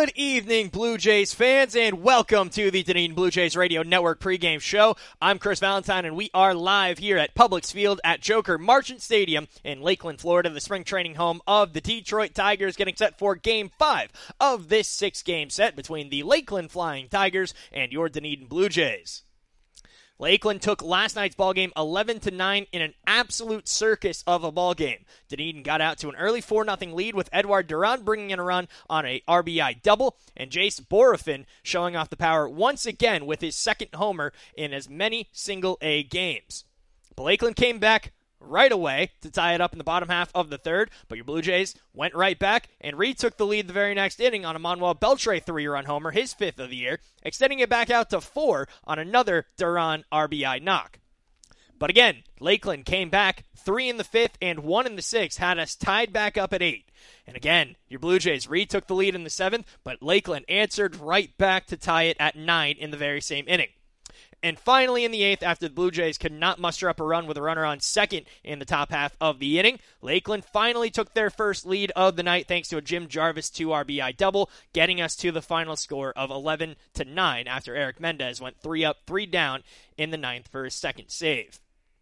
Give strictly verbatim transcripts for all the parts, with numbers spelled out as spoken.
Good evening, Blue Jays fans, and welcome to the Dunedin Blue Jays Radio Network pregame show. I'm Chris Valentine, and we are live here at Publix Field at Joker Marchant Stadium in Lakeland, Florida, the spring training home of the Detroit Tigers, getting set for Game five of this six-game set between the Lakeland Flying Tigers and your Dunedin Blue Jays. Lakeland took last night's ballgame eleven to nine in an absolute circus of a ballgame. Dunedin got out to an early four nothing lead with Edouard Duran bringing in a run on a R B I double, and Jace Borofin showing off the power once again with his second homer in as many single-A games. But Lakeland came back right away to tie it up in the bottom half of the third, but your Blue Jays went right back and retook the lead the very next inning on a Manuel Beltre three-run homer, his fifth of the year, extending it back out to four on another Duran R B I knock. But again, Lakeland came back, three in the fifth and one in the sixth, had us tied back up at eight. And again, your Blue Jays retook the lead in the seventh, but Lakeland answered right back to tie it at nine in the very same inning. And finally, in the eighth, after the Blue Jays could not muster up a run with a runner on second in the top half of the inning, Lakeland finally took their first lead of the night thanks to a Jim Jarvis two R B I double, getting us to the final score of eleven to nine after Eric Mendez went three up, three down in the ninth for his second save.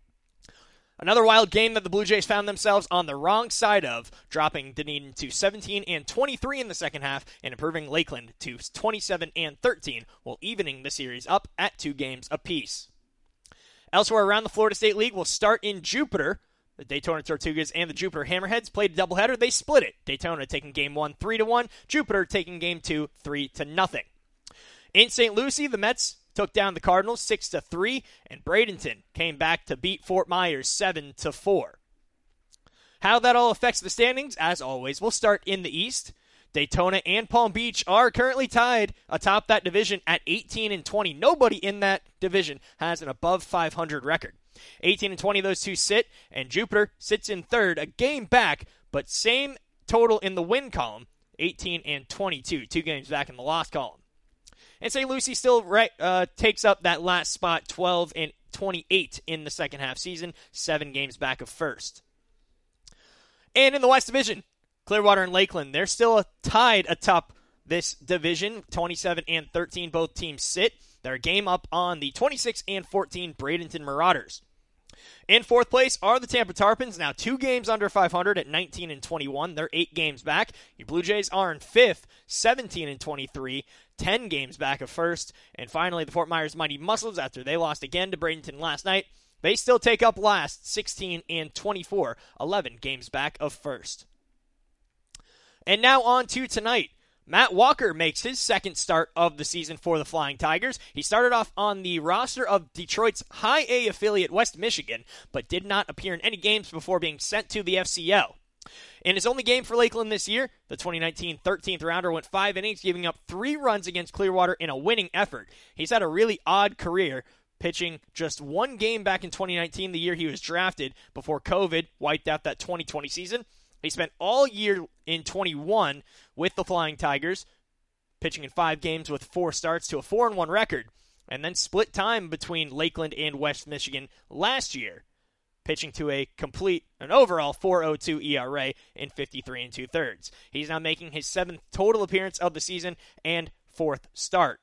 Another wild game that the Blue Jays found themselves on the wrong side of, dropping Dunedin to seventeen and twenty-three in the second half and improving Lakeland to twenty-seven and thirteen, while evening the series up at two games apiece. Elsewhere around the Florida State League, we'll start in Jupiter. The Daytona Tortugas and the Jupiter Hammerheads played a doubleheader. They split it. Daytona taking game one three to one, Jupiter taking game two three to nothing. In Saint Lucie, the Mets took down the Cardinals six to three, and Bradenton came back to beat Fort Myers seven to four. How that all affects the standings, as always, we'll start in the East. Daytona and Palm Beach are currently tied atop that division at eighteen and twenty. Nobody in that division has an above five hundred record. eighteen and twenty, those two sit, and Jupiter sits in third, a game back, but same total in the win column, eighteen and twenty-two, two games back in the loss column. And Saint Lucie still right, uh, takes up that last spot, twelve and twenty-eight in the second half season, seven games back of first. And in the West Division, Clearwater and Lakeland, they're still tied atop this division, twenty-seven and thirteen. Both teams sit. They're a game up on the twenty-six and fourteen Bradenton Marauders. In fourth place are the Tampa Tarpons, now two games under five hundred at nineteen and twenty-one. They're eight games back. Your Blue Jays are in fifth, seventeen and twenty-three, ten games back of first. And finally, the Fort Myers Mighty Muscles, after they lost again to Bradenton last night, they still take up last, sixteen and twenty-four, eleven games back of first. And now on to tonight. Matt Walker makes his second start of the season for the Flying Tigers. He started off on the roster of Detroit's High A affiliate West Michigan, but did not appear in any games before being sent to the F C L. In his only game for Lakeland this year, the twenty nineteen thirteenth rounder went five innings, giving up three runs against Clearwater in a winning effort. He's had a really odd career, pitching just one game back in twenty nineteen, the year he was drafted, before COVID wiped out that twenty twenty season. He spent all year in twenty-one with the Flying Tigers, pitching in five games with four starts to a four and one record, and then split time between Lakeland and West Michigan last year, pitching to a complete, an overall four point oh two E R A in fifty-three and two-thirds. He's now making his seventh total appearance of the season and fourth start.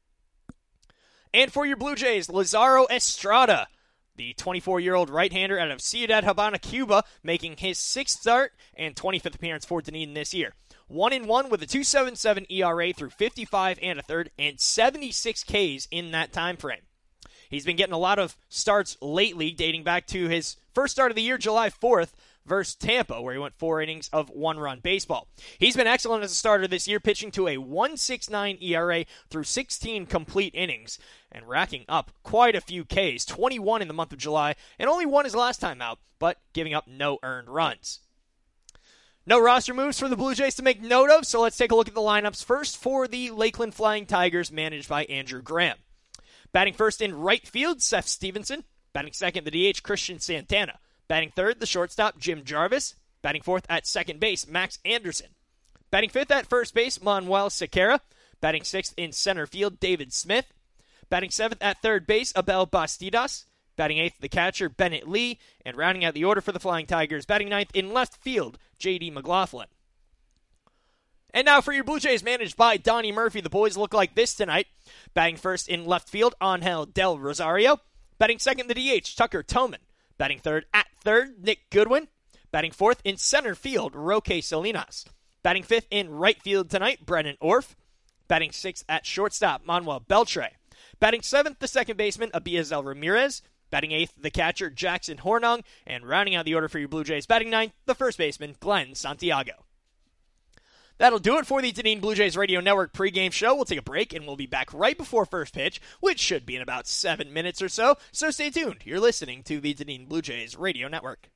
And for your Blue Jays, Lazaro Estrada, the twenty-four-year-old right-hander out of Ciudad Habana, Cuba, making his sixth start and twenty-fifth appearance for Dunedin this year. One and one with a two point seven seven E R A through fifty-five and a third and seventy-six Ks in that time frame. He's been getting a lot of starts lately, dating back to his first start of the year, July fourth, versus Tampa, where he went four innings of one-run baseball. He's been excellent as a starter this year, pitching to a one point six nine E R A through sixteen complete innings and racking up quite a few Ks, twenty-one in the month of July, and only one his last time out, but giving up no earned runs. No roster moves for the Blue Jays to make note of, so let's take a look at the lineups first for the Lakeland Flying Tigers, managed by Andrew Graham. Batting first in right field, Seth Stevenson. Batting second, the D H, Christian Santana. Batting third, the shortstop, Jim Jarvis. Batting fourth at second base, Max Anderson. Batting fifth at first base, Manuel Sequeira. Batting sixth in center field, David Smith. Batting seventh at third base, Abel Bastidas. Batting eighth, the catcher, Bennett Lee. And rounding out the order for the Flying Tigers, batting ninth in left field, J D McLaughlin. And now for your Blue Jays managed by Donnie Murphy. The boys look like this tonight. Batting first in left field, Angel Del Rosario. Batting second, the D H, Tucker Toman. Batting third at third, Nick Goodwin. Batting fourth in center field, Roque Salinas. Batting fifth in right field tonight, Brennan Orff. Batting sixth at shortstop, Manuel Beltre. Batting seventh, the second baseman, Abiazel Ramirez. Batting eighth, the catcher, Jackson Hornung. And rounding out the order for your Blue Jays, batting ninth, the first baseman, Glenn Santiago. That'll do it for the Dunedin Blue Jays Radio Network pregame show. We'll take a break, and we'll be back right before first pitch, which should be in about seven minutes or so. So stay tuned. You're listening to the Dunedin Blue Jays Radio Network.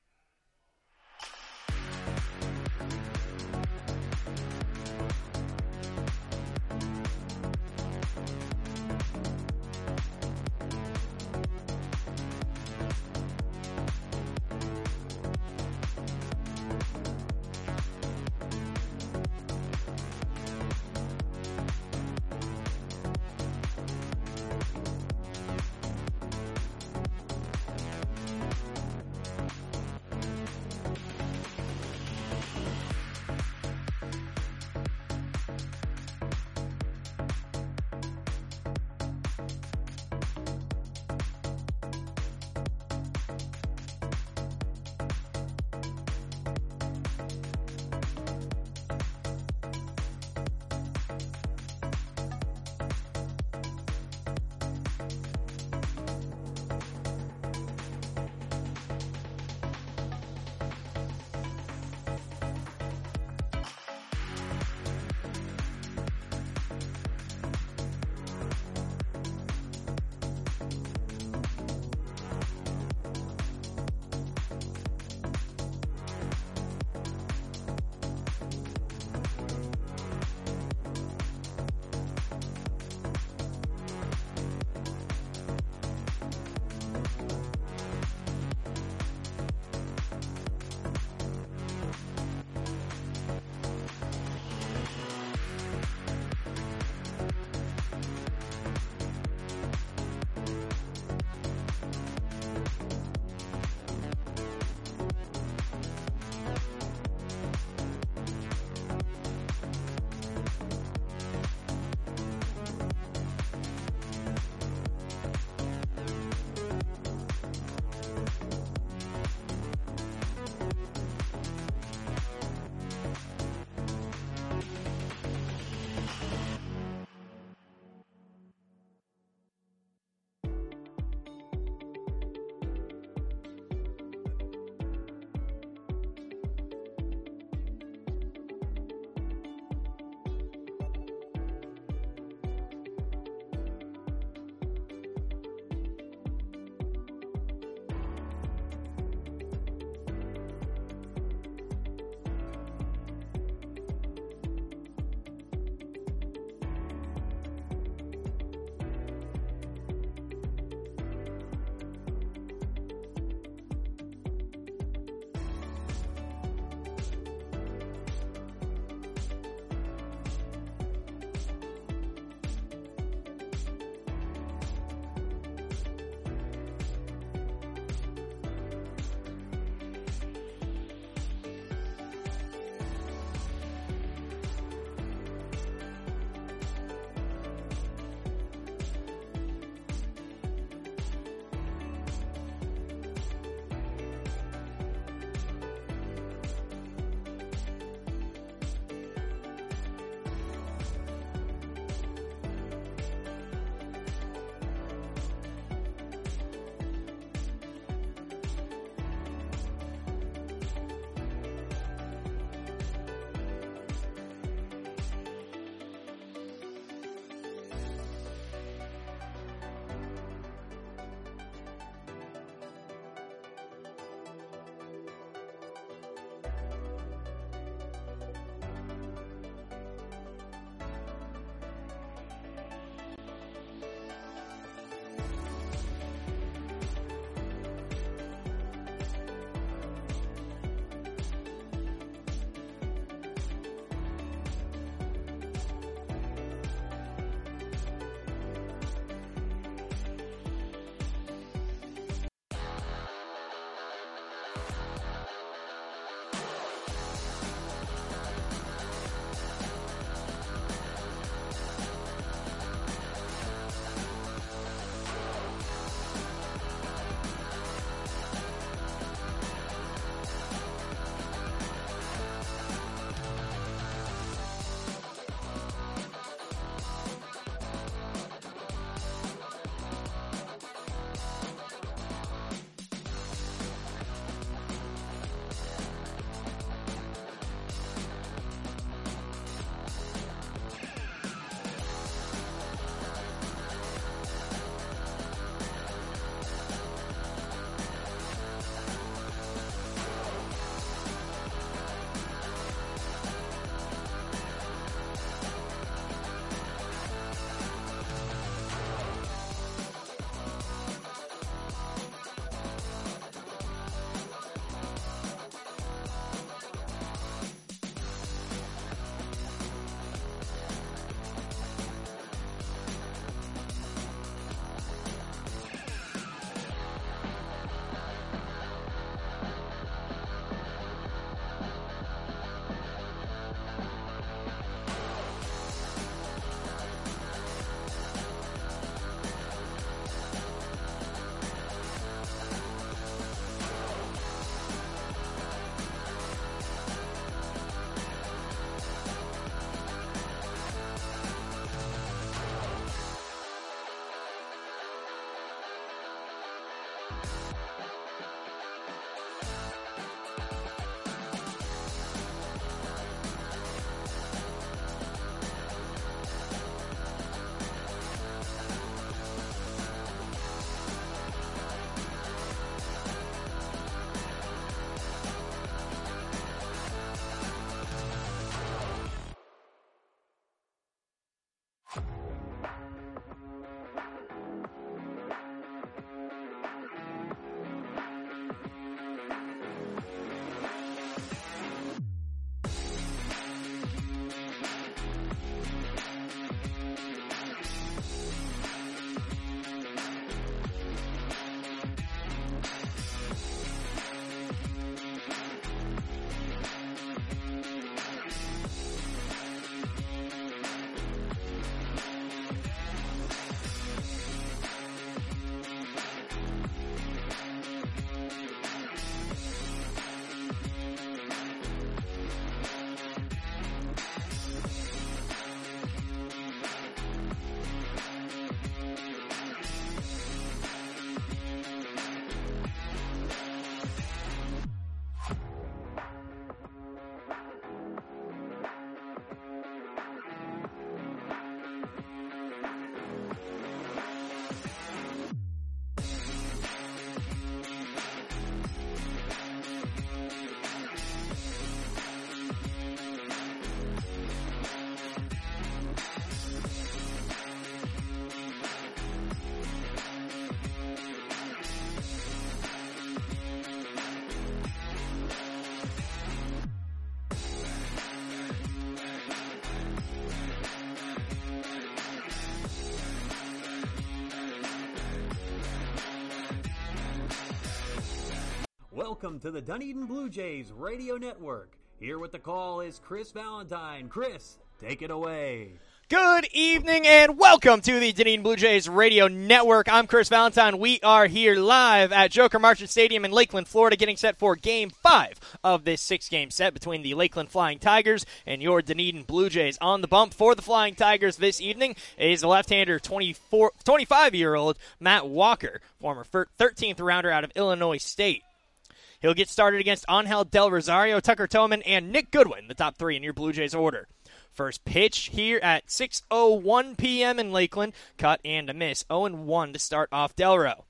Welcome to the Dunedin Blue Jays Radio Network. Here with the call is Chris Valentine. Chris, take it away. Good evening and welcome to the Dunedin Blue Jays Radio Network. I'm Chris Valentine. We are here live at Joker Marchant Stadium in Lakeland, Florida, getting set for Game five of this six-game set between the Lakeland Flying Tigers and your Dunedin Blue Jays. On the bump for the Flying Tigers this evening is the left-hander twenty-four, twenty-five-year-old Matt Walker, former thirteenth rounder out of Illinois State. He'll get started against Angel Del Rosario, Tucker Toman, and Nick Goodwin, the top three in your Blue Jays order. First pitch here at six oh one p.m. in Lakeland. Cut and a miss. oh and one to start off Delro.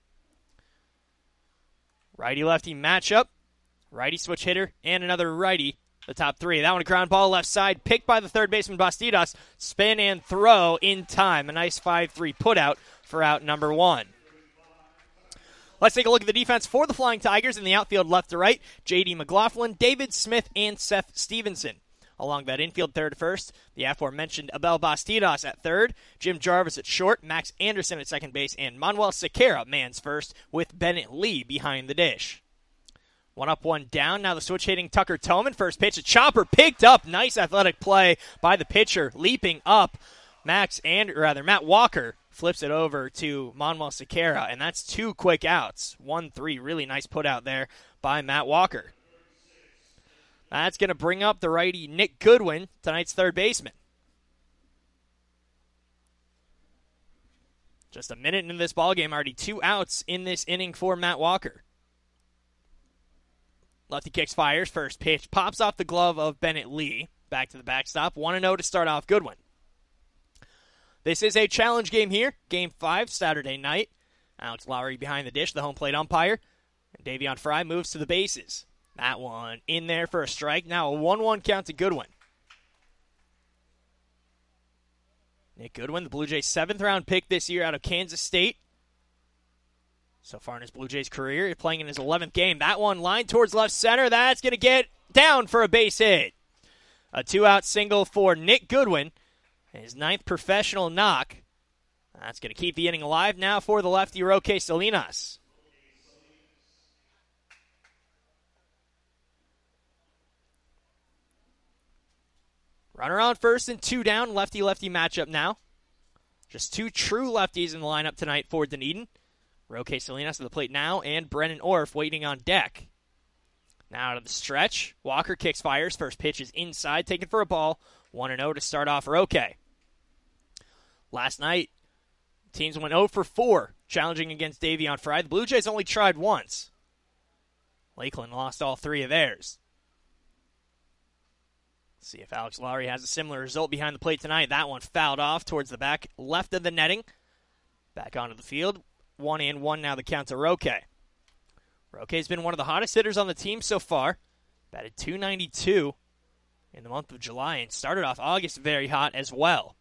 Righty-lefty matchup. Righty switch hitter and another righty. The top three. That one a ground ball left side. Picked by the third baseman Bastidas. Spin and throw in time. A nice five three putout for out number one. Let's take a look at the defense for the Flying Tigers in the outfield left to right. J D McLaughlin, David Smith, and Seth Stevenson. Along that infield third to first, the aforementioned Abel Bastidas at third, Jim Jarvis at short, Max Anderson at second base, and Manuel Sequeira mans first with Bennett Lee behind the dish. One up, one down. Now the switch hitting Tucker Toman. First pitch, a chopper picked up. Nice athletic play by the pitcher, leaping up. Max and or rather Matt Walker flips it over to Manuel Sequeira, and that's two quick outs. one three, really nice put out there by Matt Walker. That's going to bring up the righty Nick Goodwin, tonight's third baseman. Just a minute into this ballgame, already two outs in this inning for Matt Walker. Lefty kicks, fires, first pitch, pops off the glove of Bennett Lee. Back to the backstop, one and oh to start off Goodwin. This is a challenge game here, Game five, Saturday night. Alex Lowry behind the dish, the home plate umpire. And Davion Fry moves to the bases. That one in there for a strike. Now a one one count to Goodwin. Nick Goodwin, the Blue Jays' seventh-round pick this year out of Kansas State. So far in his Blue Jays career, he's playing in his eleventh game. That one lined towards left center. That's going to get down for a base hit. A two-out single for Nick Goodwin. His ninth professional knock. That's going to keep the inning alive now for the lefty Roque Salinas. Runner on first and two down. Lefty-lefty matchup now. Just two true lefties in the lineup tonight for Dunedin. Roque Salinas to the plate now, and Brennan Orff waiting on deck. Now to the stretch. Walker kicks, fires. First pitch is inside, taken for a ball. one and oh to start off Roque. Last night, teams went oh for four challenging against Davion Fry. The Blue Jays only tried once. Lakeland lost all three of theirs. Let's see if Alex Lowry has a similar result behind the plate tonight. That one fouled off towards the back left of the netting. Back onto the field. One and one now the count to Roque. Roque's been one of the hottest hitters on the team so far. Batted two ninety-two in the month of July and started off August very hot as well.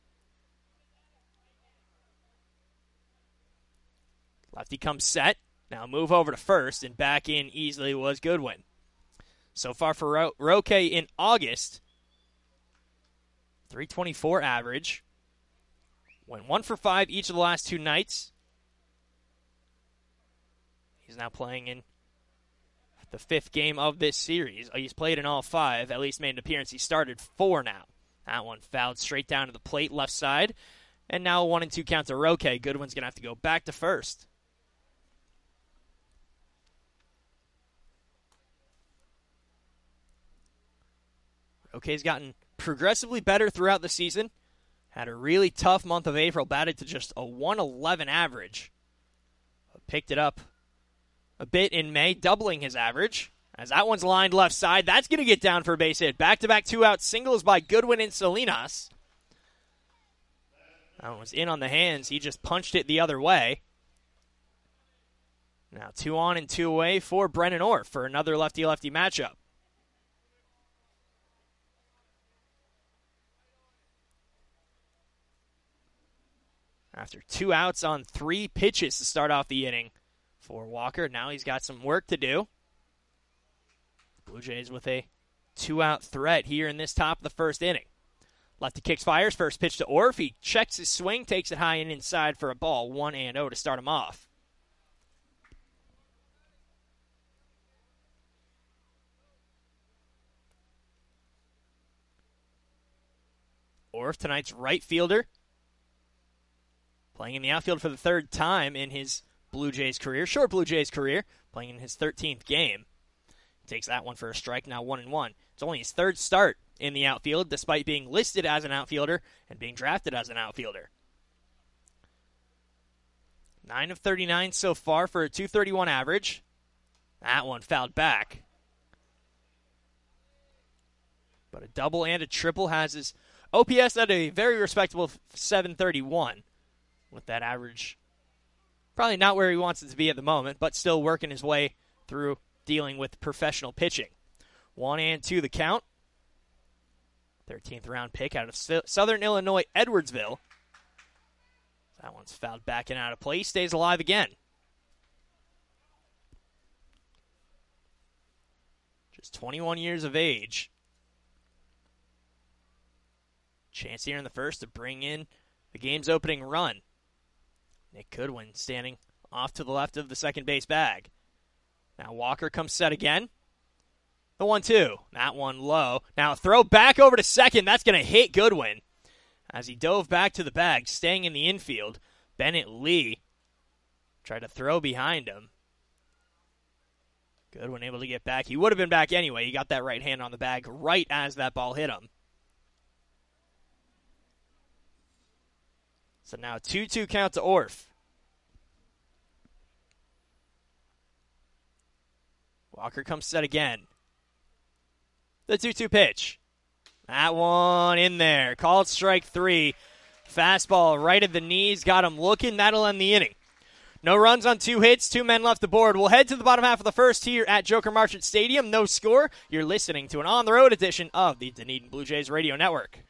Lefty comes set. Now move over to first, and back in easily was Goodwin. So far for Ro- Roque in August, three twenty-four average. Went one for five each of the last two nights. He's now playing in the fifth game of this series. He's played in all five, at least made an appearance. He started four now. That one fouled straight down to the plate, left side. And now a one and two count to Roque. Goodwin's going to have to go back to first. Roque's gotten progressively better throughout the season. Had a really tough month of April, batted to just a one eleven average. Picked it up a bit in May, doubling his average. As that one's lined left side, that's going to get down for a base hit. Back-to-back two-out singles by Goodwin and Salinas. That one was in on the hands. He just punched it the other way. Now two on and two away for Brennan Orff for another lefty-lefty matchup. After two outs on three pitches to start off the inning for Walker. Now he's got some work to do. Blue Jays with a two-out threat here in this top of the first inning. Lefty kicks, fires. First pitch to Orff. He checks his swing, takes it high and inside for a ball. one and oh to start him off. Orff, tonight's right fielder. Playing in the outfield for the third time in his Blue Jays career, short Blue Jays career, playing in his thirteenth game. Takes that one for a strike, now one and one. It's only his third start in the outfield, despite being listed as an outfielder and being drafted as an outfielder. nine of thirty-nine so far for a two thirty-one average. That one fouled back. But a double and a triple has his O P S at a very respectable seven thirty-one. With that average, probably not where he wants it to be at the moment, but still working his way through dealing with professional pitching. One and two the count. thirteenth round pick out of Southern Illinois, Edwardsville. That one's fouled back and out of play. Stays alive again. Just twenty-one years of age. Chance here in the first to bring in the game's opening run. Nick Goodwin standing off to the left of the second base bag. Now Walker comes set again. The one two. That one low. Now throw back over to second. That's going to hit Goodwin. As he dove back to the bag, staying in the infield, Bennett Lee tried to throw behind him. Goodwin able to get back. He would have been back anyway. He got that right hand on the bag right as that ball hit him. So now two two count to Orff. Walker comes set again. The two two pitch. That one in there. Called strike three. Fastball right at the knees. Got him looking. That'll end the inning. No runs on two hits. Two men left the board. We'll head to the bottom half of the first here at Joker Marchant Stadium. No score. You're listening to an on-the-road edition of the Dunedin Blue Jays Radio Network.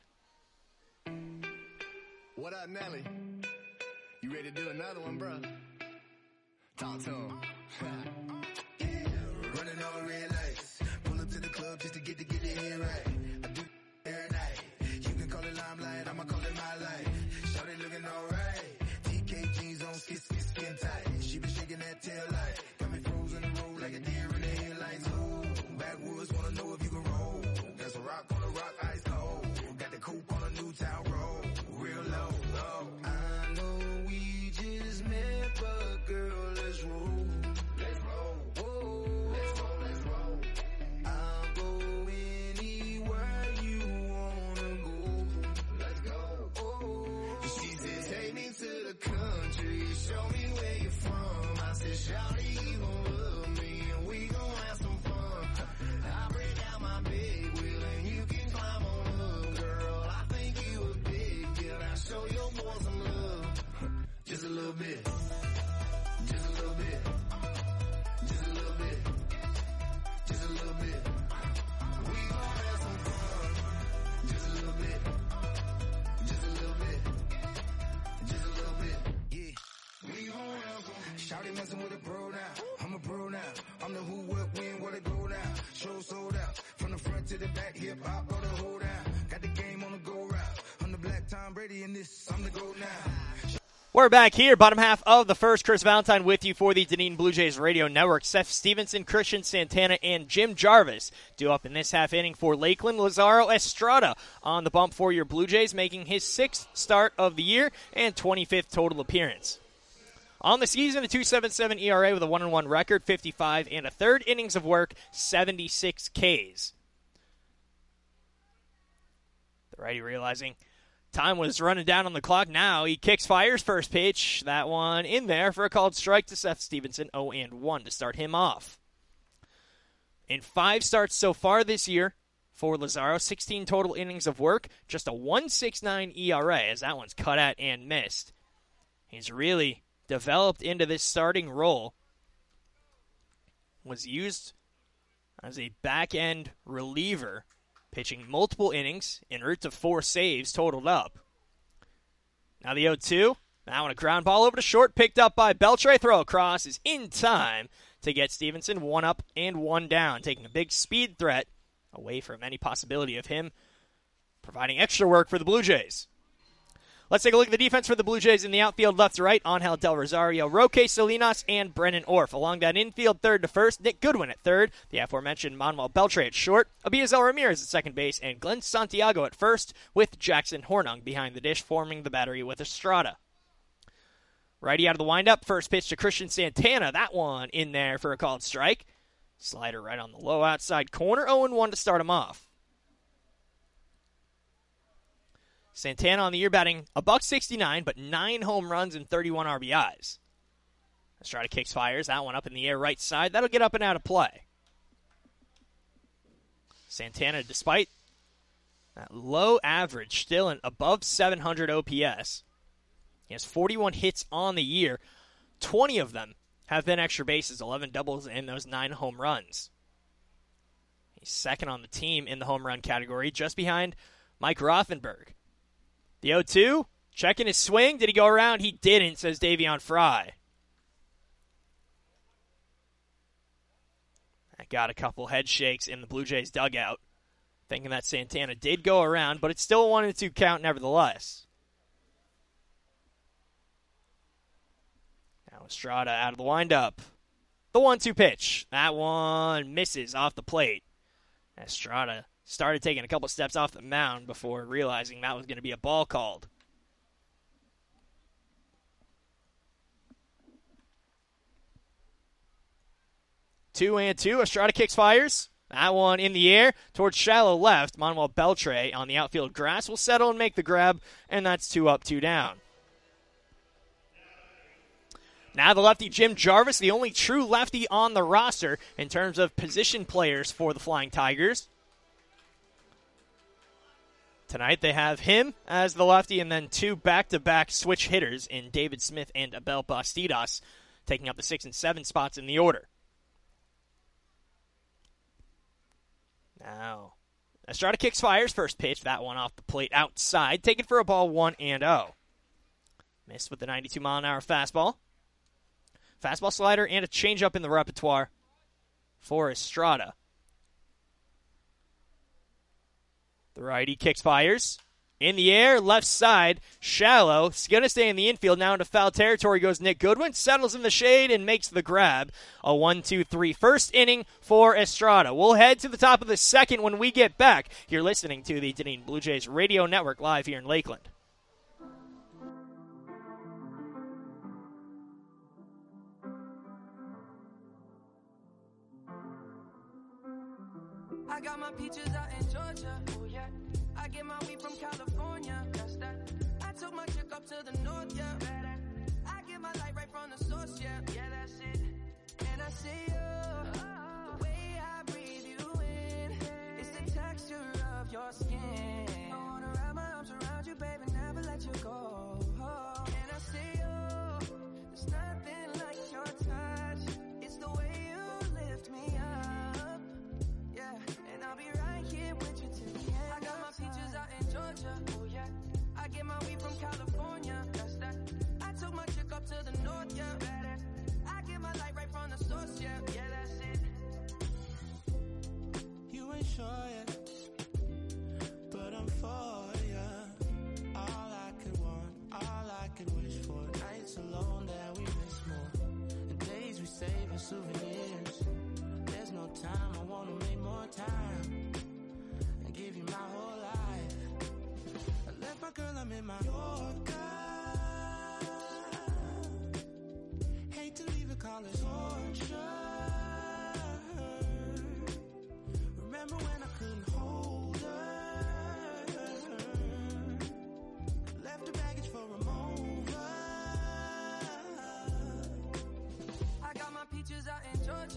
What up, Nelly? You ready to do another one, bro? Talk to him. Yeah, running all red lights. Pull up to the club just to get to get it in right. I do every night. You can call it limelight, I'ma call it my life. Shawty looking alright. T K jeans on, skin, skin, skin tight. She been shaking that tail light. Got me frozen in the road like a deer in the headlights. Ooh, backwoods wanna know if you can roll. There's a rock on a rock, ice cold. Got the coupe on a new town road. Real low, low. I know we just met, but girl, let's roll. Let's roll. Oh, let's roll, let's roll. I'll go anywhere that hip hop or the hold down. Got the game on the go route. I'm the black Tom Brady in this, I'm the GOAT now. We're back here, bottom half of the first. Chris Valentine with you for the Dunedin Blue Jays Radio Network. Seth Stevenson, Christian Santana, and Jim Jarvis due up in this half inning for Lakeland. Lazaro Estrada on the bump for your Blue Jays, making his sixth start of the year and twenty-fifth total appearance. On the season, a two point seven seven E R A with a one and one record, fifty-five and a third innings of work, seventy-six Ks. The righty realizing time was running down on the clock. Now he kicks, fires first pitch. That one in there for a called strike to Seth Stevenson, oh and one to start him off. In five starts so far this year for Lazaro, sixteen total innings of work, just a one point six nine E R A as that one's cut at and missed. He's really developed into this starting role. Was used as a back-end reliever, pitching multiple innings en route to four saves totaled up. Now the oh two. Now on a ground ball over to short, picked up by Beltre. Throw across is in time to get Stevenson one up and one down, taking a big speed threat away from any possibility of him providing extra work for the Blue Jays. Let's take a look at the defense for the Blue Jays in the outfield, left to right. Angel Del Rosario, Roque Salinas, and Brennan Orff. Along that infield, third to first, Nick Goodwin at third, the aforementioned Manuel Beltre at short, Abiazel Ramirez at second base, and Glenn Santiago at first, with Jackson Hornung behind the dish, forming the battery with Estrada. Righty out of the windup, first pitch to Christian Santana. That one in there for a called strike. Slider right on the low outside corner, oh and one to start him off. Santana on the year batting a buck sixty-nine, but nine home runs and thirty-one R B Is. Estrada kicks, fires. That one up in the air right side. That'll get up and out of play. Santana, despite that low average, still an above seven hundred O P S. He has forty-one hits on the year. twenty of them have been extra bases, eleven doubles, and those nine home runs. He's second on the team in the home run category, just behind Mike Rothenberg. The oh two, checking his swing. Did he go around? He didn't, says Davion Fry. That got a couple head shakes in the Blue Jays dugout, thinking that Santana did go around, but it's still a one and two count nevertheless. Now Estrada out of the windup. The one two pitch. That one misses off the plate. Estrada started taking a couple steps off the mound before realizing that was going to be a ball called. Two and two. Estrada kicks, fires. That one in the air towards shallow left. Manuel Beltre on the outfield grass will settle and make the grab, and that's two up, two down. Now the lefty Jim Jarvis, the only true lefty on the roster in terms of position players for the Flying Tigers. Tonight they have him as the lefty and then two back-to-back switch hitters in David Smith and Abel Bastidas, taking up the six and seven spots in the order. Now, Estrada kicks, fires, first pitch. That one off the plate outside, taken for a ball one and oh. Missed with the ninety-two mile an hour fastball. Fastball, slider, and a changeup in the repertoire for Estrada. The righty kicks, fires. In the air, left side, shallow. It's going to stay in the infield. Now into foul territory goes Nick Goodwin. Settles in the shade and makes the grab. A one two three first inning for Estrada. We'll head to the top of the second when we get back. You're listening to the Dunedin Blue Jays Radio Network live here in Lakeland. I got my peaches out in Georgia, oh yeah. I get my weed from California, that's that. I took my chick up to the north, yeah. I get my light right from the source, yeah. Yeah, that's it. And I see you, oh, the way I breathe you in. It's the texture of your skin. I wanna wrap my arms around you, baby, never let you go. Oh, and I see you, there's nothing like your touch. It's the way you lift me up, yeah. And I'll be right here with you till the end. I got my peaches out in Georgia, oh yeah. I get my weed from California, that's that. I took my chick up to the north, yeah. I get my light right from the source, yeah.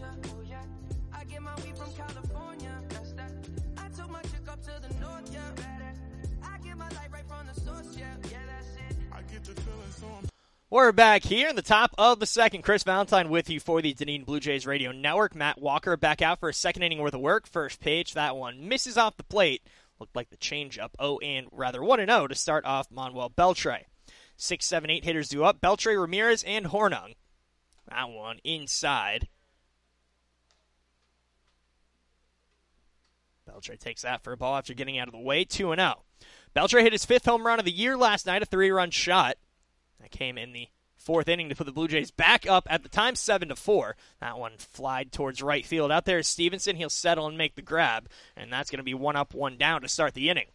Georgia, oh yeah. I get my weed from California, that's that. I took my chick up to the north, yeah. I get my light right from the source, yeah. Yeah, that's it. I get the feeling so I'm We're back here in the top of the second. Chris Valentine with you for the Dunedin Blue Jays Radio Network. Matt Walker back out for a second inning worth of work. First pitch, that one misses off the plate. Looked like the changeup. Oh, and rather one and oh to start off Manuel Beltre. Six, seven, eight hitters due up. Beltre, Ramirez, and Hornung. That one inside. Beltre takes that for a ball after getting out of the way. two and oh. Beltre hit his fifth home run of the year last night, a three-run shot. That came in the fourth inning to put the Blue Jays back up at the time seven to four. That one flied towards right field. Out there is Stevenson. He'll settle and make the grab, and that's going to be one up, one down to start the inning.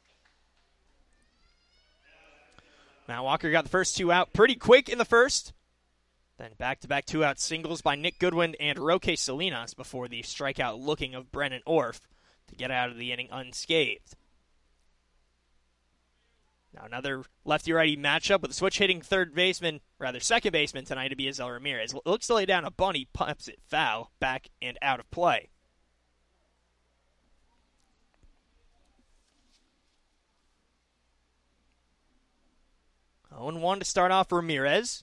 Matt Walker got the first two out pretty quick in the first. Then back-to-back two-out singles by Nick Goodwin and Roque Salinas before the strikeout looking of Brennan Orff to get out of the inning unscathed. Now another lefty-righty matchup with a switch-hitting third baseman, rather second baseman tonight to be Azel Ramirez. Looks to lay down a bunt, he pumps it foul, back and out of play. oh and one to start off Ramirez.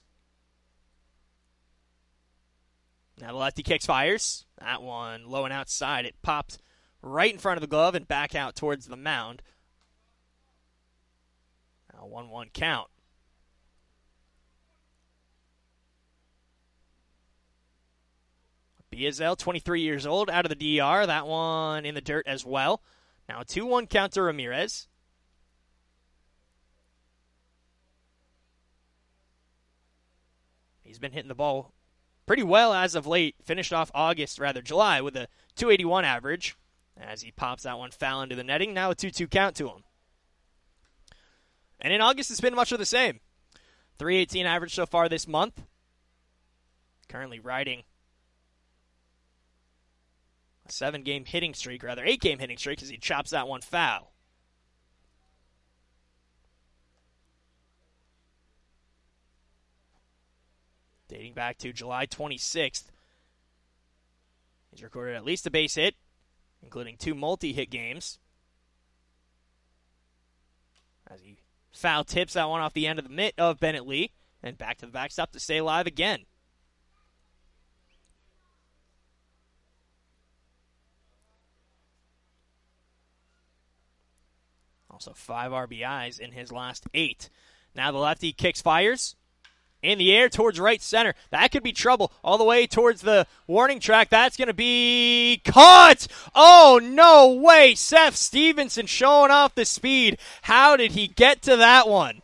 Now the lefty kicks, fires. That one low and outside. It popped right in front of the glove and back out towards the mound. Now one one count. Biazel, twenty-three years old, out of the D R. That one in the dirt as well. Now a two one count to Ramirez. He's been hitting the ball pretty well as of late. Finished off August, rather July, with a two eighty-one average as he pops that one foul into the netting. Now a two two count to him. And in August, it's been much of the same. three eighteen average so far this month. Currently riding a seven-game hitting streak, rather eight-game hitting streak, as he chops that one foul. Dating back to July twenty-sixth. He's recorded at least a base hit, including two multi-hit games. As he foul tips that one off the end of the mitt of Bennett Lee, and back to the backstop to stay alive again. Also five R B Is in his last eight. Now the lefty kicks, fires. In the air towards right center. That could be trouble. All the way towards the warning track. That's going to be caught. Oh, no way. Seth Stevenson showing off the speed. How did he get to that one?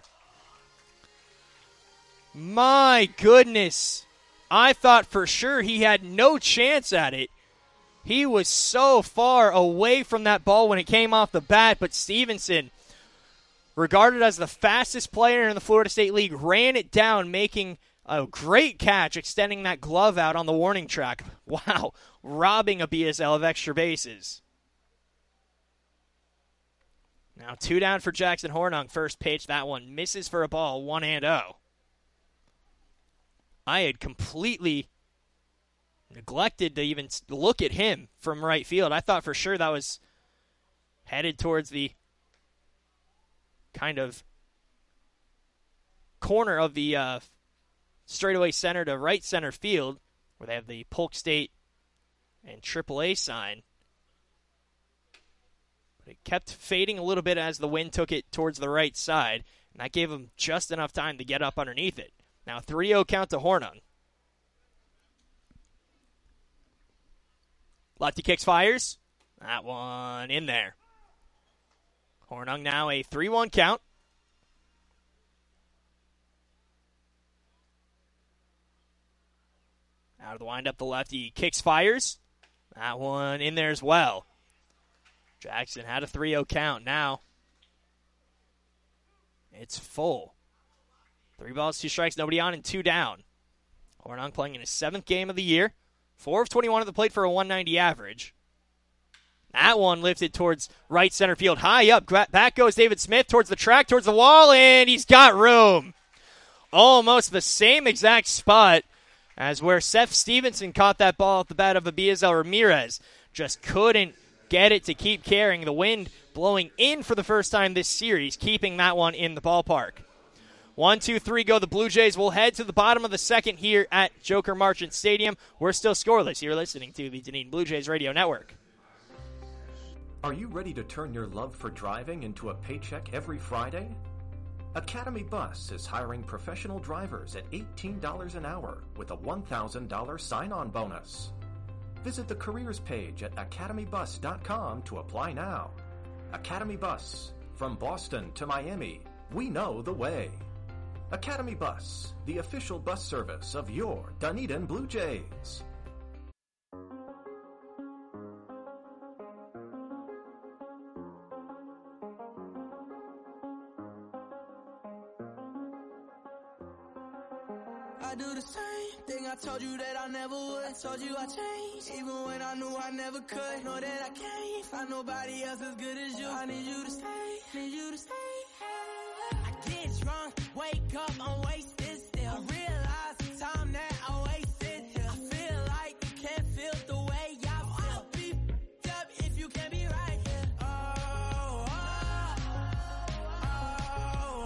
My goodness. I thought for sure he had no chance at it. He was so far away from that ball when it came off the bat, but Stevenson, regarded as the fastest player in the Florida State League, ran it down, making a great catch, extending that glove out on the warning track. Wow, robbing a B S L of extra bases. Now two down for Jackson Hornung. First pitch, that one misses for a ball, one and oh. I had completely neglected to even look at him from right field. I thought for sure that was headed towards the kind of corner of the uh, straightaway center to right center field, where they have the Polk State and triple A sign. But it kept fading a little bit as the wind took it towards the right side, and that gave him just enough time to get up underneath it. Now three oh count to Hornung. Lefty kicks, fires. That one in there. Hornung now a three one count. Out of the windup, the lefty kicks, fires. That one in there as well. Jackson had a three oh count. Now it's full. Three balls, two strikes, nobody on, and two down. Hornung playing in his seventh game of the year. four of twenty-one at the plate for a one ninety average. That one lifted towards right center field. High up. Back goes David Smith towards the track, towards the wall, and he's got room. Almost the same exact spot As where Seth Stevenson caught that ball at the bat of Abiazel Ramirez. Just couldn't get it to keep carrying. The wind blowing in for the first time this series, keeping that one in the ballpark. One, two, three, go the Blue Jays. We'll head to the bottom of the second here at Joker Marchant Stadium. We're still scoreless. You're listening to the Dunedin Blue Jays Radio Network. Are you ready to turn your love for driving into a paycheck every Friday? Academy Bus is hiring professional drivers at eighteen dollars an hour with a one thousand dollars sign-on bonus. Visit the careers page at academy bus dot com to apply now. Academy Bus, from Boston to Miami, we know the way. Academy Bus, the official bus service of your Dunedin Blue Jays. I do the same thing I told you that I never would. I told you I changed, even when I knew I never could. Know that I can't find nobody else as good as you. I need you to stay, need you to stay. I get drunk, wake up, I'm wasted still. I realize the time that I wasted here. I feel like you can't feel the way I feel. I'll be f***ed up if you can't be right here. Oh, oh, oh, oh,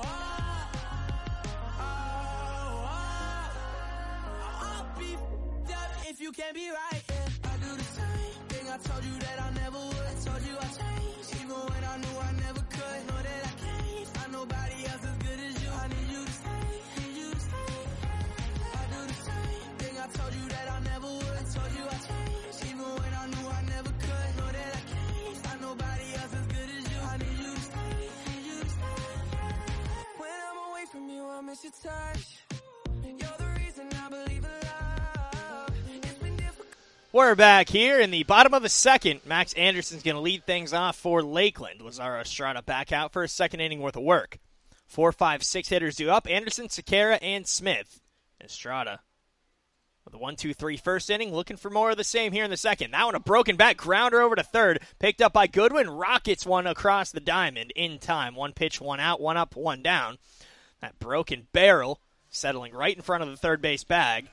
oh, oh. I'll be f***ed up if you can't be right here. I do the same thing I told you that I never would. I told you I changed, even when I knew I never could. Know that I can't find nobody else as good as you. I need you to stay, need you to stay. I do the same thing I told you that I never would. I told you I changed, even when I knew I never could. Know that I can't find nobody else as good as you. I need you to stay, need you to stay. When I'm away from you, I miss your touch. You're the reason I believe in love. It's been difficult. We're back here in the bottom of the second. Max Anderson's going to lead things off for Lakeland. Lazaro Estrada back out for a second inning worth of work. Four, five, six hitters due up. Anderson, Sequeira, and Smith. Estrada with a one, two, three first inning. Looking for more of the same here in the second. That one a broken back grounder over to third. Picked up by Goodwin. Rockets one across the diamond in time. One pitch, one out, one up, one down. That broken barrel settling right in front of the third base bag.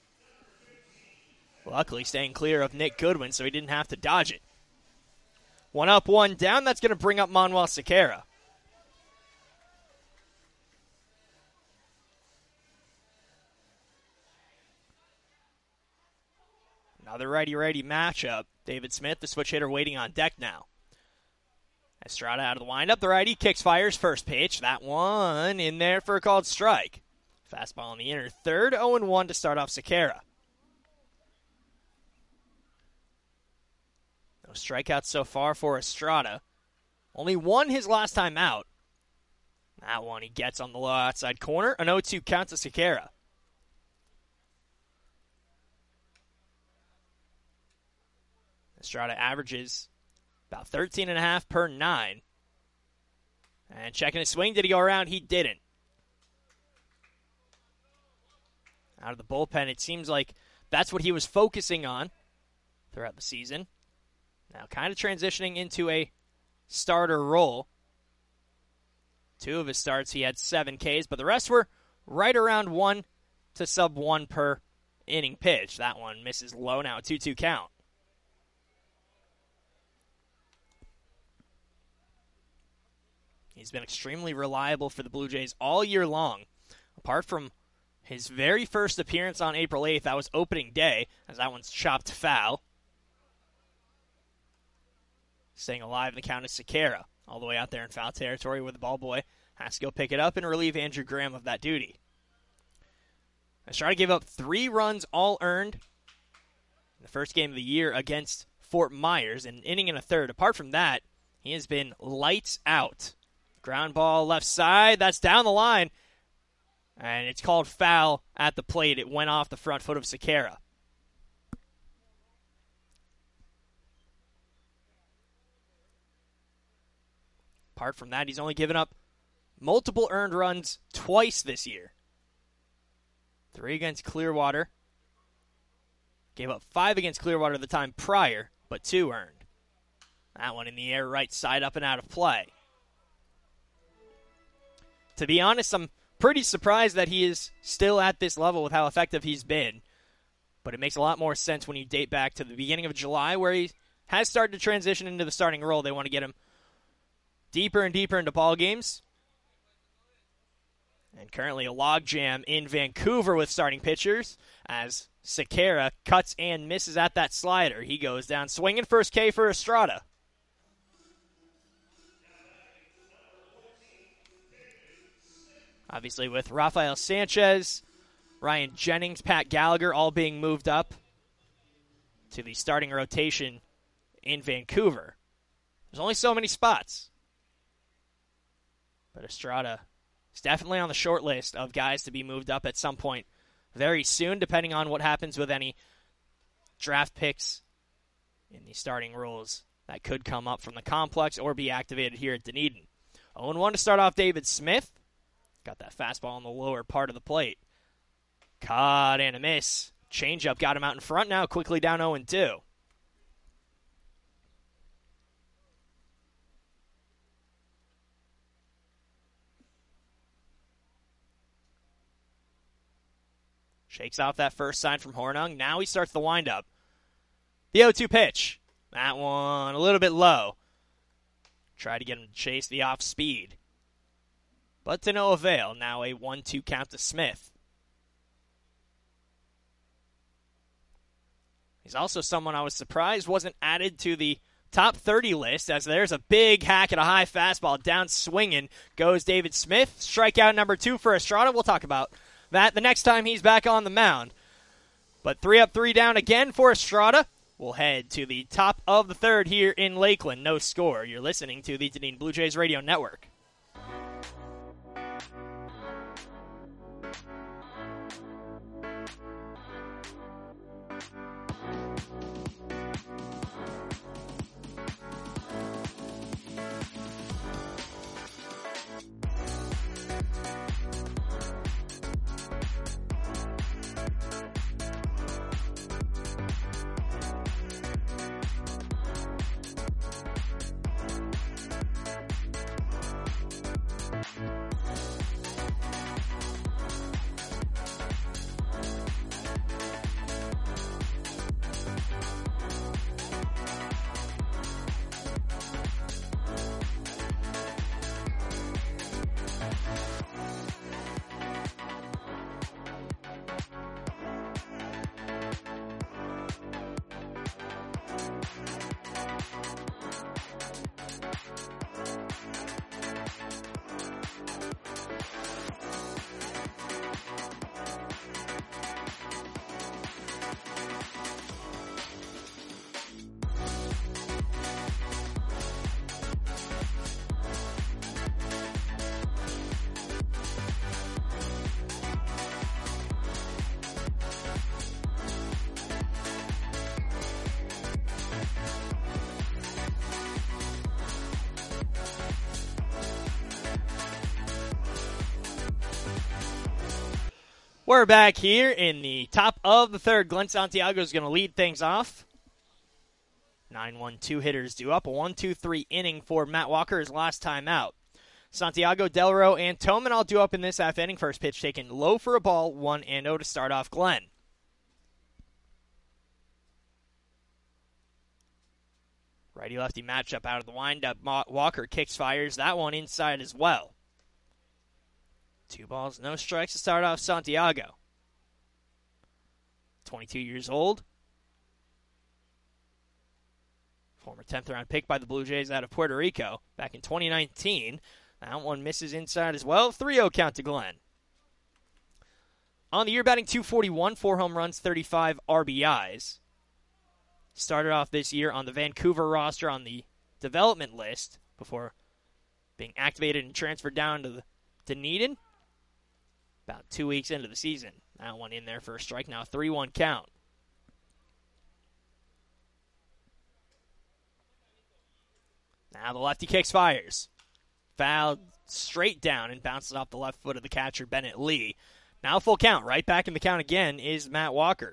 Luckily staying clear of Nick Goodwin, so he didn't have to dodge it. One up, one down. That's going to bring up Manuel Sequeira. Another righty-righty matchup. David Smith, the switch hitter, waiting on deck now. Estrada out of the windup. The righty kicks, fires first pitch. That one in there for a called strike. Fastball in the inner third. oh and one to start off Sequeira. No strikeouts so far for Estrada. Only one his last time out. That one he gets on the low outside corner. An oh two count to Sequeira. Estrada averages about thirteen and a half per nine. And checking his swing, did he go around? He didn't. Out of the bullpen, it seems like that's what he was focusing on throughout the season. Now kind of transitioning into a starter role. Two of his starts, he had seven Ks, but the rest were right around one to sub one per inning pitch. That one misses low now, a two two count. He's been extremely reliable for the Blue Jays all year long. Apart from his very first appearance on April eighth, that was opening day, as that one's chopped foul. Staying alive in the count is Sequeira, all the way out there in foul territory where the ball boy has to go pick it up and relieve Andrew Graham of that duty. Estrada gave up three runs all earned in the first game of the year against Fort Myers, an inning and a third. Apart from that, he has been lights out. Ground ball left side, that's down the line. And it's called foul at the plate. It went off the front foot of Sequeira. Apart from that, he's only given up multiple earned runs twice this year. Three against Clearwater. Gave up five against Clearwater the time prior, but two earned. That one in the air, right side, up and out of play. To be honest, I'm pretty surprised that he is still at this level with how effective he's been. But it makes a lot more sense when you date back to the beginning of July, where he has started to transition into the starting role. They want to get him deeper and deeper into ball games. And currently a logjam in Vancouver with starting pitchers as Sekera cuts and misses at that slider. He goes down swinging first K for Estrada. Obviously with Rafael Sanchez, Ryan Jennings, Pat Gallagher all being moved up to the starting rotation in Vancouver. There's only so many spots. But Estrada is definitely on the short list of guys to be moved up at some point very soon, depending on what happens with any draft picks in the starting roles that could come up from the complex or be activated here at Dunedin. oh and one to start off David Smith. Got that fastball on the lower part of the plate. Caught and a miss. Changeup got him out in front now, quickly down oh and two. Shakes off that first sign from Hornung. Now he starts the windup. The oh two pitch. That one a little bit low. Try to get him to chase the off speed. But to no avail. Now a one two count to Smith. He's also someone I was surprised wasn't added to the top thirty list, as there's a big hack at a high fastball. Down swinging goes David Smith. Strikeout number two for Estrada. We'll talk about that the next time he's back on the mound. But three up, three down again for Estrada. We'll head to the top of the third here in Lakeland. No score. You're listening to the Dunedin Blue Jays Radio Network. We're back here in the top of the third. Glenn Santiago is going to lead things off. nine one two hitters due up. A one two three inning for Matt Walker, his last time out. Santiago, Delro, and Toman all due up in this half inning. First pitch taken low for a ball, one and oh to start off Glenn. Righty-lefty matchup out of the windup. Walker kicks, fires that one inside as well. Two balls, no strikes to start off Santiago. twenty-two years old. Former tenth round pick by the Blue Jays out of Puerto Rico back in twenty nineteen. That one misses inside as well. three oh count to Glenn. On the year, batting two forty-one, four home runs, thirty-five R B Is. Started off this year on the Vancouver roster on the development list before being activated and transferred down to the Dunedin about two weeks into the season. That one in there for a strike. Now three one count. Now the lefty kicks, fires. Fouled straight down and bounces off the left foot of the catcher, Bennett Lee. Now full count. Right back in the count again is Matt Walker.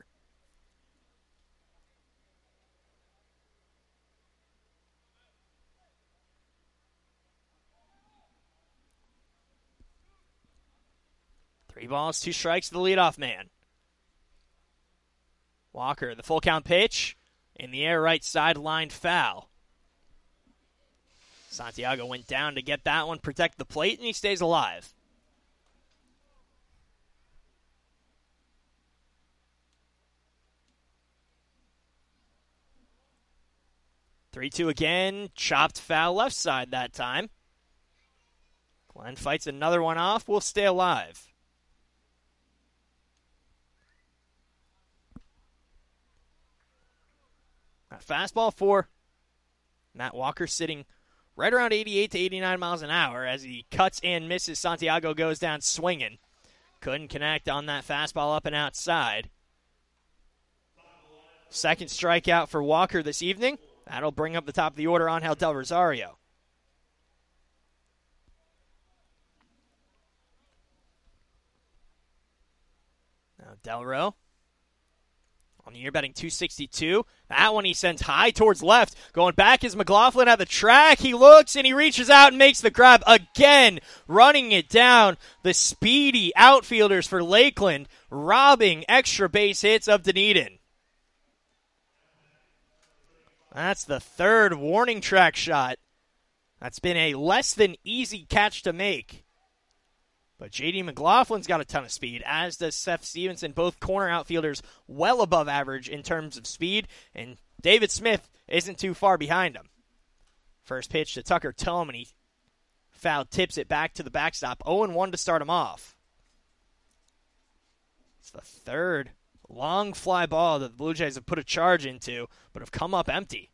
Three balls, two strikes to the leadoff man. Walker, the full count pitch. In the air, right sideline foul. Santiago went down to get that one, protect the plate, and he stays alive. three two again, chopped foul left side that time. Glenn fights another one off, will stay alive. A fastball for Matt Walker, sitting right around eighty-eight to eighty-nine miles an hour as he cuts and misses. Santiago goes down swinging. Couldn't connect on that fastball up and outside. Second strikeout for Walker this evening. That'll bring up the top of the order Angel Del Rosario. Now Delro on the year betting two sixty-two. That one he sends high towards left. Going back is McLaughlin at the track. He looks and he reaches out and makes the grab again. Running it down. The speedy outfielders for Lakeland, robbing extra base hits of Dunedin. That's the third warning track shot. That's been a less than easy catch to make. But J D McLaughlin's got a ton of speed, as does Seth Stevenson, both corner outfielders well above average in terms of speed, and David Smith isn't too far behind him. First pitch to Tucker Tome, and he foul tips it back to the backstop. oh and one to start him off. It's the third long fly ball that the Blue Jays have put a charge into, but have come up empty.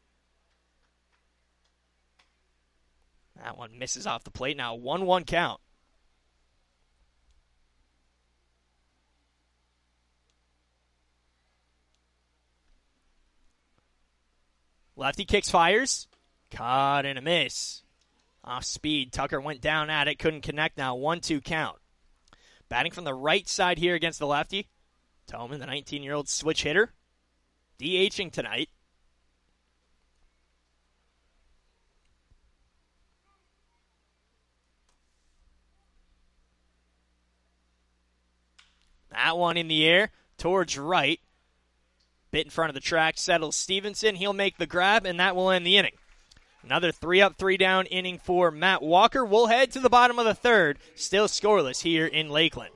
That one misses off the plate. Now one one count. Lefty kicks, fires. Caught in a miss. Off speed. Tucker went down at it. Couldn't connect. Now one two count. Batting from the right side here against the lefty. Tillman, the nineteen-year-old switch hitter. DHing tonight. That one in the air towards right. Bit in front of the track, settles Stevenson. He'll make the grab, and that will end the inning. Another three up, three down inning for Matt Walker. We'll head to the bottom of the third. Still scoreless here in Lakeland.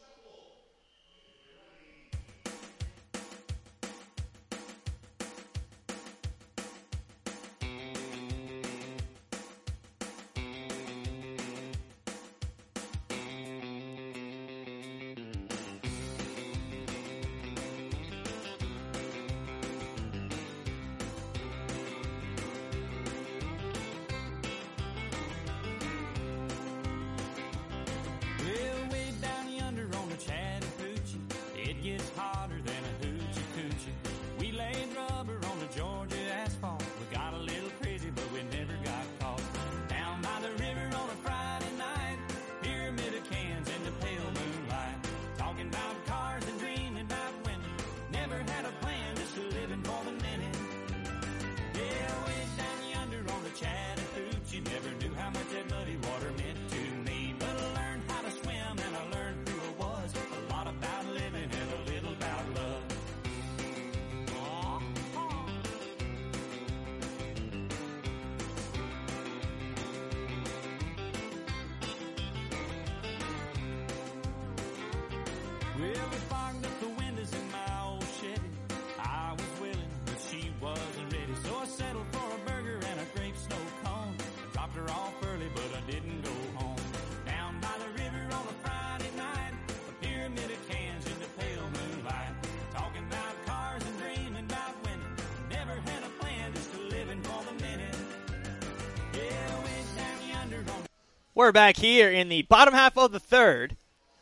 We're back here in the bottom half of the third.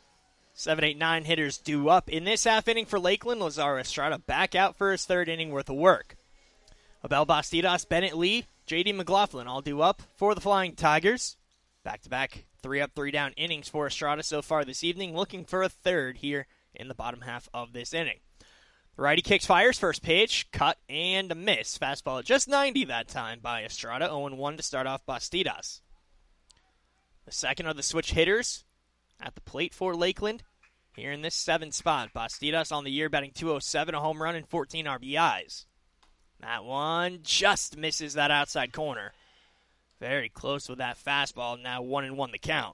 Seven, eight, nine hitters due up in this half inning for Lakeland. Lazaro Estrada back out for his third inning worth of work. Abel Bastidas, Bennett Lee, J D McLaughlin all due up for the Flying Tigers. Back-to-back three up, three down innings for Estrada so far this evening. Looking for a third here in the bottom half of this inning. The righty kicks, fires, first pitch, cut and a miss. Fastball at just ninety that time by Estrada. oh and one to start off Bastidas. The second of the switch hitters at the plate for Lakeland here in this seventh spot. Bastidas on the year batting two oh seven, a home run, and fourteen R B Is. That one just misses that outside corner. Very close with that fastball. Now one and one the count.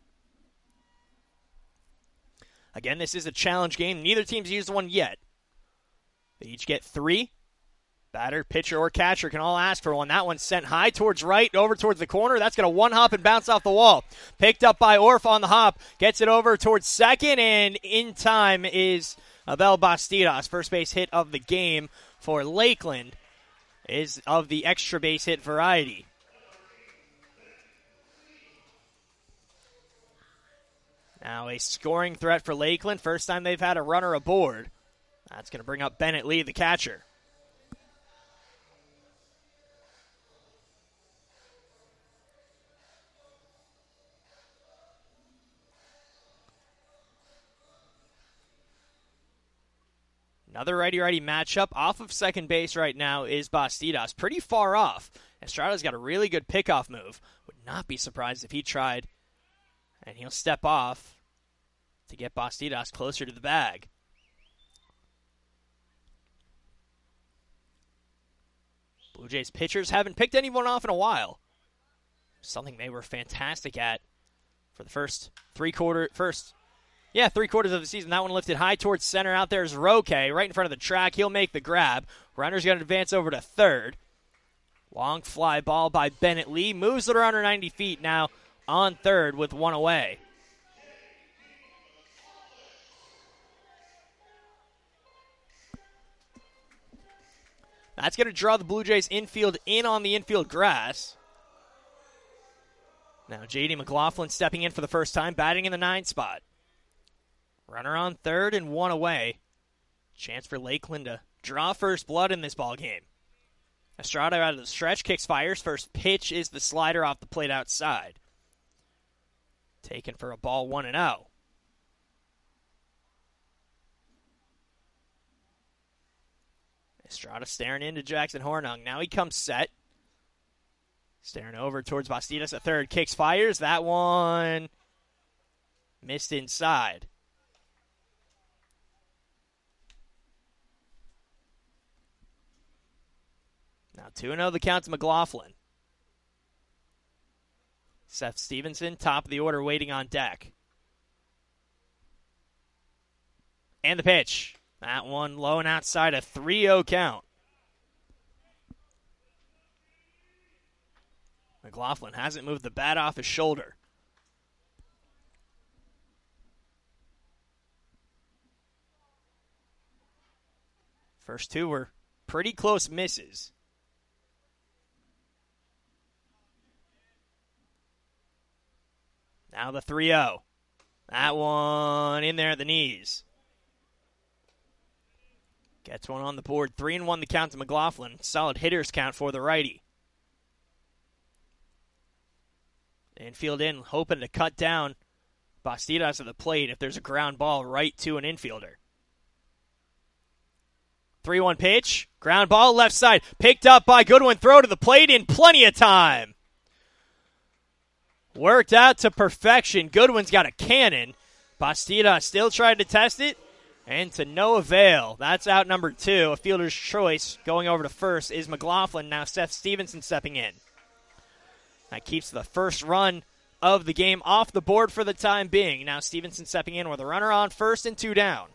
Again, this is a challenge game. Neither team's used one yet. They each get three. Batter, pitcher, or catcher can all ask for one. That one's sent high towards right, over towards the corner. That's going to one-hop and bounce off the wall. Picked up by Orf on the hop. Gets it over towards second, and in time is Abel Bastidas. First base hit of the game for Lakeland is of the extra base hit variety. Now a scoring threat for Lakeland. First time they've had a runner aboard. That's going to bring up Bennett Lee, the catcher. Another righty-righty matchup. Off of second base right now is Bastidas. Pretty far off. Estrada's got a really good pickoff move. Would not be surprised if he tried. And he'll step off to get Bastidas closer to the bag. Blue Jays pitchers haven't picked anyone off in a while. Something they were fantastic at for the first three quarter, first Yeah, three quarters of the season. That one lifted high towards center. Out there is Roque, right in front of the track. He'll make the grab. Runner's going to advance over to third. Long fly ball by Bennett Lee. Moves it around ninety feet now on third with one away. That's going to draw the Blue Jays infield in on the infield grass. Now J D McLaughlin stepping in for the first time, batting in the nine spot. Runner on third and one away. Chance for Lakeland to draw first blood in this ball game. Estrada out of the stretch, kicks, fires. First pitch is the slider off the plate outside. Taken for a ball, one and oh. Estrada staring into Jackson Hornung. Now he comes set. Staring over towards Bastidas at third. Kicks, fires. That one missed inside. Now two and oh the count to McLaughlin. Seth Stevenson, top of the order, waiting on deck. And the pitch. That one low and outside, a three oh count. McLaughlin hasn't moved the bat off his shoulder. First two were pretty close misses. Now the three oh. That one in there at the knees. Gets one on the board. Three and one the count to McLaughlin. Solid hitter's count for the righty. Infield in, hoping to cut down Bastidas at the plate if there's a ground ball right to an infielder. three one pitch. Ground ball left side. Picked up by Goodwin. Throw to the plate in plenty of time. Worked out to perfection. Goodwin's got a cannon. Bastidas still trying to test it. And to no avail. That's out number two. A fielder's choice going over to first is McLaughlin. Now Seth Stevenson stepping in. That keeps the first run of the game off the board for the time being. Now Stevenson stepping in with a runner on first and two down.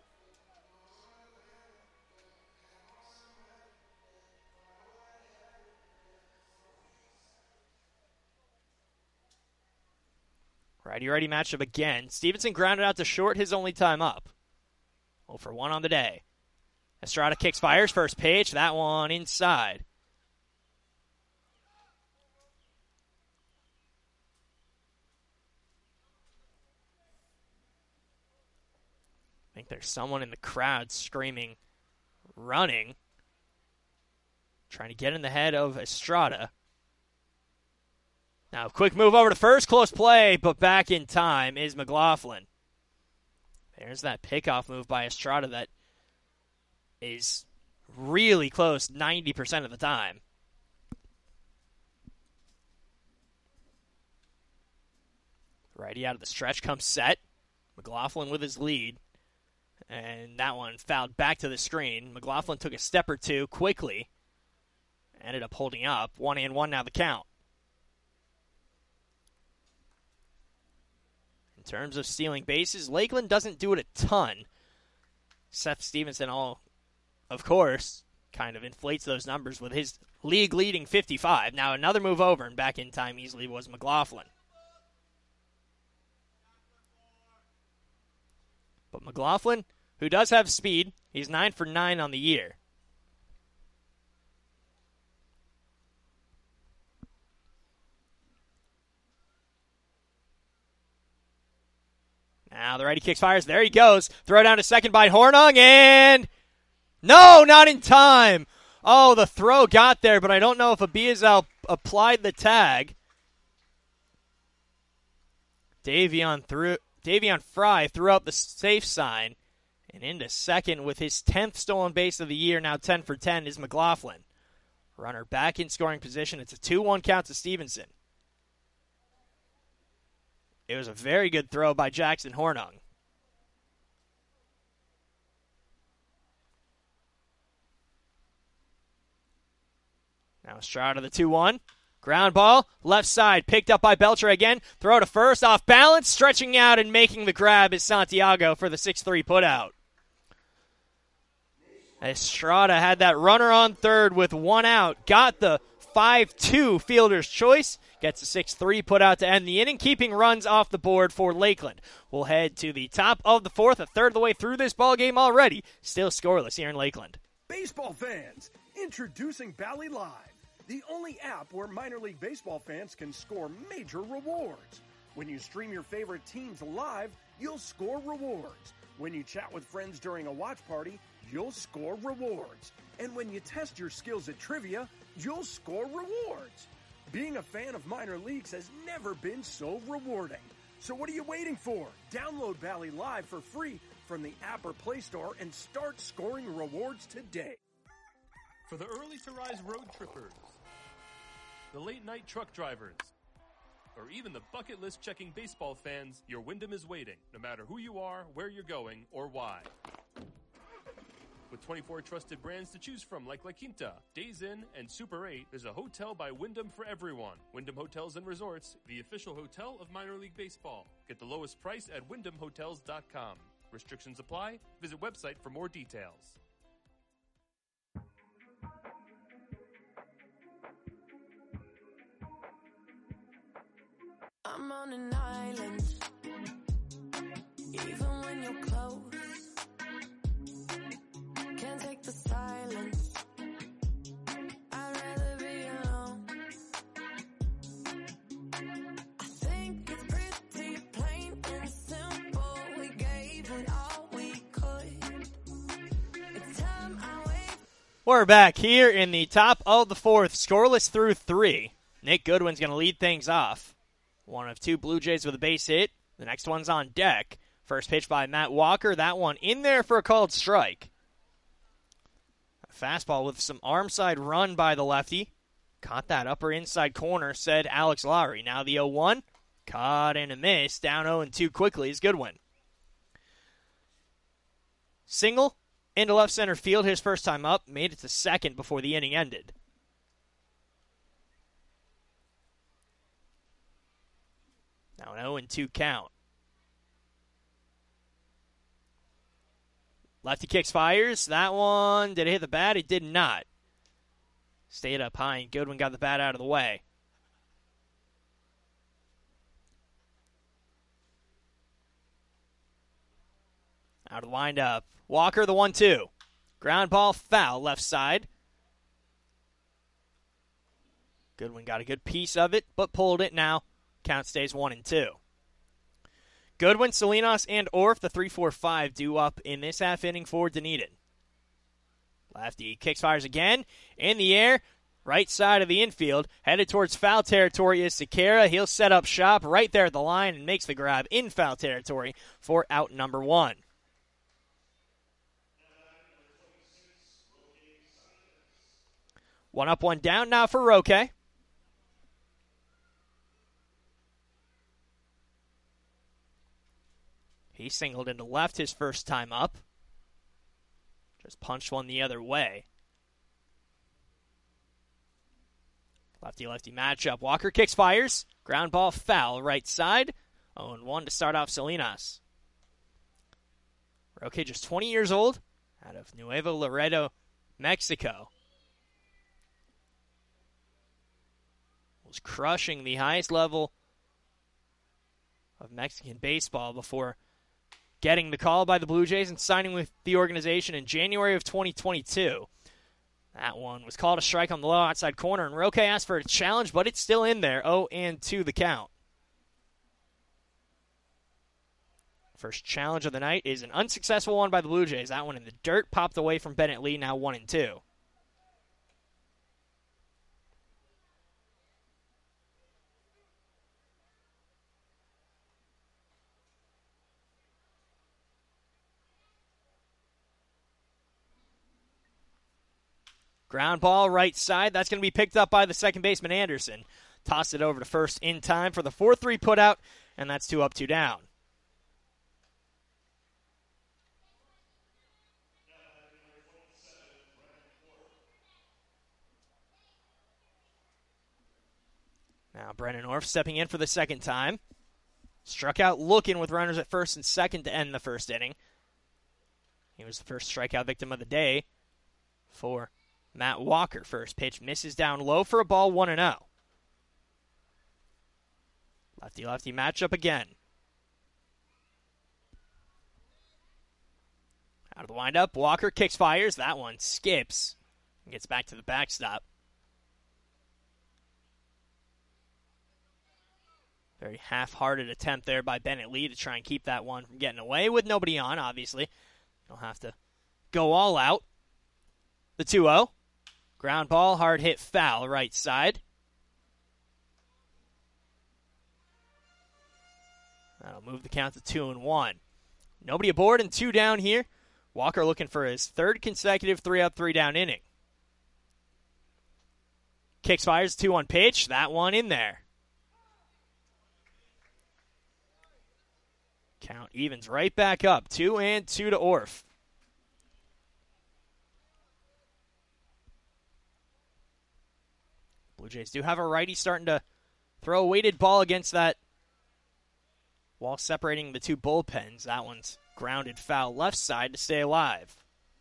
Righty-righty matchup again. Stevenson grounded out to short, his only time up. oh for one on the day. Estrada kicks, fires, first pitch. That one inside. I think there's someone in the crowd screaming, running. Trying to get in the head of Estrada. Now, quick move over to first, close play, but back in time is McLaughlin. There's that pickoff move by Estrada that is really close ninety percent of the time. Righty out of the stretch comes set. McLaughlin with his lead. And that one fouled back to the screen. McLaughlin took a step or two quickly. Ended up holding up. One and one now the count. In terms of stealing bases, Lakeland doesn't do it a ton. Seth Stevenson, all, of course, kind of inflates those numbers with his league-leading fifty-five. Now another move over and back in time easily was McLaughlin. But McLaughlin, who does have speed, he's nine for nine on the year. Now the righty kicks, fires. There he goes. Throw down to second by Hornung, and no, not in time. Oh, the throw got there, but I don't know if Abiazel applied the tag. Davion threw. Davion Fry threw out the safe sign, and into second with his tenth stolen base of the year, now ten for ten, is McLaughlin. Runner back in scoring position. It's a two one count to Stevenson. It was a very good throw by Jackson Hornung. Now Estrada the two one. Ground ball, left side, picked up by Belcher again. Throw to first, off balance, stretching out and making the grab is Santiago for the six three putout. Estrada had that runner on third with one out. Got the five two fielder's choice. Gets a six three putout to end the inning, keeping runs off the board for Lakeland. We'll head to the top of the fourth, a third of the way through this ball game already. Still scoreless here in Lakeland. Baseball fans, introducing Bally Live, the only app where minor league baseball fans can score major rewards. When you stream your favorite teams live, you'll score rewards. When you chat with friends during a watch party, you'll score rewards. And when you test your skills at trivia, you'll score rewards. Being a fan of minor leagues has never been so rewarding. So what are you waiting for? Download Bally Live for free from the app or Play Store and start scoring rewards today. For the early-to-rise road trippers, the late-night truck drivers, or even the bucket list checking baseball fans, your Wyndham is waiting, no matter who you are, where you're going, or why. With twenty-four trusted brands to choose from like La Quinta, Days Inn, and Super eight, there's a hotel by Wyndham for everyone. Wyndham Hotels and Resorts, the official hotel of minor league baseball. Get the lowest price at wyndham hotels dot com. Restrictions apply. Visit website for more details. I'm on an island, even when you're close. Can't take the silence. I'd rather be alone. I think it's pretty plain and simple. We gave it all we could. It's time I wait. We're back here in the top of the fourth, scoreless through three. Nick Goodwin's going to lead things off. One of two Blue Jays with a base hit. The next one's on deck. First pitch by Matt Walker. That one in there for a called strike. A fastball with some arm side run by the lefty. Caught that upper inside corner, said Alex Lowry. Now the oh one. Caught and a miss. Down oh two quickly is Goodwin. Single into left center field his first time up. Made it to second before the inning ended. Now an oh two count. Lefty kicks, fires. That one, did it hit the bat? It did not. Stayed up high, and Goodwin got the bat out of the way. Out of the windup. Walker, the one two. Ground ball, foul, left side. Goodwin got a good piece of it, but pulled it now. Count stays one and two. Goodwin, Salinas, and Orff, the three four five, due up in this half inning for Dunedin. Lefty kicks, fires again. In the air, right side of the infield. Headed towards foul territory is Sequeira. He'll set up shop right there at the line and makes the grab in foul territory for out number one. One up, one down now for Roque. He singled into left his first time up. Just punched one the other way. Lefty-lefty matchup. Walker kicks, fires. Ground ball foul right side. oh and one to start off Salinas. Roque just twenty years old, out of Nuevo Laredo, Mexico. Was crushing the highest level of Mexican baseball before getting the call by the Blue Jays and signing with the organization in January of twenty twenty-two. That one was called a strike on the low outside corner, and Roque asked for a challenge, but it's still in there. oh and two the count. First challenge of the night is an unsuccessful one by the Blue Jays. That one in the dirt, popped away from Bennett Lee, now one and two. Ground ball right side. That's going to be picked up by the second baseman, Anderson. Tossed it over to first in time for the four three put out, and that's two up, two down. Now Brennan Orff stepping in for the second time. Struck out looking with runners at first and second to end the first inning. He was the first strikeout victim of the day for Matt Walker. First pitch misses down low for a ball, one and oh. Lefty-lefty matchup again. Out of the windup, Walker kicks, fires. That one skips and gets back to the backstop. Very half-hearted attempt there by Bennett Lee to try and keep that one from getting away with nobody on, obviously. You'll have to go all out. The two oh. Ground ball, hard hit foul, right side. That'll move the count to two and one. Nobody aboard and two down here. Walker looking for his third consecutive three up, three down inning. Kicks, fires, two one pitch. That one in there. Count evens right back up. Two and two to Orff. Blue Jays do have a righty starting to throw a weighted ball against that wall separating the two bullpens. That one's grounded foul left side to stay alive.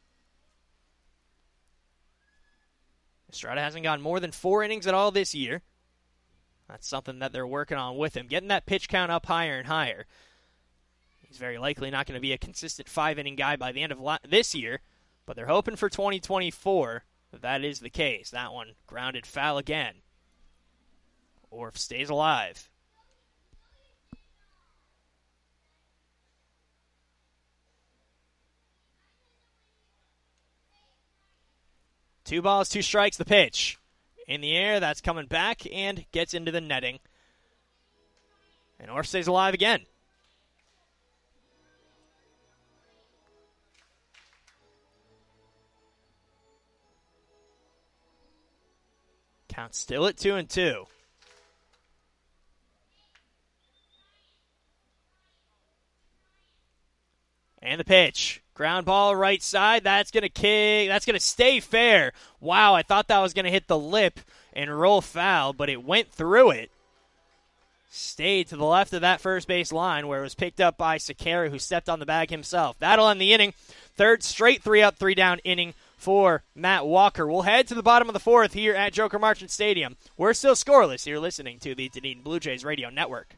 Estrada hasn't gone more than four innings at all this year. That's something that they're working on with him. Getting that pitch count up higher and higher. He's very likely not going to be a consistent five-inning guy by the end of la- this year, but they're hoping for twenty twenty-four that that is the case. That one grounded foul again. Orff stays alive. Two balls, two strikes, the pitch. In the air, that's coming back and gets into the netting. And Orff stays alive again. Count still at two and two. And the pitch. Ground ball right side. That's going to kick. That's going to stay fair. Wow, I thought that was going to hit the lip and roll foul, but it went through it. Stayed to the left of that first base line where it was picked up by Sakara, who stepped on the bag himself. That'll end the inning. Third straight three up, three down inning for Matt Walker. We'll head to the bottom of the fourth here at Joker Marchant Stadium. We're still scoreless. You're listening to the Dunedin Blue Jays Radio Network.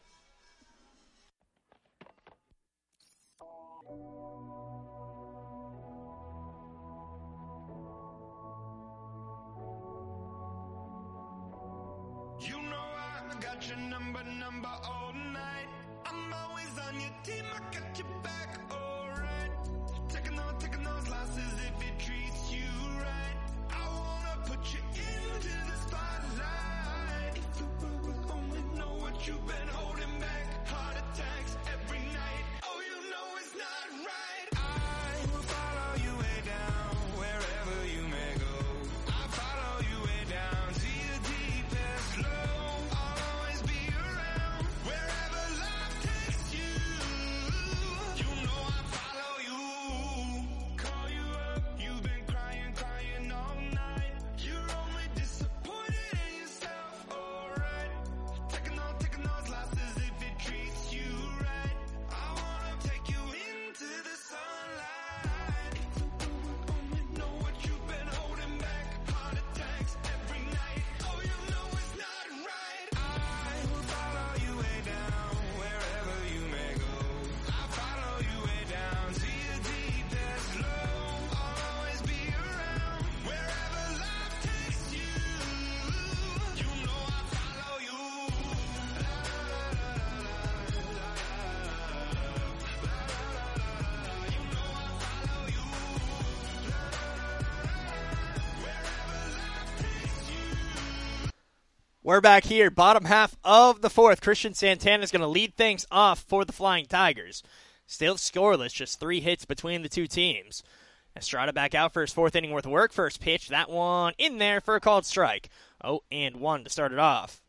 You know I got your number, number all night. I'm always on your team, I got your back, alright. Taking on, taking those losses if it treats you right. I wanna put you into the spotlight. If the world would only know what you've been holding back. Heart attacks every night. Oh, you know it's not right. I will follow you way down, wherever you may go. I follow you way down to your deepest low. I'll always be around. We're back here, bottom half of the fourth. Christian Santana is going to lead things off for the Flying Tigers. Still scoreless, just three hits between the two teams. Estrada back out for his fourth inning worth of work. First pitch, that one in there for a called strike. oh and one to start it off.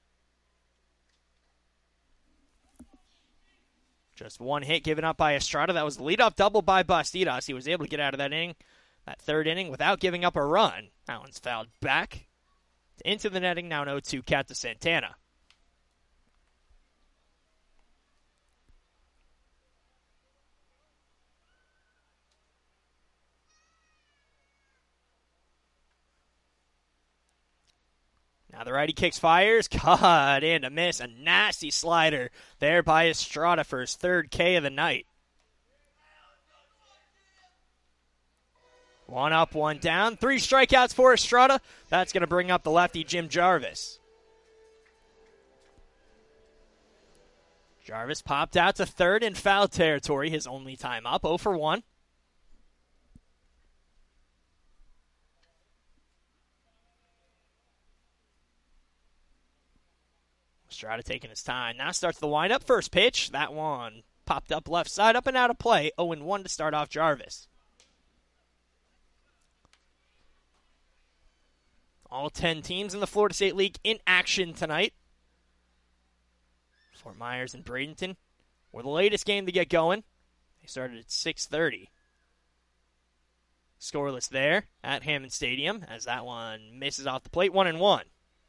Just one hit given up by Estrada. That was the leadoff double by Bastidas. He was able to get out of that inning, that third inning, without giving up a run. That one's fouled back into the netting. Now an oh two count to Santana. Now the righty kicks, fires, caught and a miss. A nasty slider there by Estrada for his third K of the night. One up, one down. Three strikeouts for Estrada. That's going to bring up the lefty, Jim Jarvis. Jarvis popped out to third in foul territory, his only time up, oh for one. Estrada taking his time. Now starts the windup. First pitch. That one popped up left side, up and out of play. oh and one to start off Jarvis. All ten teams in the Florida State League in action tonight. Fort Myers and Bradenton were the latest game to get going. They started at six thirty. Scoreless there at Hammond Stadium as that one misses off the plate. One and one.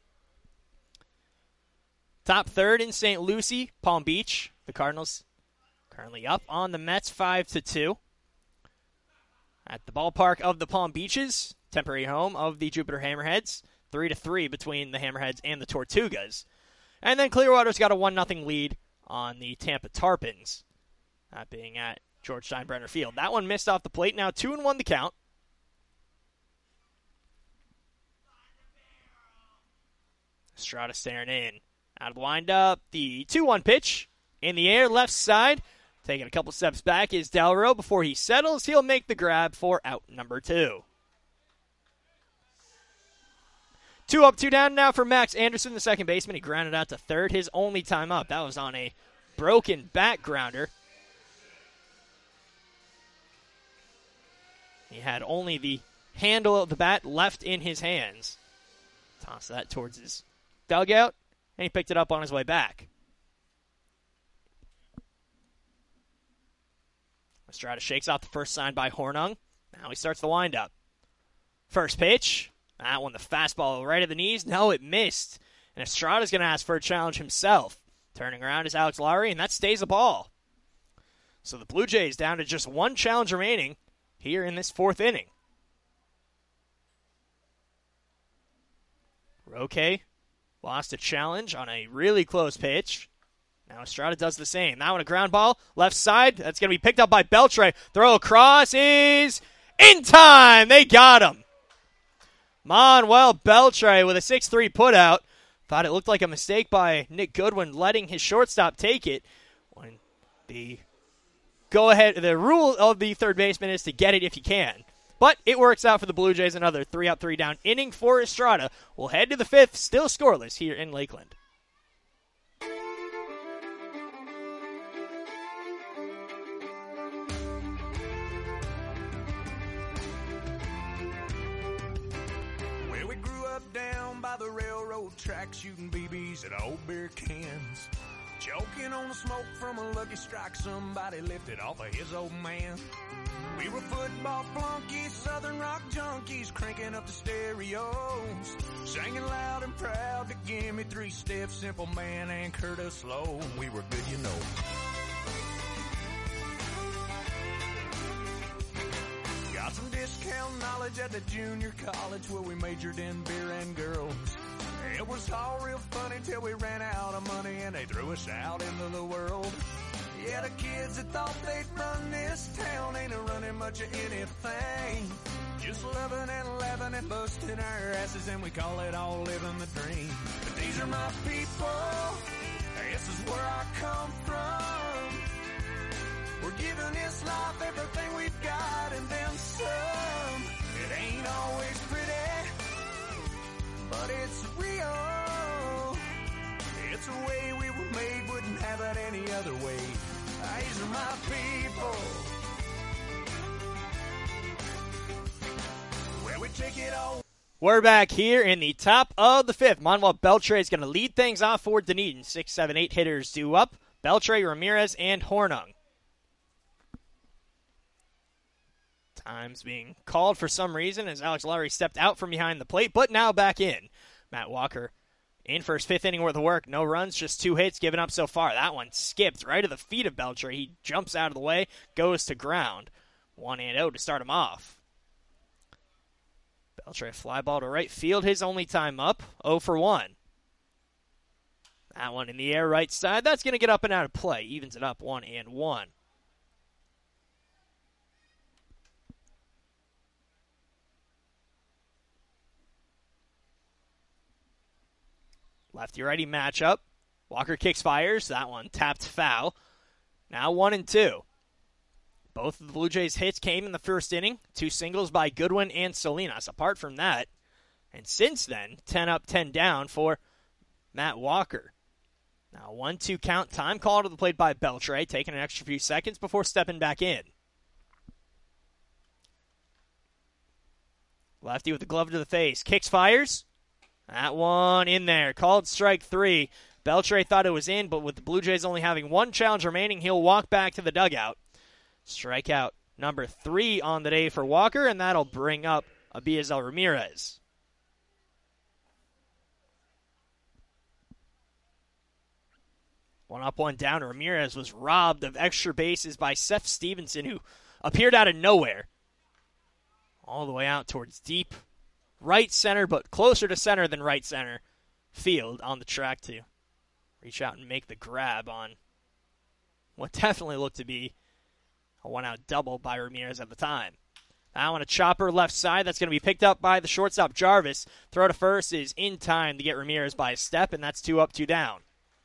Top third in Saint Lucie, Palm Beach. The Cardinals currently up on the Mets five to two. At the ballpark of the Palm Beaches, temporary home of the Jupiter Hammerheads, three to three between the Hammerheads and the Tortugas. And then Clearwater's got a one nothing lead on the Tampa Tarpons, that being at George Steinbrenner Field. That one missed off the plate. Now two and one the count. Estrada staring in. Out of the windup, the two one pitch in the air, left side. Taking a couple steps back is Delro. Before he settles, he'll make the grab for out number two. Two up, two down now for Max Anderson, the second baseman. He grounded out to third, his only time up. That was on a broken back grounder. He had only the handle of the bat left in his hands. Toss that towards his dugout. And he picked it up on his way back. Estrada shakes out the first sign by Hornung. Now he starts the windup. First pitch. That one, the fastball right at the knees. No, it missed. And Estrada's going to ask for a challenge himself. Turning around is Alex Lowry, and that stays a ball. So the Blue Jays down to just one challenge remaining here in this fourth inning. Roque lost a challenge on a really close pitch. Now Estrada does the same. That one a ground ball. Left side. That's going to be picked up by Beltre. Throw across is in time. They got him. Manuel Beltre with a six three putout. Thought it looked like a mistake by Nick Goodwin letting his shortstop take it. When the go ahead, the rule of the third baseman is to get it if you can. But it works out for the Blue Jays. Another three up, three down inning for Estrada. We'll head to the fifth, still scoreless here in Lakeland. Well, we grew up down by the railroad track, shooting B Bs at old beer cans. Choking on the smoke from a Lucky Strike somebody lifted off of his old man. We were football flunkies, southern rock junkies, cranking up the stereos, singing loud and proud to give me three steps, Simple Man and Curtis Lowe. We were good, you know. Got some discount knowledge at the junior college where we majored in beer and girls. It was all real funny till we ran out of money and they threw us out into the world. Yeah, the kids that thought they'd run this town ain't a running much of anything. Just loving and laughing and busting our asses, and we call it all living the dream. But these are my people, this is where I come from. We're giving this life everything we've got and then some. It ain't always pretty, but it's real. any other way. These are my people. Where we take it all. We're back here in the top of the fifth. Manuel Beltre is going to lead things off for Dunedin. Six, seven, eight hitters due up. Beltre, Ramirez, and Hornung. Time's being called for some reason as Alex Lowry stepped out from behind the plate, but now back in. Matt Walker in for his fifth inning worth of work. No runs, just two hits given up so far. That one skipped right at the feet of Beltre. He jumps out of the way, goes to ground. One and oh to start him off. Beltre fly ball to right field, his only time up, oh for one. That one in the air right side, that's going to get up and out of play. Evens it up one and one. Lefty-righty matchup. Walker kicks, fires. That one tapped foul. Now one and two. Both of the Blue Jays' hits came in the first inning. Two singles by Goodwin and Salinas. Apart from that, and since then, ten up, ten down for Matt Walker. Now one two count, time call to the plate by Beltre, taking an extra few seconds before stepping back in. Lefty with the glove to the face. Kicks, fires. That one in there. Called strike three. Beltre thought it was in, but with the Blue Jays only having one challenge remaining, he'll walk back to the dugout. Strikeout number three on the day for Walker, and that'll bring up Abiazel Ramirez. One up, one down. Ramirez was robbed of extra bases by Seth Stevenson, who appeared out of nowhere. All the way out towards deep right center, but closer to center than right center field on the track to reach out and make the grab on what definitely looked to be a one-out double by Ramirez at the time. Now on a chopper left side, that's going to be picked up by the shortstop Jarvis. Throw to first is in time to get Ramirez by a step, and that's two up, two down.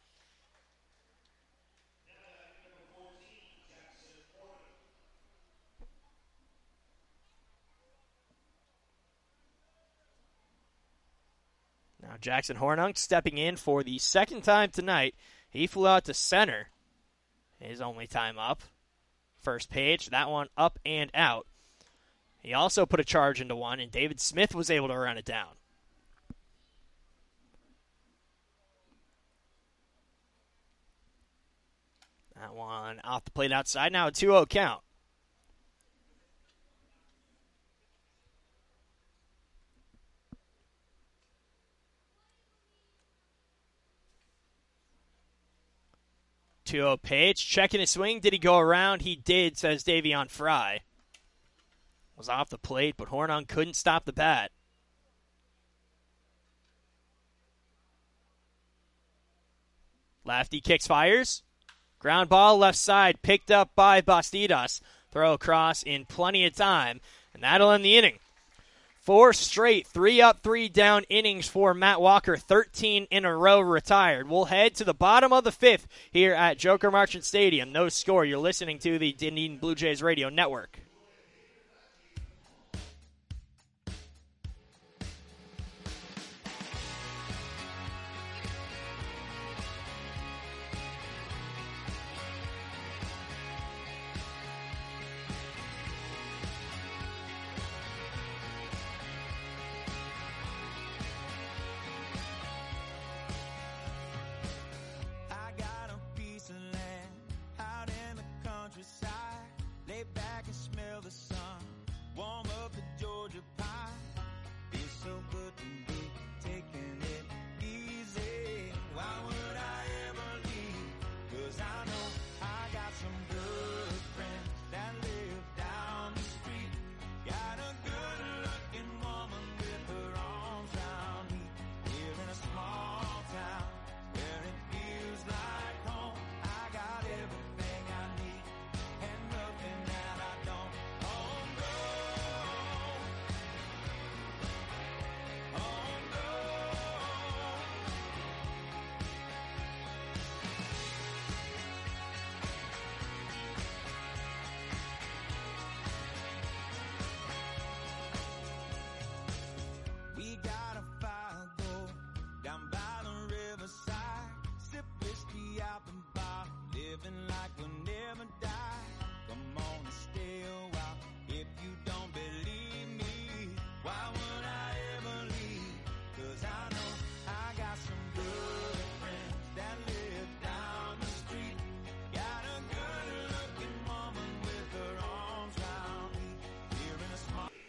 Now Jackson Hornung stepping in for the second time tonight. He flew out to center. His only time up. First page, that one up and out. He also put a charge into one, and David Smith was able to run it down. That one off the plate outside. Now a two oh count. two oh Page, checking his swing. Did he go around? He did, says Davion Fry. Was off the plate, but Hornung couldn't stop the bat. Lefty kicks, fires. Ground ball left side, picked up by Bastidas. Throw across in plenty of time, and that'll end the inning. Four straight, three up, three down innings for Matt Walker, thirteen in a row retired. We'll head to the bottom of the fifth here at Joker Marchant Stadium. No score. You're listening to the Dunedin Blue Jays Radio Network. Back and smell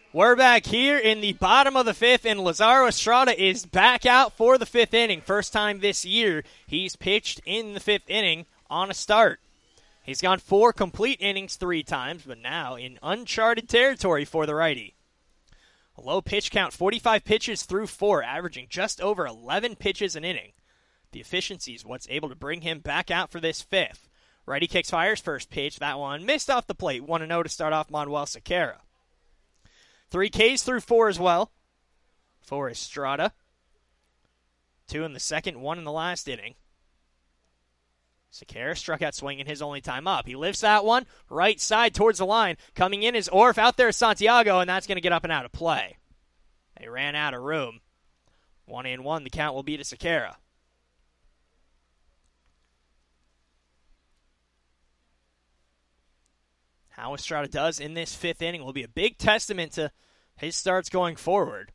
We're back here in the bottom of the fifth, and Lazaro Estrada is back out for the fifth inning. First time this year he's pitched in the fifth inning on a start. He's gone four complete innings three times, but now in uncharted territory for the righty. A low pitch count, forty-five pitches through four, averaging just over eleven pitches an inning. The efficiency is what's able to bring him back out for this fifth. Righty kicks fires, first pitch, that one missed off the plate. one and oh to start off Manuel Sequeira. Three Ks through four as well for Estrada. Two in the second, one in the last inning. Sequeira struck out swinging his only time up. He lifts that one right side towards the line. Coming in is Orf. Out there is Santiago, and that's going to get up and out of play. They ran out of room. One and one, the count will be to Sequeira. How Estrada does in this fifth inning will be a big testament to his starts going forward.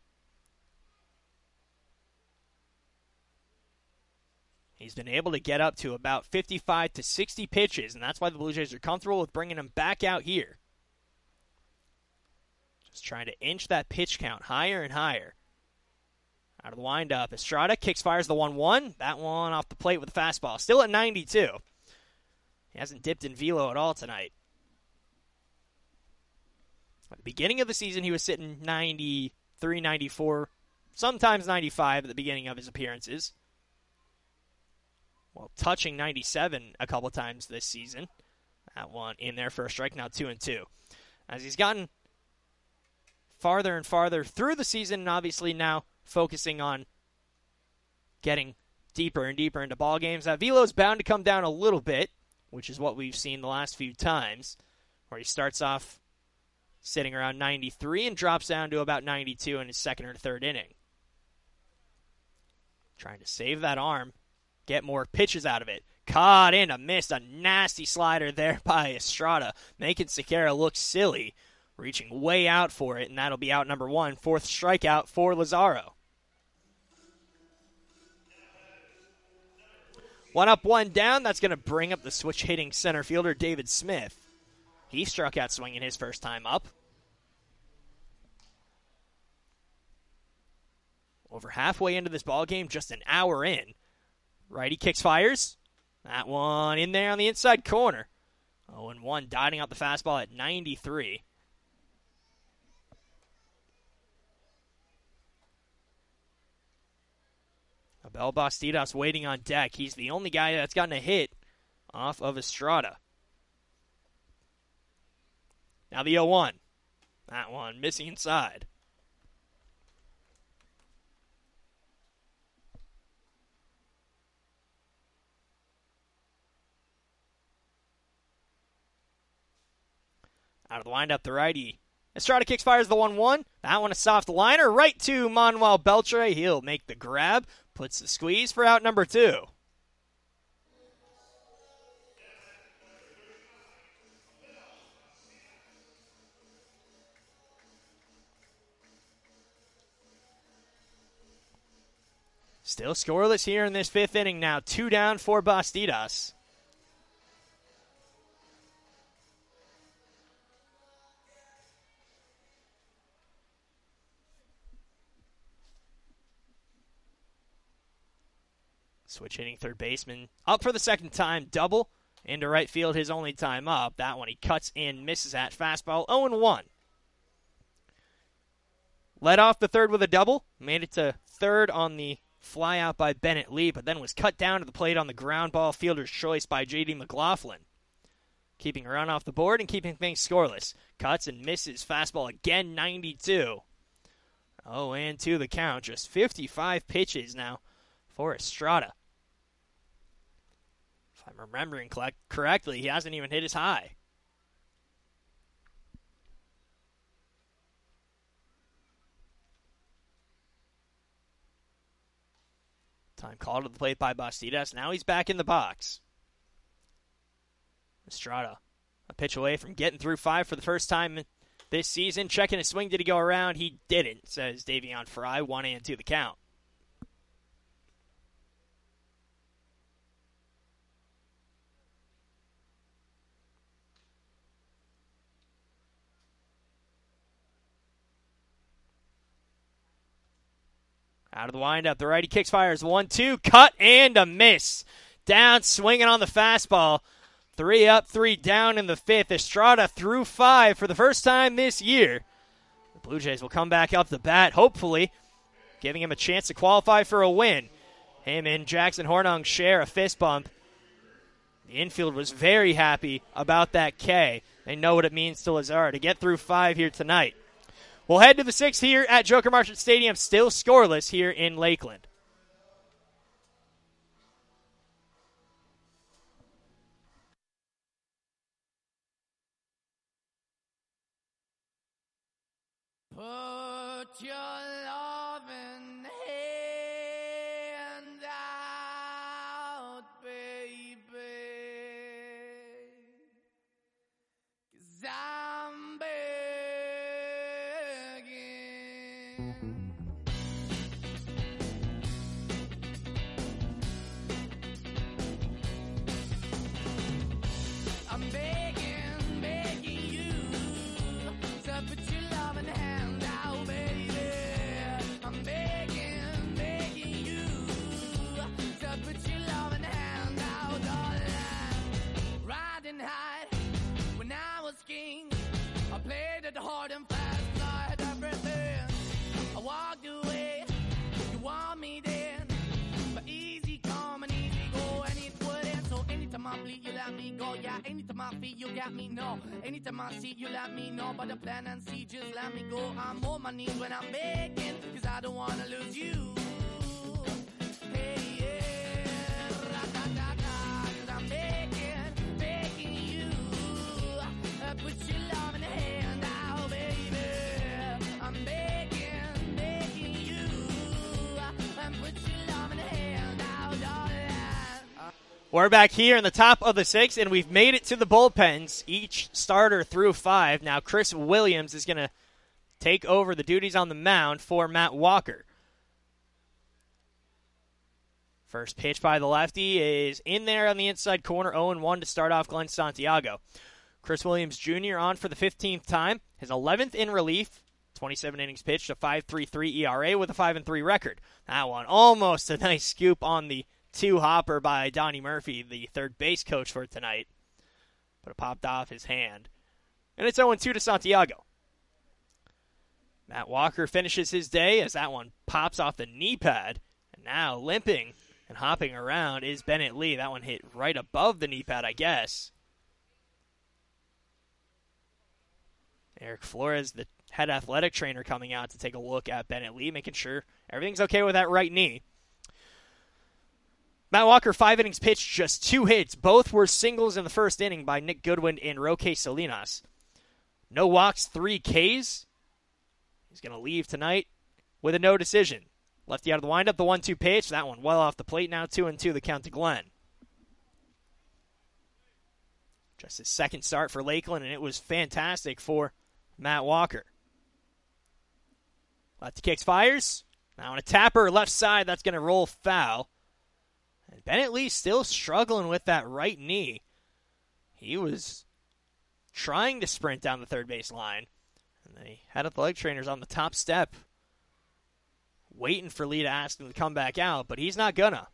He's been able to get up to about fifty-five to sixty pitches, and that's why the Blue Jays are comfortable with bringing him back out here. Just trying to inch that pitch count higher and higher. Out of the windup, Estrada kicks, fires the one one. That one off the plate with a fastball. Still at ninety-two. He hasn't dipped in velo at all tonight. At the beginning of the season, he was sitting ninety-three, ninety-four, sometimes ninety-five at the beginning of his appearances. Well, touching ninety-seven a couple times this season. That one in there for a strike, now two and two. As he's gotten farther and farther through the season, and obviously now focusing on getting deeper and deeper into ball games, that velo's bound to come down a little bit, which is what we've seen the last few times, where he starts off sitting around ninety-three and drops down to about ninety-two in his second or third inning. Trying to save that arm, get more pitches out of it. Caught in a miss, a nasty slider there by Estrada, making Sequeira look silly, reaching way out for it, and that'll be out number one, fourth strikeout for Lazaro. One up, one down. That's going to bring up the switch-hitting center fielder, David Smith. He struck out swinging his first time up. Over halfway into this ballgame, just an hour in. Righty kicks, fires. That one in there on the inside corner. oh and one, dotting out the fastball at ninety-three. Abel Bastidas waiting on deck. He's the only guy that's gotten a hit off of Estrada. Now the oh one. That one missing inside. Out of the windup, the righty. Estrada kicks, fires the one one. That one a soft liner right to Manuel Beltre. He'll make the grab. Puts the squeeze for out number two. Still scoreless here in this fifth inning now. Two down for Bastidas. Switch hitting third baseman up for the second time. Double into right field, his only time up. That one he cuts in, misses at fastball. oh and one. Led off the third with a double. Made it to third on the fly out by Bennett Lee, but then was cut down to the plate on the ground ball fielder's choice by J D McLaughlin. Keeping a run off the board and keeping things scoreless. Cuts and misses fastball again, ninety-two. oh and two the count. Just fifty-five pitches now for Estrada. If I'm remembering correctly, he hasn't even hit his high. Time called to the plate by Bastidas. Now he's back in the box. Estrada, a pitch away from getting through five for the first time this season. Checking his swing. Did he go around? He didn't, says Davion Fry. One and two the count. Out of the windup, the righty kicks, fires one two, cut and a miss. Down, swinging on the fastball. Three up, three down in the fifth. Estrada threw five for the first time this year. The Blue Jays will come back up the bat, hopefully, giving him a chance to qualify for a win. Him and Jackson Hornung share a fist bump. The infield was very happy about that K. They know what it means to Lazar to get through five here tonight. We'll head to the sixth here at Joker Marchant Stadium, still scoreless here in Lakeland. Put your loving hand out, baby, 'cause I'm begging. I'm begging, begging you to put your loving hand out, baby. I'm begging, begging you to put your loving hand out, darling. Riding high when I was king, I played it hard and fast, I had everything. I walked away, you want me then, but easy come and easy go, and it wouldn't. So anytime I bleed, you let me go. Yeah, anytime I feel, you got me, no. Anytime I see, you let me know. But the plan and see, just let me go. I'm on my knees when I'm begging, 'cause I don't wanna lose you. Hey, yeah, ra-da-da-da, 'cause I'm begging, begging you. Uh, put your love in the hand out, baby. I'm begging, begging you. And put your love in the hand out, darling. We're back here in the top of the sixth, and we've made it to the bullpens. Each starter through five. Now Chris Williams is going to take over the duties on the mound for Matt Walker. First pitch by the lefty is in there on the inside corner, oh and one to start off Glenn Santiago. Chris Williams Junior on for the fifteenth time, his eleventh in relief, twenty-seven innings pitched, a five point three three E R A with a five and three record. That one almost a nice scoop on the two-hopper by Donnie Murphy, the third base coach for tonight, but it popped off his hand. And it's oh and two to Santiago. Matt Walker finishes his day as that one pops off the knee pad, and now limping and hopping around is Bennett Lee. That one hit right above the knee pad, I guess. Eric Flores, the head athletic trainer, coming out to take a look at Bennett Lee, making sure everything's okay with that right knee. Matt Walker, five innings pitched, just two hits. Both were singles in the first inning by Nick Goodwin and Roque Salinas. No walks, three Ks. He's going to leave tonight with a no decision. Lefty out of the windup, the one two pitch. That one well off the plate. Now two and two, the count to Glenn. Just his second start for Lakeland, and it was fantastic for Matt Walker. Lefty kicks, fires. Now on a tapper, left side, that's going to roll foul. And Bennett Lee still struggling with that right knee. He was trying to sprint down the third base line. And they had athletic trainers on the top step waiting for Lee to ask him to come back out, but he's not gonna.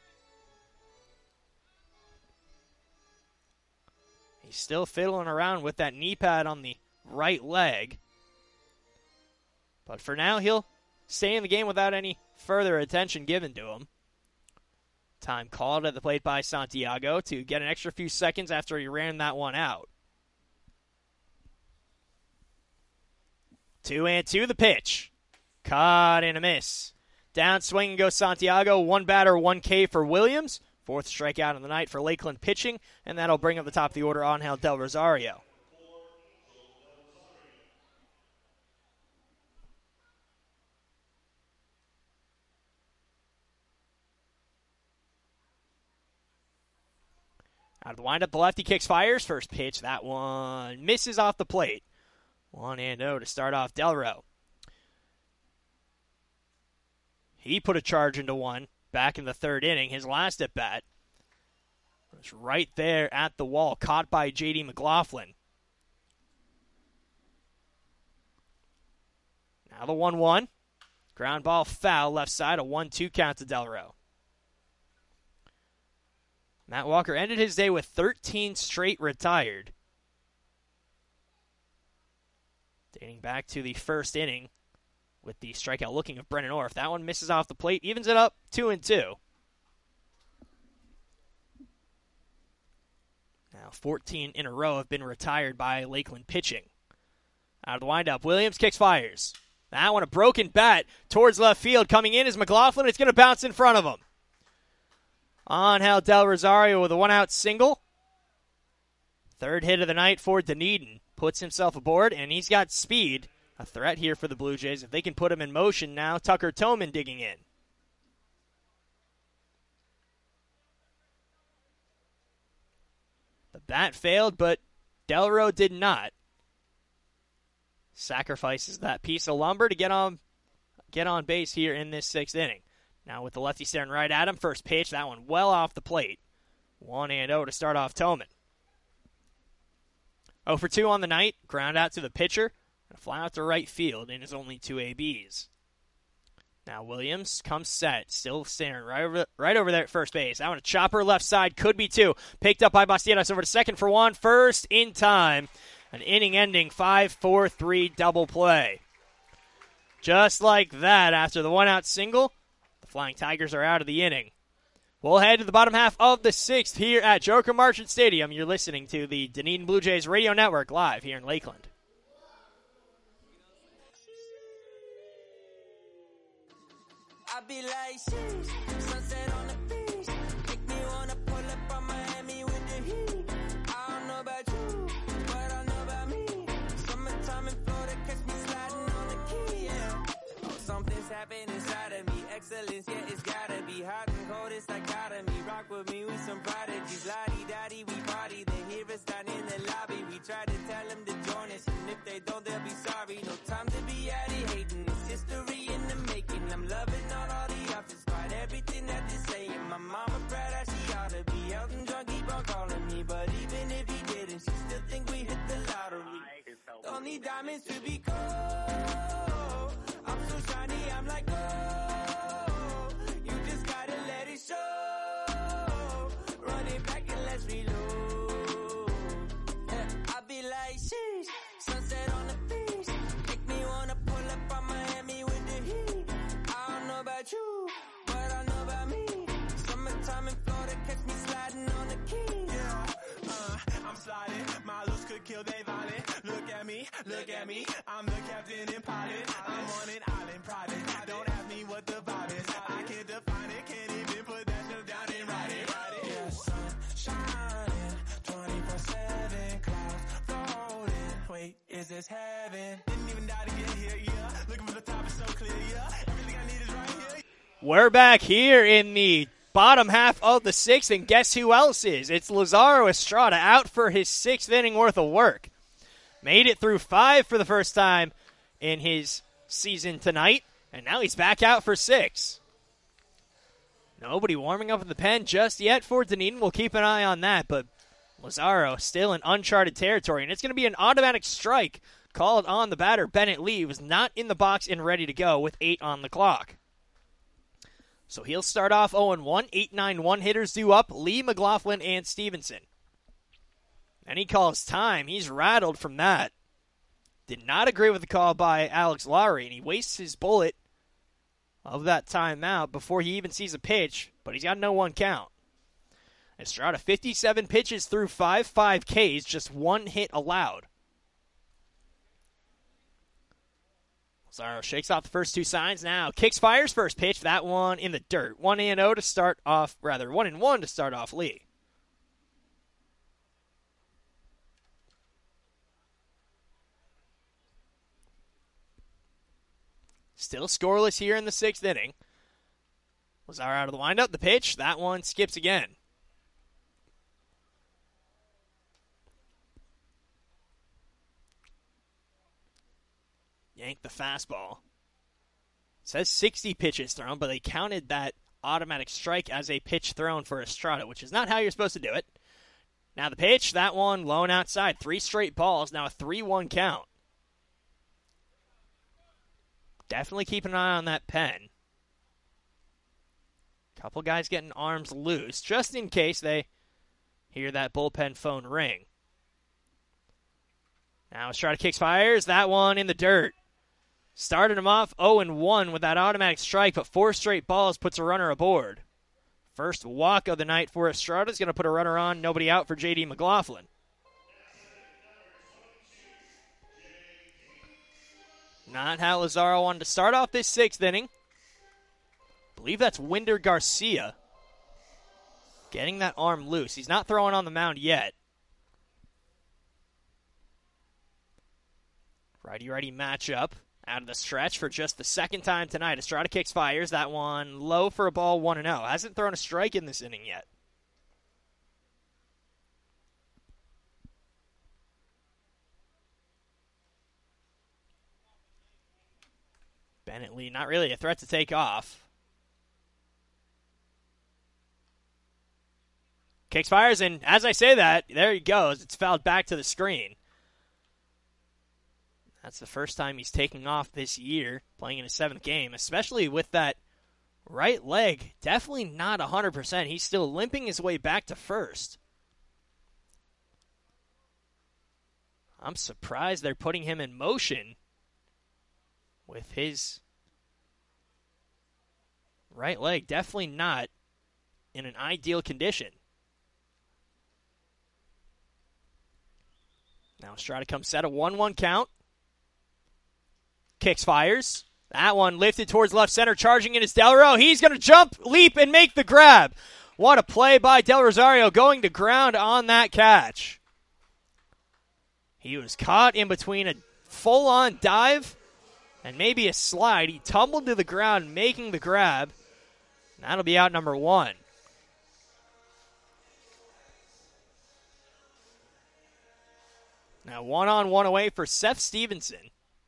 He's still fiddling around with that knee pad on the right leg. But for now, he'll stay in the game without any further attention given to him. Time called at the plate by Santiago to get an extra few seconds after he ran that one out. Two and two, the pitch. Caught and a miss. Down swinging goes Santiago. One batter, one K for Williams. Fourth strikeout of the night for Lakeland pitching, and that'll bring up the top of the order Angel Del Rosario. Out of the windup, the lefty kicks, fires. First pitch, that one misses off the plate. one and oh to start off Delro. He put a charge into one back in the third inning, his last at bat. It was right there at the wall, caught by J D McLaughlin. Now the one one. Ground ball foul left side, a one two count to Delro. Matt Walker ended his day with thirteen straight retired. Dating back to the first inning with the strikeout looking of Brennan Orr. If that one misses off the plate, evens it up two and two. Now fourteen in a row have been retired by Lakeland pitching. Out of the windup, Williams kicks, fires. That one a broken bat towards left field. Coming in is McLaughlin. It's going to bounce in front of him. Angel Del Rosario with a one-out single. Third hit of the night for Dunedin. Puts himself aboard, and he's got speed. A threat here for the Blue Jays. If they can put him in motion now, Tucker Toman digging in. The bat failed, but Delro did not. Sacrifices that piece of lumber to get on, get on base here in this sixth inning. Now with the lefty staring right at him, first pitch, that one well off the plate. one and oh to start off Toman. oh for two on the night, ground out to the pitcher, and a fly out to right field in his only two A Bs. Now Williams comes set, still staring right over, right over there at first base. That one a chopper left side, could be two. Picked up by Bastidas over to second for one, first in time. An inning-ending five four three double play. Just like that, after the one-out single, the Flying Tigers are out of the inning. We'll head to the bottom half of the sixth here at Joker Marchant Stadium. You're listening to the Dunedin Blue Jays Radio Network live here in Lakeland. I be like, sheesh, sunset on the beach. Make me wanna pull up on Miami with the heat. I don't know about you, but I know about me. Summertime in Florida, catch me sliding on the key, yeah. Oh, something's happening inside of me. Excellence, yeah, it's gotta be hot and cold, it's dichotomy. Rock with me with some prodigies. Lottie-dottie, we party. They hear us down in the lobby. We try to tell them to join us, and if they don't, they'll be sorry. No time to be out here hating. It's history in the making. I'm loving all, all the options, quite everything that they're saying. My mama proud as she ought to be. Elton John keep on calling me, but even if he didn't, she still think we hit the lottery. Don't need diamonds to be cold. I'm so shiny, I'm like, oh, you just gotta let it show. Run it back and let's reload. Yeah, I be like, sheesh, sunset on the beach. Make me wanna pull up on Miami with the heat. I don't know about you, but I know about me. Summertime in Florida, catch me sliding on the key. Yeah, uh, I'm sliding. My looks could kill they violent. Look at me, look at me. I'm the captain and pilot. I'm on an island private. Don't ask me what the vibe is. I can't define it. Can't even put that shit down and write it. Yeah, sun shining, twenty-four seven clouds floating. Wait, is this heaven? Didn't even die to get here, yeah. Looking for the top is so clear, yeah. Everything I need is right here. We're back here in the bottom half of the sixth, and guess who else is? It's Lazaro Estrada out for his sixth inning worth of work. Made it through five for the first time in his season tonight, and now he's back out for six. Nobody warming up in the pen just yet for Dunedin. We'll keep an eye on that, but Lazaro still in uncharted territory, and it's going to be an automatic strike called on the batter. Bennett Lee was not in the box and ready to go with eight on the clock. So he'll start off oh and one. eight nine one hitters due up. Lee, McLaughlin, and Stevenson. And he calls time. He's rattled from that. Did not agree with the call by Alex Lowry, and he wastes his bullet of that timeout before he even sees a pitch, but he's got no one count. Estrada, fifty-seven pitches through five, five Ks, just one hit allowed. Lazaro shakes off the first two signs now. Kicks, fires, first pitch. That one in the dirt. one and oh to start off, rather, one and one to start off Lee. Still scoreless here in the sixth inning. Lazaro out of the windup. The pitch. That one skips again. Yank the fastball. It says sixty pitches thrown, but they counted that automatic strike as a pitch thrown for Estrada, which is not how you're supposed to do it. Now the pitch, that one low and outside. Three straight balls, now a three one count. Definitely keep an eye on that pen. Couple guys getting arms loose, just in case they hear that bullpen phone ring. Now Estrada kicks, fires. That one in the dirt. Started him off oh and one with that automatic strike, but four straight balls puts a runner aboard. First walk of the night for Estrada is going to put a runner on. Nobody out for J D McLaughlin. Not how Lazaro wanted to start off this sixth inning. I believe that's Winder Garcia getting that arm loose. He's not throwing on the mound yet. Righty-righty matchup out of the stretch for just the second time tonight. Estrada kicks, fires. That one low for a ball, one and oh. Hasn't thrown a strike in this inning yet. Bennett Lee, not really a threat to take off. Kicks, fires, and as I say that, there he goes. It's fouled back to the screen. That's the first time he's taking off this year, playing in his seventh game, especially with that right leg. Definitely not one hundred percent. He's still limping his way back to first. I'm surprised they're putting him in motion with his right leg. Definitely not in an ideal condition. Now Estrada comes set, a one one count. Kicks, fires. That one lifted towards left center. Charging in is Del He's going to jump, leap, and make the grab. What a play by Del Rosario, going to ground on that catch. He was caught in between a full-on dive and maybe a slide. He tumbled to the ground, making the grab. That'll be out number one. Now one on, one away for Seth Stevenson.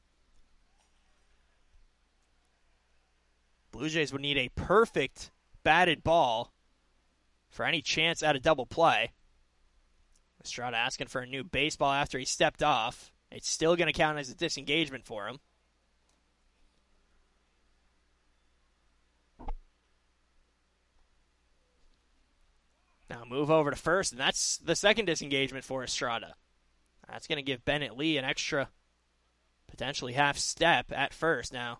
Blue Jays would need a perfect batted ball for any chance at a double play. Estrada asking for a new baseball after he stepped off. It's still going to count as a disengagement for him. Now move over to first, and that's the second disengagement for Estrada. That's going to give Bennett Lee an extra, potentially half step at first now.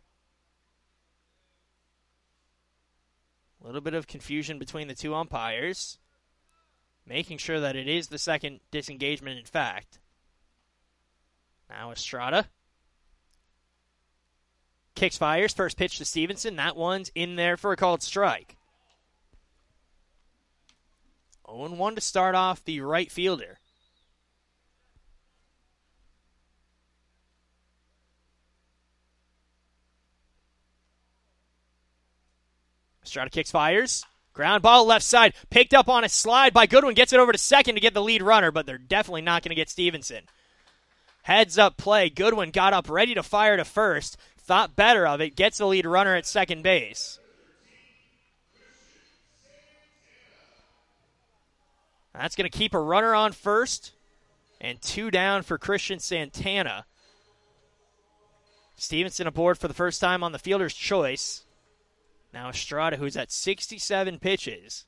A little bit of confusion between the two umpires, making sure that it is the second disengagement in fact. Now Estrada kicks, fires. First pitch to Stevenson. That one's in there for a called strike. oh and one to start off the right fielder. Estrada kicks, fires. Ground ball left side. Picked up on a slide by Goodwin. Gets it over to second to get the lead runner, but they're definitely not going to get Stevenson. Heads up play. Goodwin got up ready to fire to first. Thought better of it. Gets the lead runner at second base. That's going to keep a runner on first. And two down for Christian Santana. Stevenson aboard for the first time on the fielder's choice. Now Estrada, who's at sixty-seven pitches.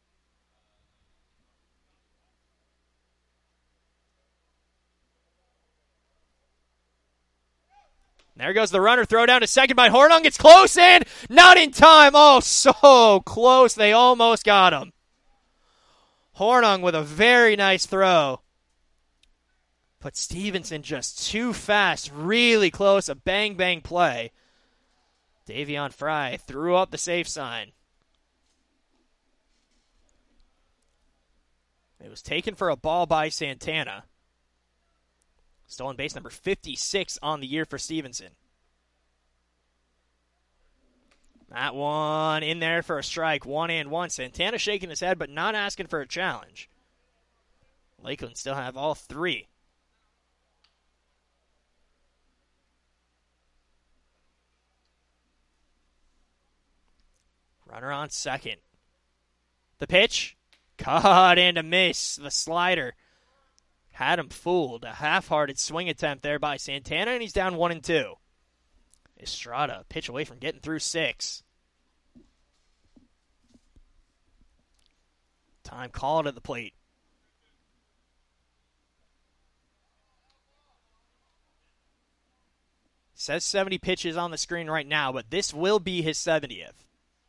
There goes the runner. Throw down to second by Hornung. Gets close in. Not in time. Oh, so close. They almost got him. Hornung with a very nice throw. But Stevenson just too fast. Really close. A bang-bang play. Davion Fry threw up the safe sign. It was taken for a ball by Santana. Stolen base number fifty-six on the year for Stevenson. That one in there for a strike. One and one. Santana shaking his head, but not asking for a challenge. Lakeland still have all three. Runner on second. The pitch. Caught and a miss. The slider had him fooled. A half-hearted swing attempt there by Santana, and he's down one and two. Estrada, pitch away from getting through six. Time called at the plate. Says seventy pitches on the screen right now, but this will be his seventieth.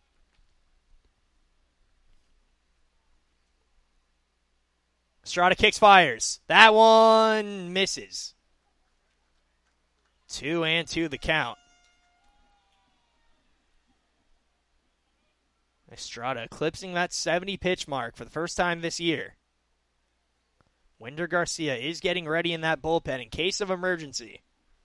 Estrada kicks, fires. That one misses. Two and two the count. Estrada eclipsing that seventy pitch mark for the first time this year. Winder Garcia is getting ready in that bullpen in case of emergency.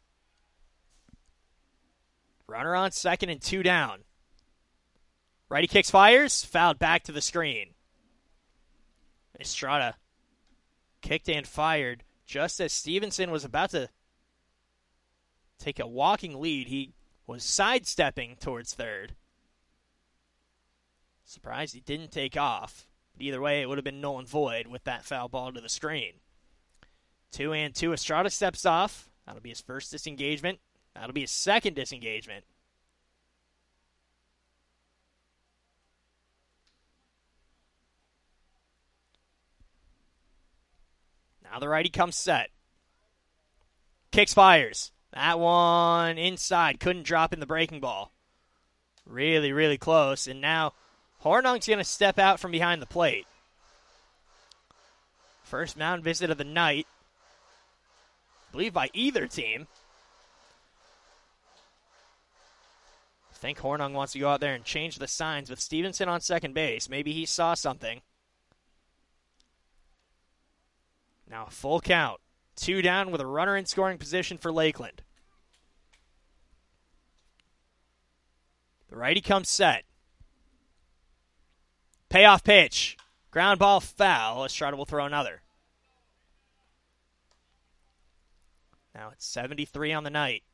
Runner on second and two down. Righty kicks, fires. Fouled back to the screen. Estrada kicked and fired just as Stevenson was about to take a walking lead. He was sidestepping towards third. Surprised he didn't take off. But either way, it would have been null and void with that foul ball to the screen. Two and two. Estrada steps off. That'll be his first disengagement. That'll be his second disengagement. Now the righty comes set. Kicks, fires. That one inside. Couldn't drop in the breaking ball. Really, really close. And now Hornung's going to step out from behind the plate. First mound visit of the night. I believe by either team. I think Hornung wants to go out there and change the signs with Stevenson on second base. Maybe he saw something. Now a full count. Two down with a runner in scoring position for Lakeland. The righty comes set. Payoff pitch. Ground ball foul. Estrada will throw another. Now it's seventy-three on the night.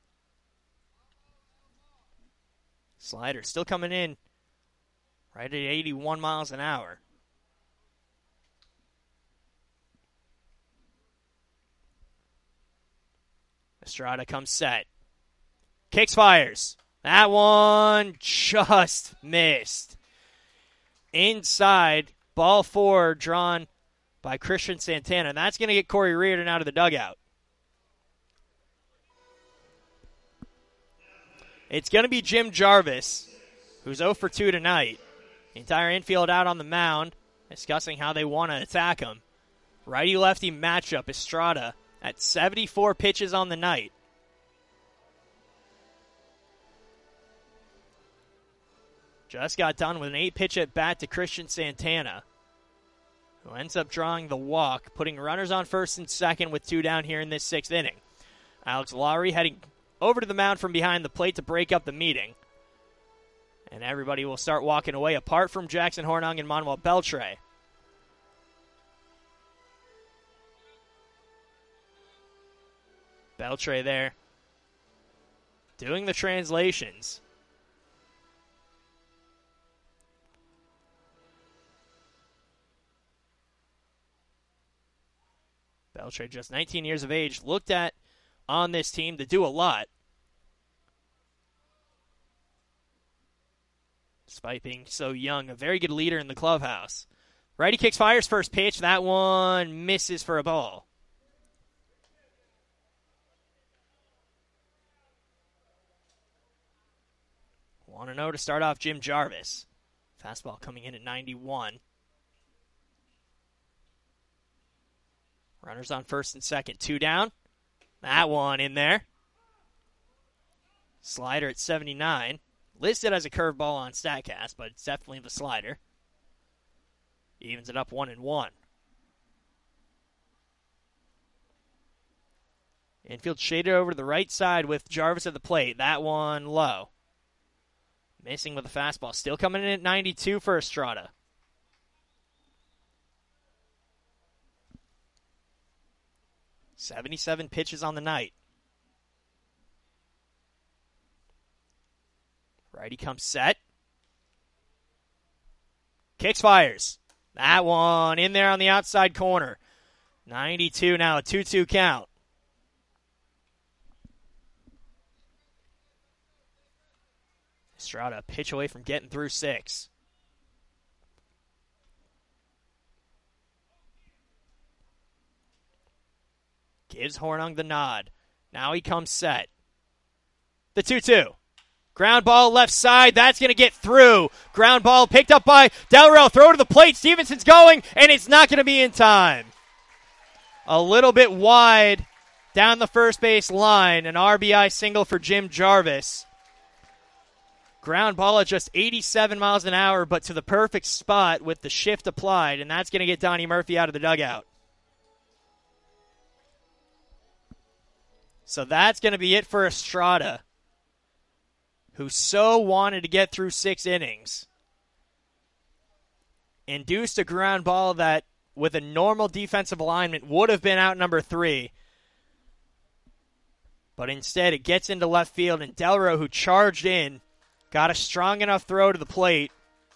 Slider still coming in right at eighty-one miles an hour. Estrada comes set. Kicks, fires. That one just missed. Inside, ball four drawn by Christian Santana. And that's going to get Corey Reardon out of the dugout. It's going to be Jim Jarvis, who's oh for two tonight. The entire infield out on the mound, discussing how they want to attack him. Righty-lefty matchup, Estrada at seventy-four pitches on the night. Just got done with an eight-pitch at bat to Christian Santana, who ends up drawing the walk, putting runners on first and second with two down here in this sixth inning. Alex Lowry heading over to the mound from behind the plate to break up the meeting. And everybody will start walking away apart from Jackson Hornung and Manuel Beltre. Beltre there doing the translations. Beltre, just nineteen years of age, looked at on this team to do a lot. Despite being so young, a very good leader in the clubhouse. Righty kicks, fires, first pitch. That one misses for a ball. one and oh to start off Jim Jarvis. Fastball coming in at ninety-one. Runners on first and second. Two down. That one in there. Slider at seventy-nine. Listed as a curveball on StatCast, but it's definitely the slider. Evens it up one and one. Infield shaded over to the right side with Jarvis at the plate. That one low. Missing with a fastball. Still coming in at ninety-two for Estrada. seventy-seven pitches on the night. Righty comes set. Kicks, fires. That one in there on the outside corner. ninety-two now, a two two count. Estrada a pitch away from getting through six. Gives Hornung the nod. Now he comes set. The two two. Ground ball left side. That's going to get through. Ground ball picked up by Del Rio. Throw to the plate. Stevenson's going, and it's not going to be in time. A little bit wide down the first base line. An R B I single for Jim Jarvis. Ground ball at just eighty-seven miles an hour, but to the perfect spot with the shift applied, and that's going to get Donnie Murphy out of the dugout. So that's going to be it for Estrada, who so wanted to get through six innings. Induced a ground ball that, with a normal defensive alignment, would have been out number three. But instead, it gets into left field, and Delro, who charged in, got a strong enough throw to the plate.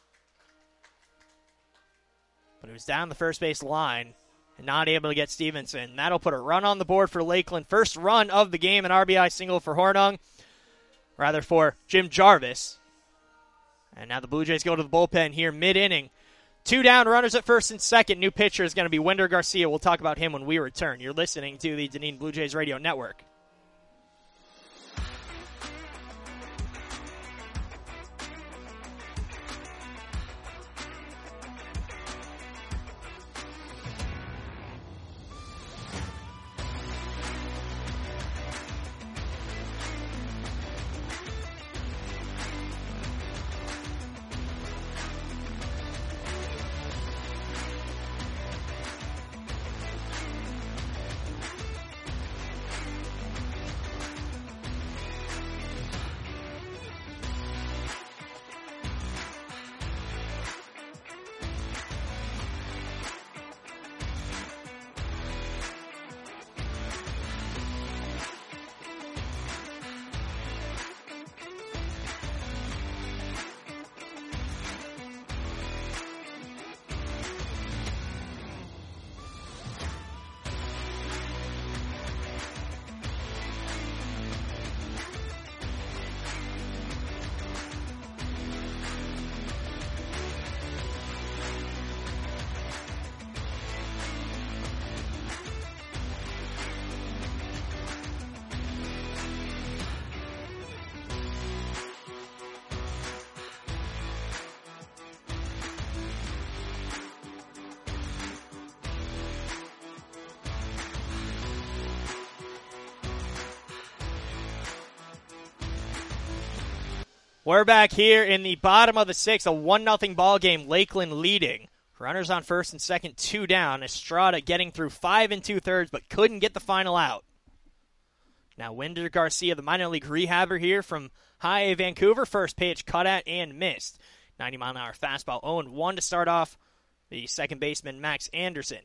But it was down the first base line. And not able to get Stevenson. That'll put a run on the board for Lakeland. First run of the game, an R B I single for Hornung. Rather for Jim Jarvis. And now the Blue Jays go to the bullpen here mid-inning. Two down, runners at first and second. New pitcher is going to be Winder Garcia. We'll talk about him when we return. You're listening to the Dunedin Blue Jays Radio Network. We're back here in the bottom of the sixth, a one nothing ball game, Lakeland leading. Runners on first and second, two down. Estrada getting through five and two-thirds, but couldn't get the final out. Now Winder Garcia, the minor league rehabber here from High A Vancouver. First pitch cut at and missed. ninety mile an hour fastball, oh and one to start off the second baseman, Max Anderson.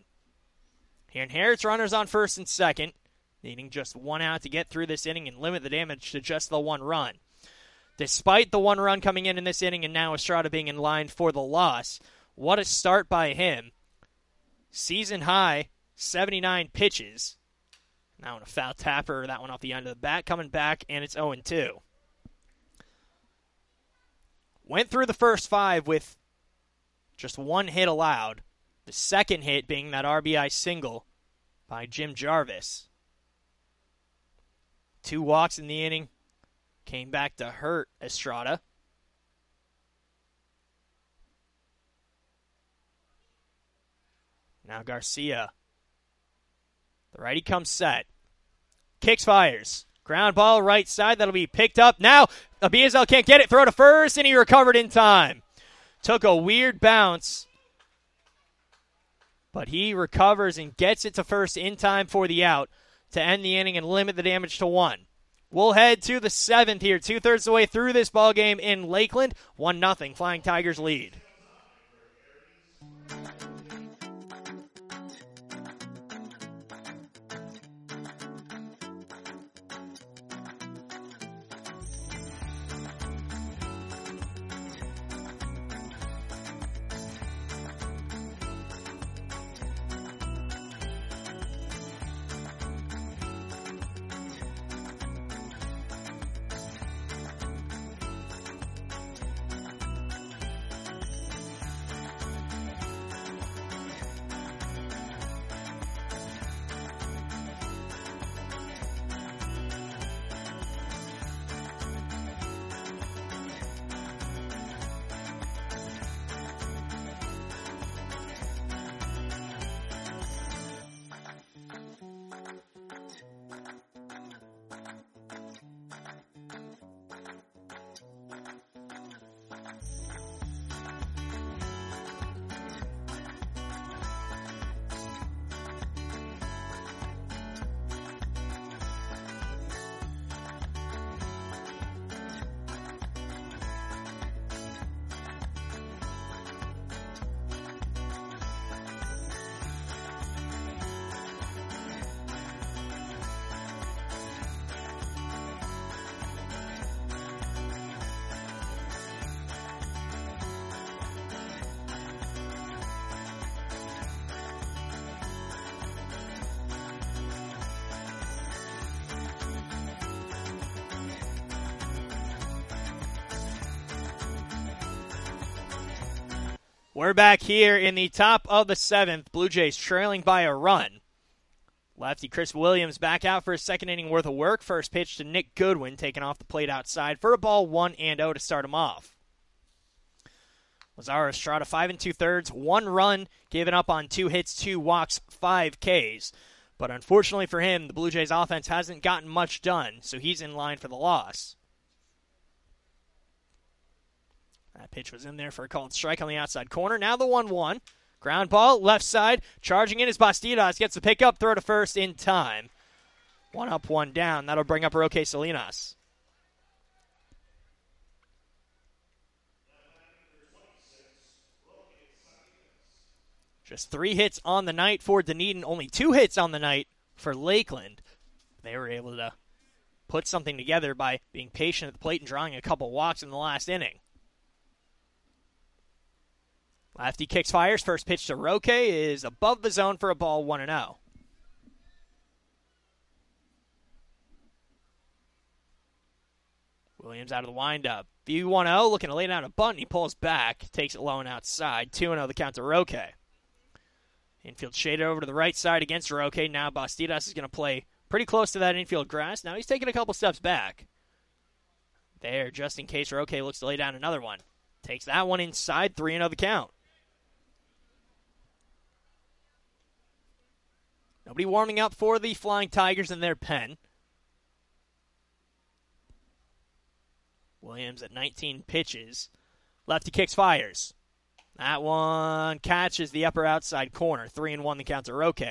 He inherits runners on first and second, needing just one out to get through this inning and limit the damage to just the one run. Despite the one run coming in in this inning and now Estrada being in line for the loss, what a start by him. Season high, seventy-nine pitches. Now on a foul tapper, that one off the end of the bat, coming back, and it's oh and two. Went through the first five with just one hit allowed. The second hit being that R B I single by Jim Jarvis. Two walks in the inning. Came back to hurt Estrada. Now Garcia. The righty comes set. Kicks, fires. Ground ball right side. That'll be picked up. Now Abiazel can't get it. Throw to first, and he recovered in time. Took a weird bounce. But he recovers and gets it to first in time for the out to end the inning and limit the damage to one. We'll head to the seventh here, two-thirds of the way through this ball game in Lakeland. one nothing, Flying Tigers lead. We're back here in the top of the seventh. Blue Jays trailing by a run. Lefty Chris Williams back out for a second inning worth of work. First pitch to Nick Goodwin, taken off the plate outside for a ball, one and oh to start him off. Lazaro Estrada, five and two-thirds, one run, given up on two hits, two walks, five Ks. But unfortunately for him, the Blue Jays offense hasn't gotten much done, so he's in line for the loss. That pitch was in there for a called strike on the outside corner. Now the one one. Ground ball, left side, charging in is Bastidas, gets the pick up, throw to first in time. One up, one down. That'll bring up Roque Salinas. Just three hits on the night for Dunedin, only two hits on the night for Lakeland. They were able to put something together by being patient at the plate and drawing a couple walks in the last inning. Lefty kicks, fires. First pitch to Roque is above the zone for a ball, one and oh. Williams out of the windup. View one oh, looking to lay down a bunt. He pulls back, takes it low and outside. two and oh the count to Roque. Infield shaded over to the right side against Roque. Now Bastidas is going to play pretty close to that infield grass. Now he's taking a couple steps back. There, just in case Roque looks to lay down another one. Takes that one inside, three and oh the count. Nobody warming up for the Flying Tigers in their pen. Williams at nineteen pitches. Lefty kicks, fires. That one catches the upper outside corner. Three and one the count to Roque.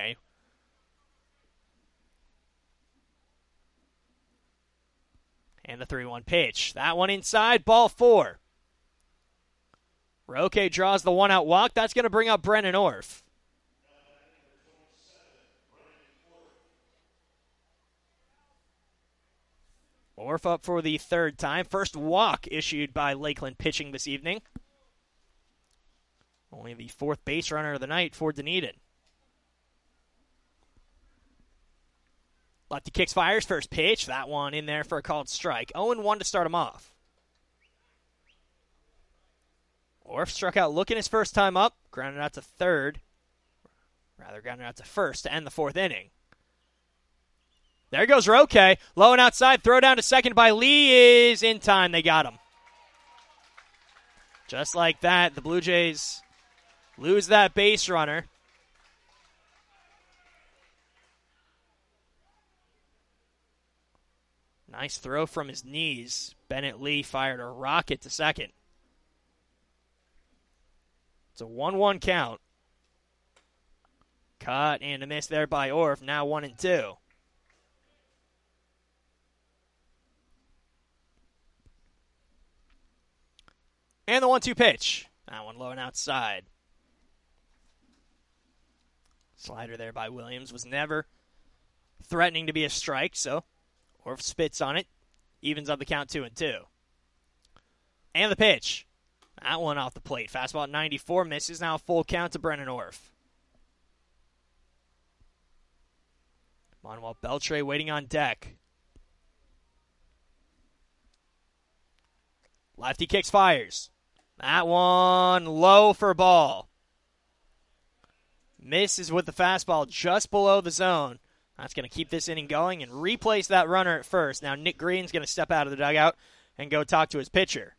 And the three one pitch. That one inside, ball four. Roque draws the one-out walk. That's going to bring up Brennan Orff. Orff up for the third time. First walk issued by Lakeland pitching this evening. Only the fourth base runner of the night for Dunedin. Lefty kicks, fires. First pitch. That one in there for a called strike. oh and one to start him off. Orff struck out looking his first time up. Grounded out to third. Rather, grounded out to first to end the fourth inning. There goes Roque. Low and outside. Throw down to second by Lee is in time. They got him. Just like that, the Blue Jays lose that base runner. Nice throw from his knees. Bennett Lee fired a rocket to second. It's a one one count. Cut and a miss there by Orff. Now one and two. And the one two pitch. That one low and outside. Slider there by Williams was never threatening to be a strike, so Orff spits on it. Evens up the count two and two. And the pitch. That one off the plate. Fastball at ninety-four misses. Now a full count to Brennan Orff. Manuel Beltre waiting on deck. Lefty kicks, fires. That one low for a ball. Misses with the fastball just below the zone. That's going to keep this inning going and replace that runner at first. Now Nick Green's going to step out of the dugout and go talk to his pitcher.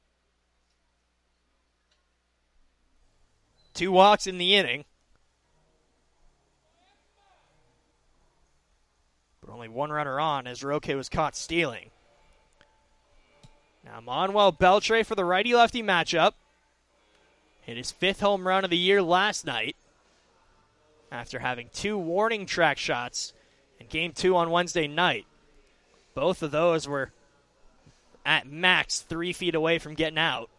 Two walks in the inning. But only one runner on as Roque was caught stealing. Now Manuel Beltre for the righty-lefty matchup. Hit his fifth home run of the year last night after having two warning track shots in game two on Wednesday night. Both of those were at max three feet away from getting out.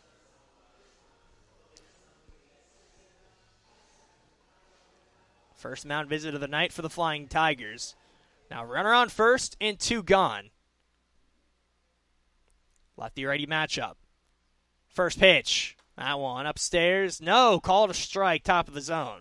First mound visit of the night for the Flying Tigers. Now runner on first and two gone. Lefty-righty matchup. First pitch. That one upstairs. No, called a strike, top of the zone.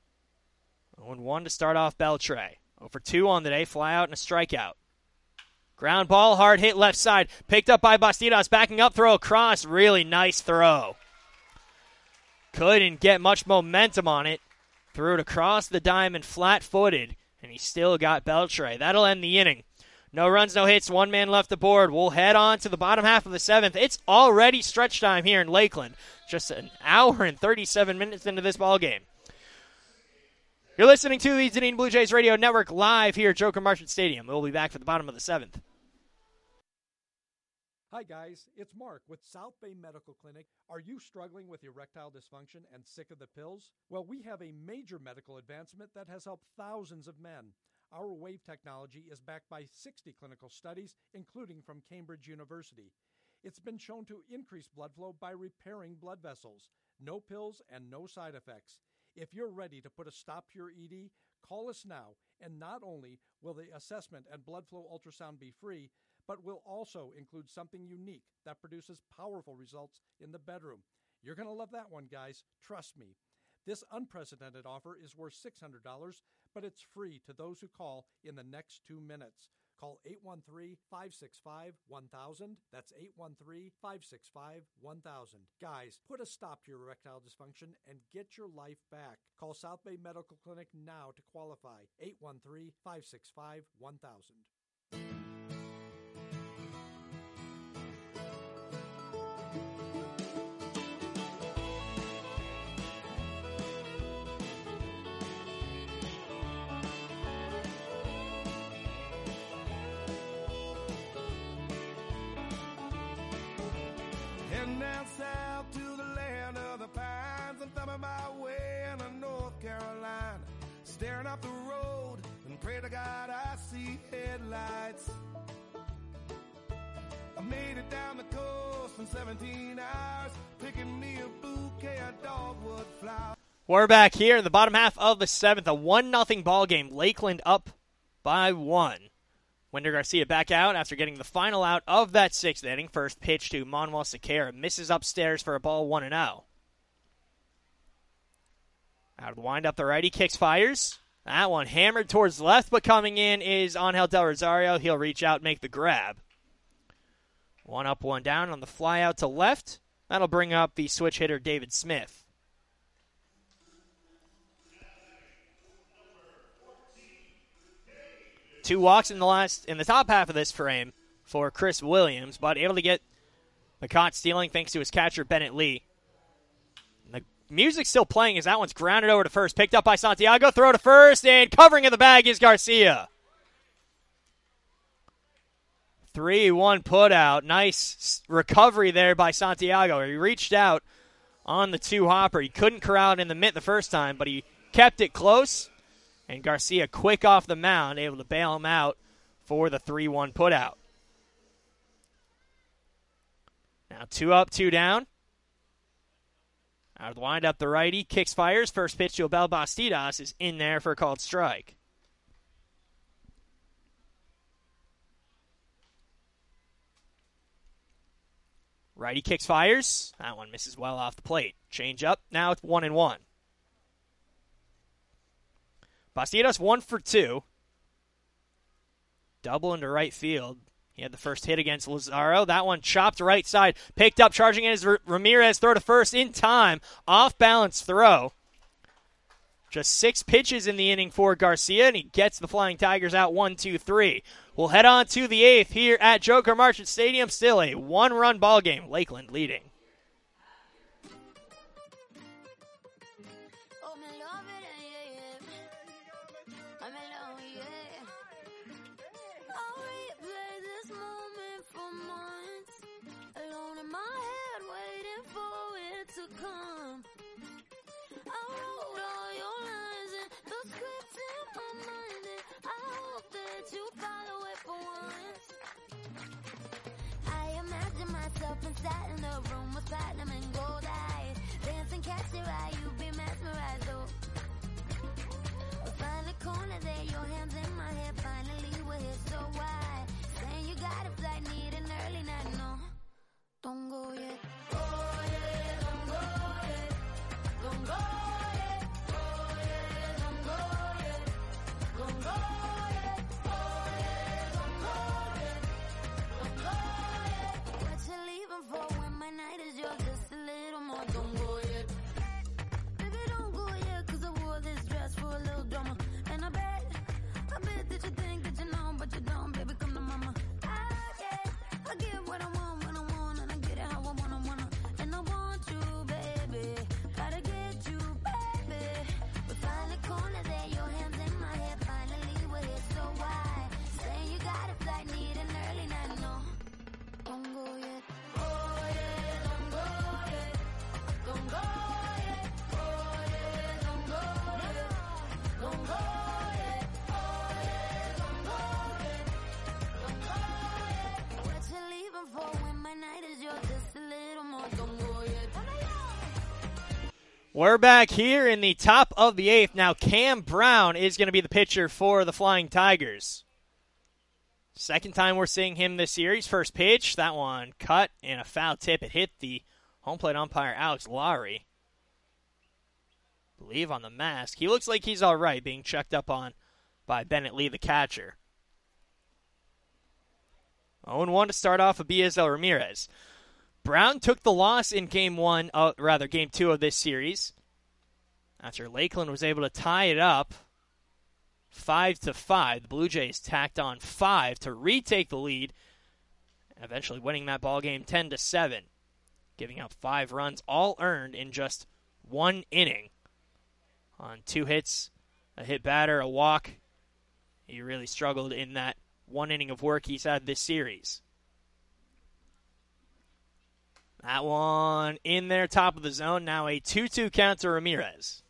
oh and one to start off Beltre. oh for two on the day, fly out and a strikeout. Ground ball, hard hit left side. Picked up by Bastidas, backing up, throw across. Really nice throw. Couldn't get much momentum on it. Threw it across the diamond, flat-footed, and he still got Beltre. That'll end the inning. No runs, no hits, one man left the board. We'll head on to the bottom half of the seventh. It's already stretch time here in Lakeland. Just an hour and thirty-seven minutes into this ballgame. You're listening to the Dunedin Blue Jays Radio Network live here at Joker Marchant Stadium. We'll be back for the bottom of the seventh. Hi guys, it's Mark with South Bay Medical Clinic. Are you struggling with erectile dysfunction and sick of the pills? Well, we have a major medical advancement that has helped thousands of men. Our WAVE technology is backed by sixty clinical studies, including from Cambridge University. It's been shown to increase blood flow by repairing blood vessels. No pills and no side effects. If you're ready to put a stop to your E D, call us now, and not only will the assessment and blood flow ultrasound be free, but will also include something unique that produces powerful results in the bedroom. You're going to love that one, guys. Trust me. This unprecedented offer is worth six hundred dollars, but it's free to those who call in the next two minutes. Call eight one three, five six five, one thousand. That's eight one three, five six five, one thousand. Guys, put a stop to your erectile dysfunction and get your life back. Call South Bay Medical Clinic now to qualify. eight one three, five six five, one thousand. Heading down south to the land of the pines. I'm thumbing my way into North Carolina, staring up the road and pray to God I see headlights. I made it down the coast in seventeen hours, picking me a bouquet of dogwood flowers. We're back here in the bottom half of the seventh, a one nothing ball game. Lakeland up by one. Wender Garcia back out after getting the final out of that sixth inning. First pitch to Manuel Sequeira. Misses upstairs for a ball one and oh. Out of the windup, the righty kicks, fires. That one hammered towards left, but coming in is Angel Del Rosario. He'll reach out, make the grab. One up, one down on the fly out to left. That'll bring up the switch hitter, David Smith. Two walks in the last in the top half of this frame for Chris Williams, but able to get the caught stealing thanks to his catcher, Bennett Lee. And the music's still playing as that one's grounded over to first. Picked up by Santiago, throw to first, and covering in the bag is Garcia. three one put out. Nice recovery there by Santiago. He reached out on the two-hopper. He couldn't corral it in the mitt the first time, but he kept it close. And Garcia quick off the mound, able to bail him out for the three one put out. Now two up, two down. Out of the windup, the righty kicks, fires. First pitch to Abel Bastidas is in there for a called strike. Righty kicks, fires. That one misses well off the plate. Change up. Now it's one and one. Bastidas one for two. Double into right field. He had the first hit against Lazaro. That one chopped right side. Picked up, charging in as Ramirez. Throw to first in time. Off balance throw. Just six pitches in the inning for Garcia, and he gets the Flying Tigers out one two three. We'll head on to the eighth here at Joker Marchant Stadium. Still a one-run ball game. Lakeland leading. Inside in the room with platinum and gold eyes, dance and catch your eye, you be mesmerized. Oh, we'll find the corner there, your hands in my hair. Finally we're here, so why? Saying you got a flight, need an early night. No, don't go yet. Oh yeah, don't go yet. Don't go yet. Oh yeah, don't go yet. Don't go yet. Oh yeah, don't go yet. We're back here in the top of the eighth. Now Cam Brown is going to be the pitcher for the Flying Tigers. Second time we're seeing him this series. First pitch, that one cut and a foul tip. It hit the home plate umpire, Alex Lowry. I believe on the mask. He looks like he's all right, being checked up on by Bennett Lee, the catcher. oh and one to start off with Bielsa Ramirez. Brown took the loss in game one, uh, rather game two of this series, after Lakeland was able to tie it up five to five. The Blue Jays tacked on five to retake the lead, eventually winning that ball game ten to seven, giving up five runs, all earned in just one inning. On two hits, a hit batter, a walk. He really struggled in that one inning of work he's had this series. That one in there, top of the zone. Now a two two count to Ramirez.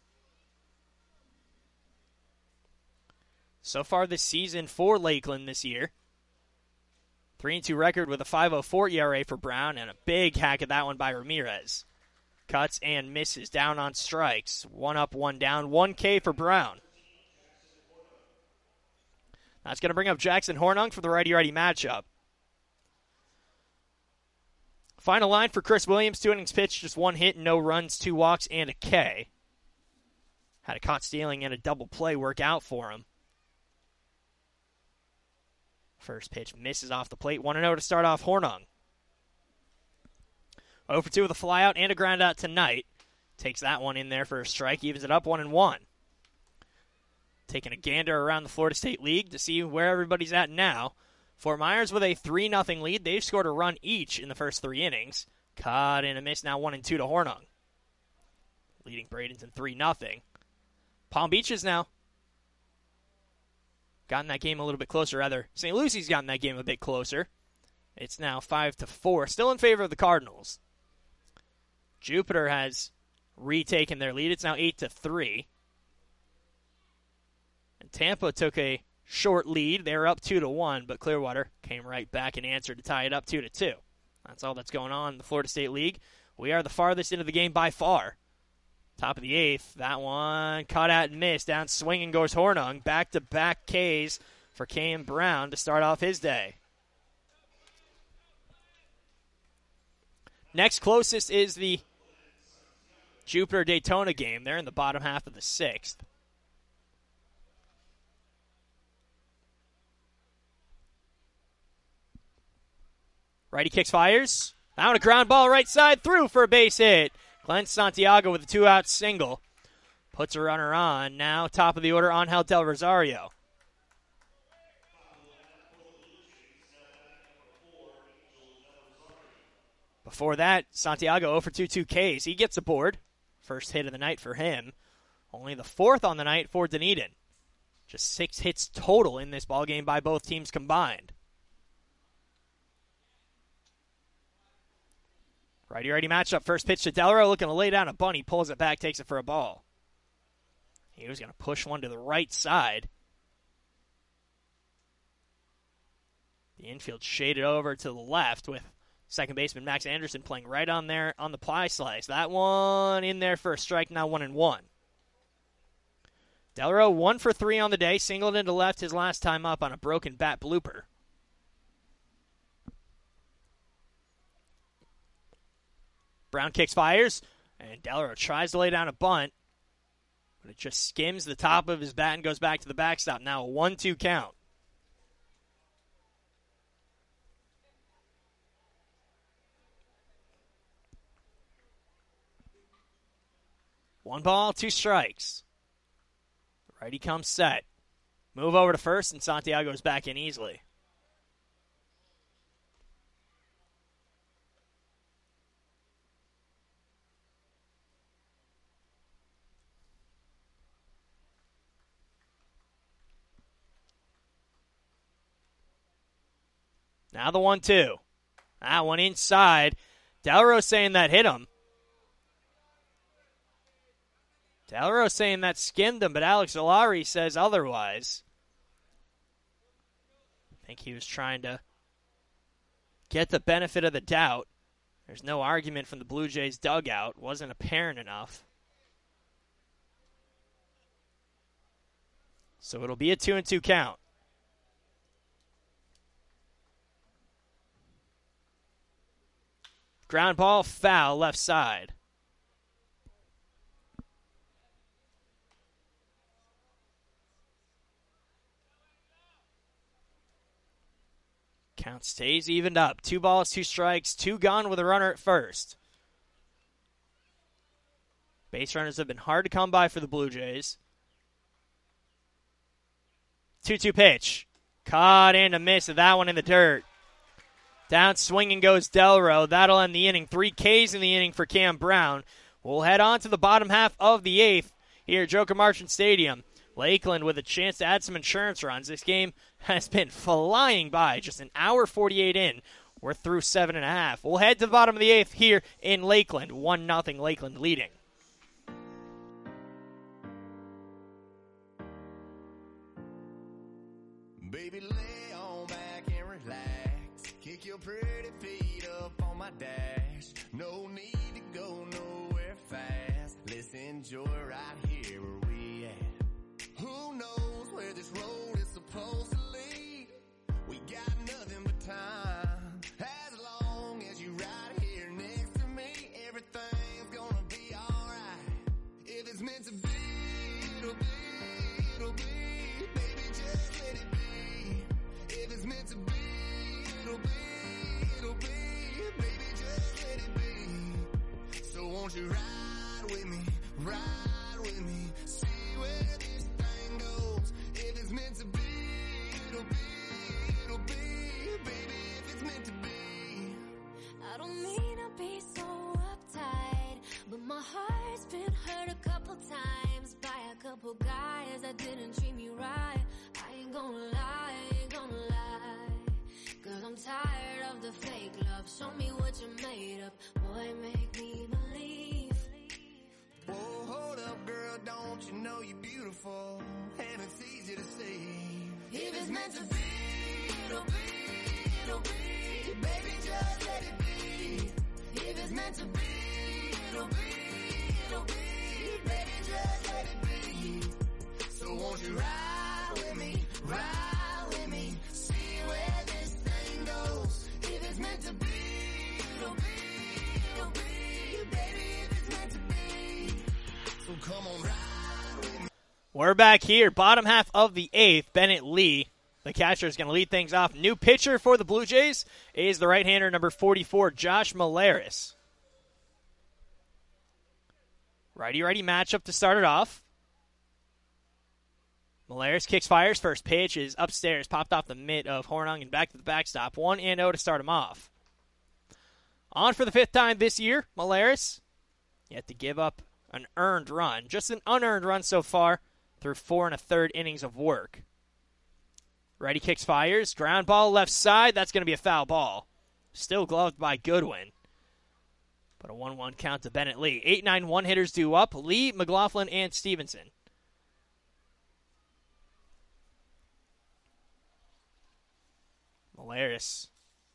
So far this season for Lakeland this year, three and two record with a five oh four E R A for Brown, and a big hack at that one by Ramirez. Cuts and misses, down on strikes. One up, one down, one K for Brown. That's going to bring up Jackson Hornung for the righty-righty matchup. Final line for Chris Williams, two innings pitched, just one hit, no runs, two walks, and a K. Had a caught stealing and a double play work out for him. First pitch misses off the plate, one and oh to start off Hornung. oh for two with a flyout and a ground out tonight. Takes that one in there for a strike, evens it up one and one. Taking a gander around the Florida State League to see where everybody's at now. Fort Myers with a three nothing lead. They've scored a run each in the first three innings. Caught in a miss, now one and two to Hornung. Leading Bradenton three nothing. Palm Beach has now gotten that game a little bit closer. Rather, Saint Lucie's gotten that game a bit closer. It's now five to four, still in favor of the Cardinals. Jupiter has retaken their lead. It's now eight to three. And Tampa took a short lead. They were up two to one, but Clearwater came right back and answered to tie it up two to two. That's all that's going on in the Florida State League. We are the farthest into the game by far. Top of the eighth. That one caught out and missed. Down swinging goes Hornung. Back-to-back Ks for Cam Brown to start off his day. Next closest is the Jupiter-Daytona game. They're in the bottom half of the sixth. Righty kicks, fires. Down a ground ball right side, through for a base hit. Glenn Santiago with a two-out single. Puts a runner on. Now top of the order, Angel Del Rosario. Before that, Santiago oh for two, two Ks. He gets aboard. First hit of the night for him. Only the fourth on the night for Dunedin. Just six hits total in this ballgame by both teams combined. Righty-righty matchup. First pitch to Delro, looking to lay down a bunt. He pulls it back, takes it for a ball. He was going to push one to the right side. The infield shaded over to the left with second baseman Max Anderson playing right on there on the ply slice. That one in there for a strike, now one and one. Delro one for three on the day, singled into left his last time up on a broken bat blooper. Brown kicks, fires, and Delro tries to lay down a bunt, but it just skims the top of his bat and goes back to the backstop. Now a one two count. One ball, two strikes. Righty comes set. Move over to first, and Santiago's back in easily. Now the one two. That one inside. Delro saying that hit him. Delro saying that skimmed him, but Alex Alari says otherwise. I think he was trying to get the benefit of the doubt. There's no argument from the Blue Jays dugout. Wasn't apparent enough. So it'll be a two and two count. Ground ball, foul, left side. Count stays evened up. Two balls, two strikes, two gone with a runner at first. Base runners have been hard to come by for the Blue Jays. two two pitch. Caught and a miss of that one in the dirt. Down swinging goes Delro. That'll end the inning. Three Ks in the inning for Cam Brown. We'll head on to the bottom half of the eighth here at Joker Marchant Stadium. Lakeland with a chance to add some insurance runs. This game has been flying by. Just an hour forty-eight in. We're through seven and a half. We'll head to the bottom of the eighth here in Lakeland. one nothing Lakeland leading. Baby, lay on back and relax. Kick your pretty feet up on my dash. No need to go nowhere fast. Let's enjoy right here where we at. Who knows where this road is supposed to lead? We got nothing but time. As long as you right here next to me, everything's gonna be alright. If it's meant to be, it'll be, it'll be. Baby, just let it be. If it's meant to be, it'll be, it'll be. Baby, just let it be. So won't you ride with me, ride with me, see where this thing goes. If it's meant to be, it'll be, it'll be. Baby, if it's meant to be. I don't mean to be so uptight, but my heart's been hurt a couple times by a couple guys that didn't treat me right. I ain't gonna lie, I ain't gonna lie, cause I'm tired of the fake love. Show me what you're made of, boy, make me believe. Whoa, hold up, girl, don't you know you're beautiful? And it's easy to see. If it's meant to be, it'll be, it'll be. Baby, just let it be. If it's meant to be, it'll be, it'll be. Baby, just let it be. So won't you ride with me, ride with me, see where this thing goes. If it's meant to be, it'll be, it'll be. Baby, if it's meant to be. So come on, ride with me. We're back here, bottom half of the eighth. Bennett Lee, the catcher, is going to lead things off. New pitcher for the Blue Jays is the right-hander, number forty-four, Josh Malaris. Righty-righty matchup to start it off. Malaris kicks, fires. First pitch is upstairs, popped off the mitt of Hornung and back to the backstop. one and oh to start him off. On for the fifth time this year, Malaris yet to give up an earned run. Just an unearned run so far through four and a third innings of work. Righty kicks, fires. Ground ball left side. That's going to be a foul ball. Still gloved by Goodwin. But a one one count to Bennett Lee. eight nine one hitters due up. Lee, McLaughlin, and Stevenson. Malaris.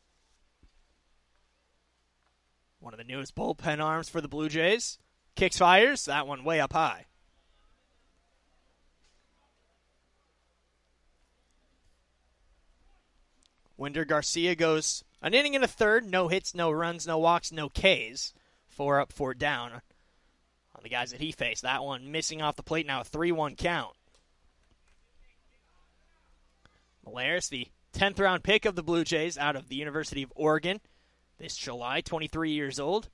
One of the newest bullpen arms for the Blue Jays. Kicks, fires. That one way up high. Winder Garcia goes an inning and a third. No hits, no runs, no walks, no Ks. Four up, four down on the guys that he faced. That one missing off the plate now, a three one count. Malaris, the tenth round pick of the Blue Jays out of the University of Oregon this July, twenty-three years old.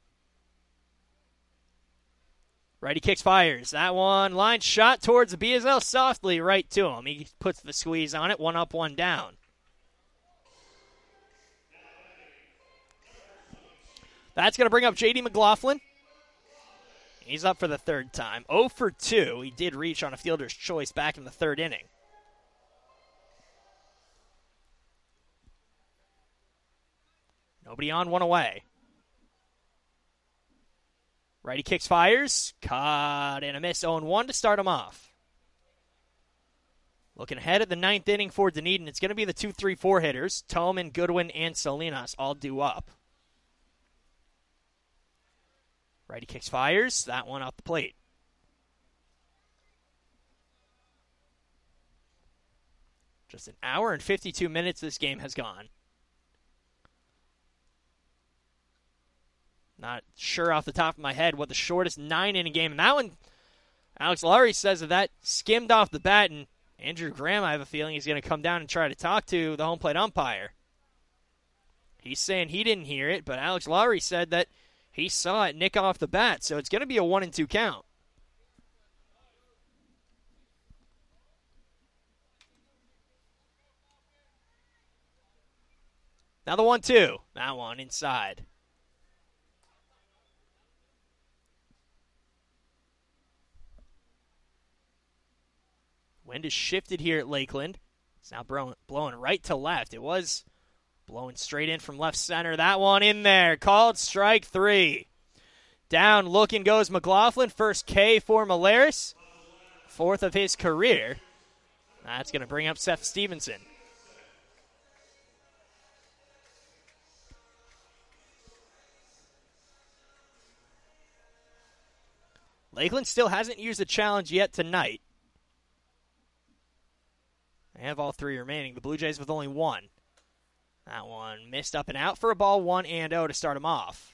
Righty kicks, fires. That one line shot towards the B S L softly right to him. He puts the squeeze on it, one up, one down. That's going to bring up J D McLaughlin. He's up for the third time. oh for two. He did reach on a fielder's choice back in the third inning. Nobody on, one away. Righty kicks, fires. Caught and a miss. oh one to start him off. Looking ahead at the ninth inning for Dunedin, it's going to be the two three four hitters. Tolman, Goodwin, and Salinas all due up. Righty kicks, fires. That one off the plate. Just an hour and fifty-two minutes this game has gone. Not sure off the top of my head what the shortest nine-inning game. And that one, Alex Lowry says that that skimmed off the bat, and Andrew Graham, I have a feeling, is going to come down and try to talk to the home plate umpire. He's saying he didn't hear it, but Alex Lowry said that he saw it nick off the bat, so it's going to be a one and two count. Now the one two. That one inside. Wind is shifted here at Lakeland. It's now blowing, blowing right to left. It was blowing straight in from left center. That one in there. Called strike three. Down looking goes McLaughlin. First K for Molaris. Fourth of his career. That's going to bring up Seth Stevenson. Lakeland still hasn't used a challenge yet tonight. They have all three remaining. The Blue Jays with only one. That one missed up and out for a ball, one and oh to start him off.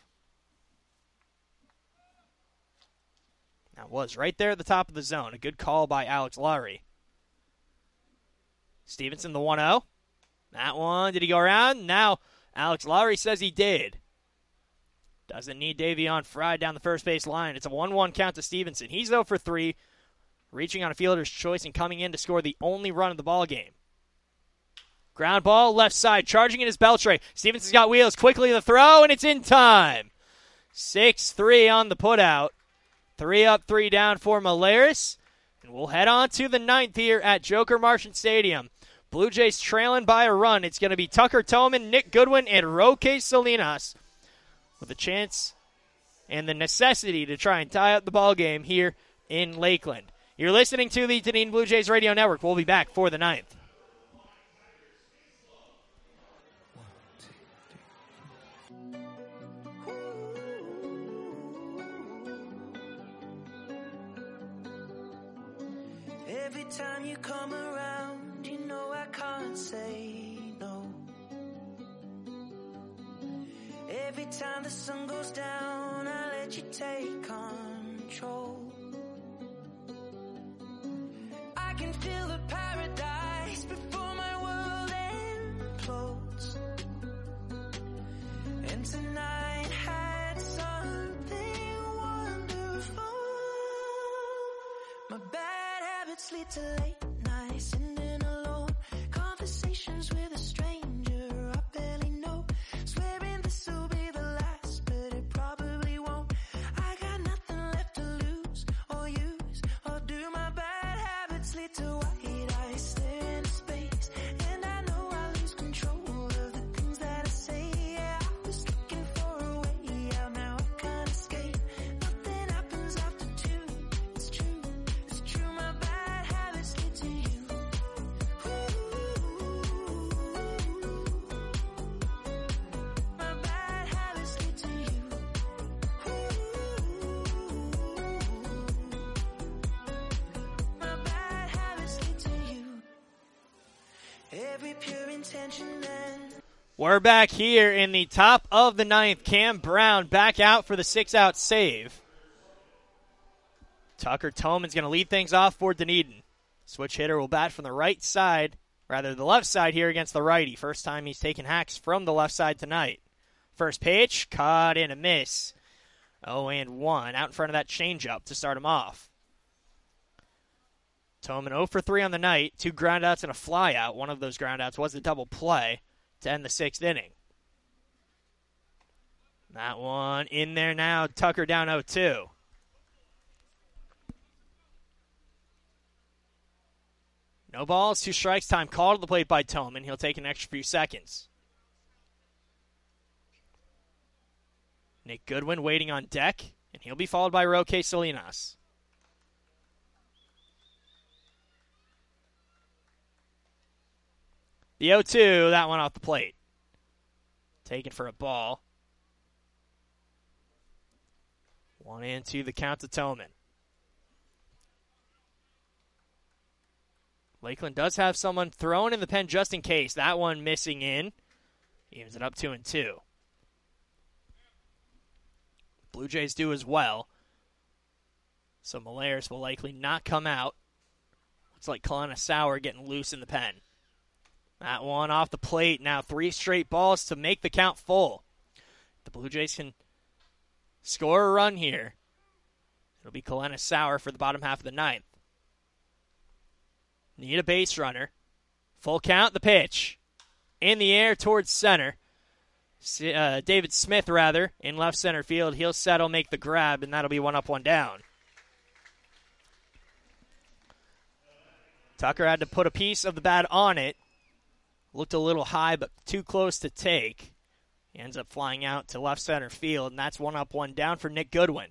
That was right there at the top of the zone. A good call by Alex Lowry. Stevenson, the one oh. That one, did he go around? Now, Alex Lowry says he did. Doesn't need Davion Fry down the first base line. It's a one one count to Stevenson. He's oh for three, reaching on a fielder's choice and coming in to score the only run of the ball game. Ground ball, left side, charging in his Beltre. Stevenson's got wheels, quickly the throw, and it's in time. six three on the putout. Three up, three down for Molaris. And we'll head on to the ninth here at Joker Marchant Stadium. Blue Jays trailing by a run. It's going to be Tucker Toman, Nick Goodwin, and Roque Salinas with a chance and the necessity to try and tie up the ball game here in Lakeland. You're listening to the Dunedin Blue Jays Radio Network. We'll be back for the ninth. Every time you come around, you know I can't say no. Every time the sun goes down, I let you take control. I can feel the paradise before my world implodes. And tonight had something wonderful. My bad habits lead to late nights, sitting alone. Conversations with a stranger I barely know. Swearing this will be the last, but it probably won't. I got nothing left to lose or use or do. My bad habits lead to white eyes staring into space, and I know I lose control of the things that I say. Yeah, I was looking for a way out, now I can't escape. Nothing happens after two. It's true, it's true. My bad habits lead to you. My bad habits lead to you. My bad habits lead to you. Every pure intention then. We're back here in the top of the ninth. Cam Brown back out for the six-out save. Tucker Toman's going to lead things off for Dunedin. Switch hitter will bat from the right side, rather the left side here against the righty. First time he's taken hacks from the left side tonight. First pitch, caught in a miss. oh and one out in front of that changeup to start him off. Toman oh for three on the night, two groundouts and a flyout. One of those groundouts was a double play to end the sixth inning. That one in there now. Tucker down oh two. No balls, two strikes, time called to the plate by Toman. He'll take an extra few seconds. Nick Goodwin waiting on deck, and he'll be followed by Roque Salinas. The oh two, that one off the plate. Taken for a ball. One and two, the count to Toman. Lakeland does have someone thrown in the pen just in case. That one missing in. Evens it up two and two. Blue Jays do as well. So Malaris will likely not come out. Looks like Kalena Sauer getting loose in the pen. That one off the plate. Now three straight balls to make the count full. The Blue Jays can score a run here. It'll be Kalena Sauer for the bottom half of the ninth. Need a base runner. Full count, the pitch. In the air towards center. Uh, David Smith, rather, in left center field. He'll settle, make the grab, and that'll be one up, one down. Tucker had to put a piece of the bat on it. Looked a little high, but too close to take. He ends up flying out to left center field, and that's one up, one down for Nick Goodwin.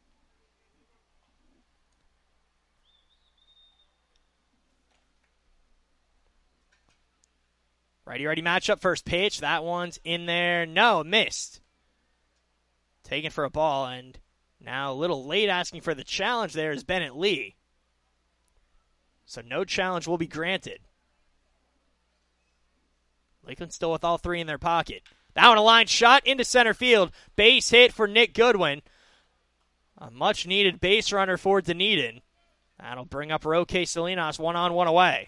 Righty-righty matchup, first pitch. That one's in there. No, missed. Taken for a ball, and now a little late asking for the challenge there is Bennett Lee. So no challenge will be granted. Lakeland still with all three in their pocket. That one a line shot into center field. Base hit for Nick Goodwin. A much-needed base runner for Dunedin. That'll bring up Roque Salinas one on, one away.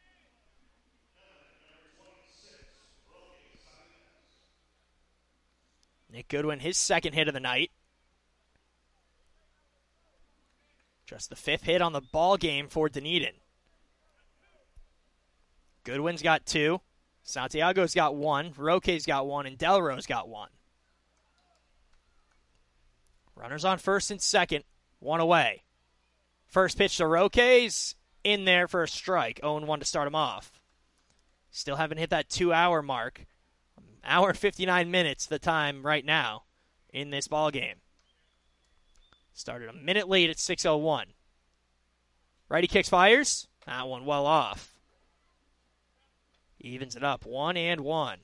Nick Goodwin, his second hit of the night. Just the fifth hit on the ball game for Dunedin. Goodwin's got two. Santiago's got one. Roque's got one. And Delro's got one. Runners on first and second. One away. First pitch to Roque's in there for a strike. oh and one to start him off. Still haven't hit that two-hour mark. Hour and fifty-nine minutes the time right now in this ball game. Started a minute late at six oh one. Righty kicks, fires. That one well off. Evens it up, one and one.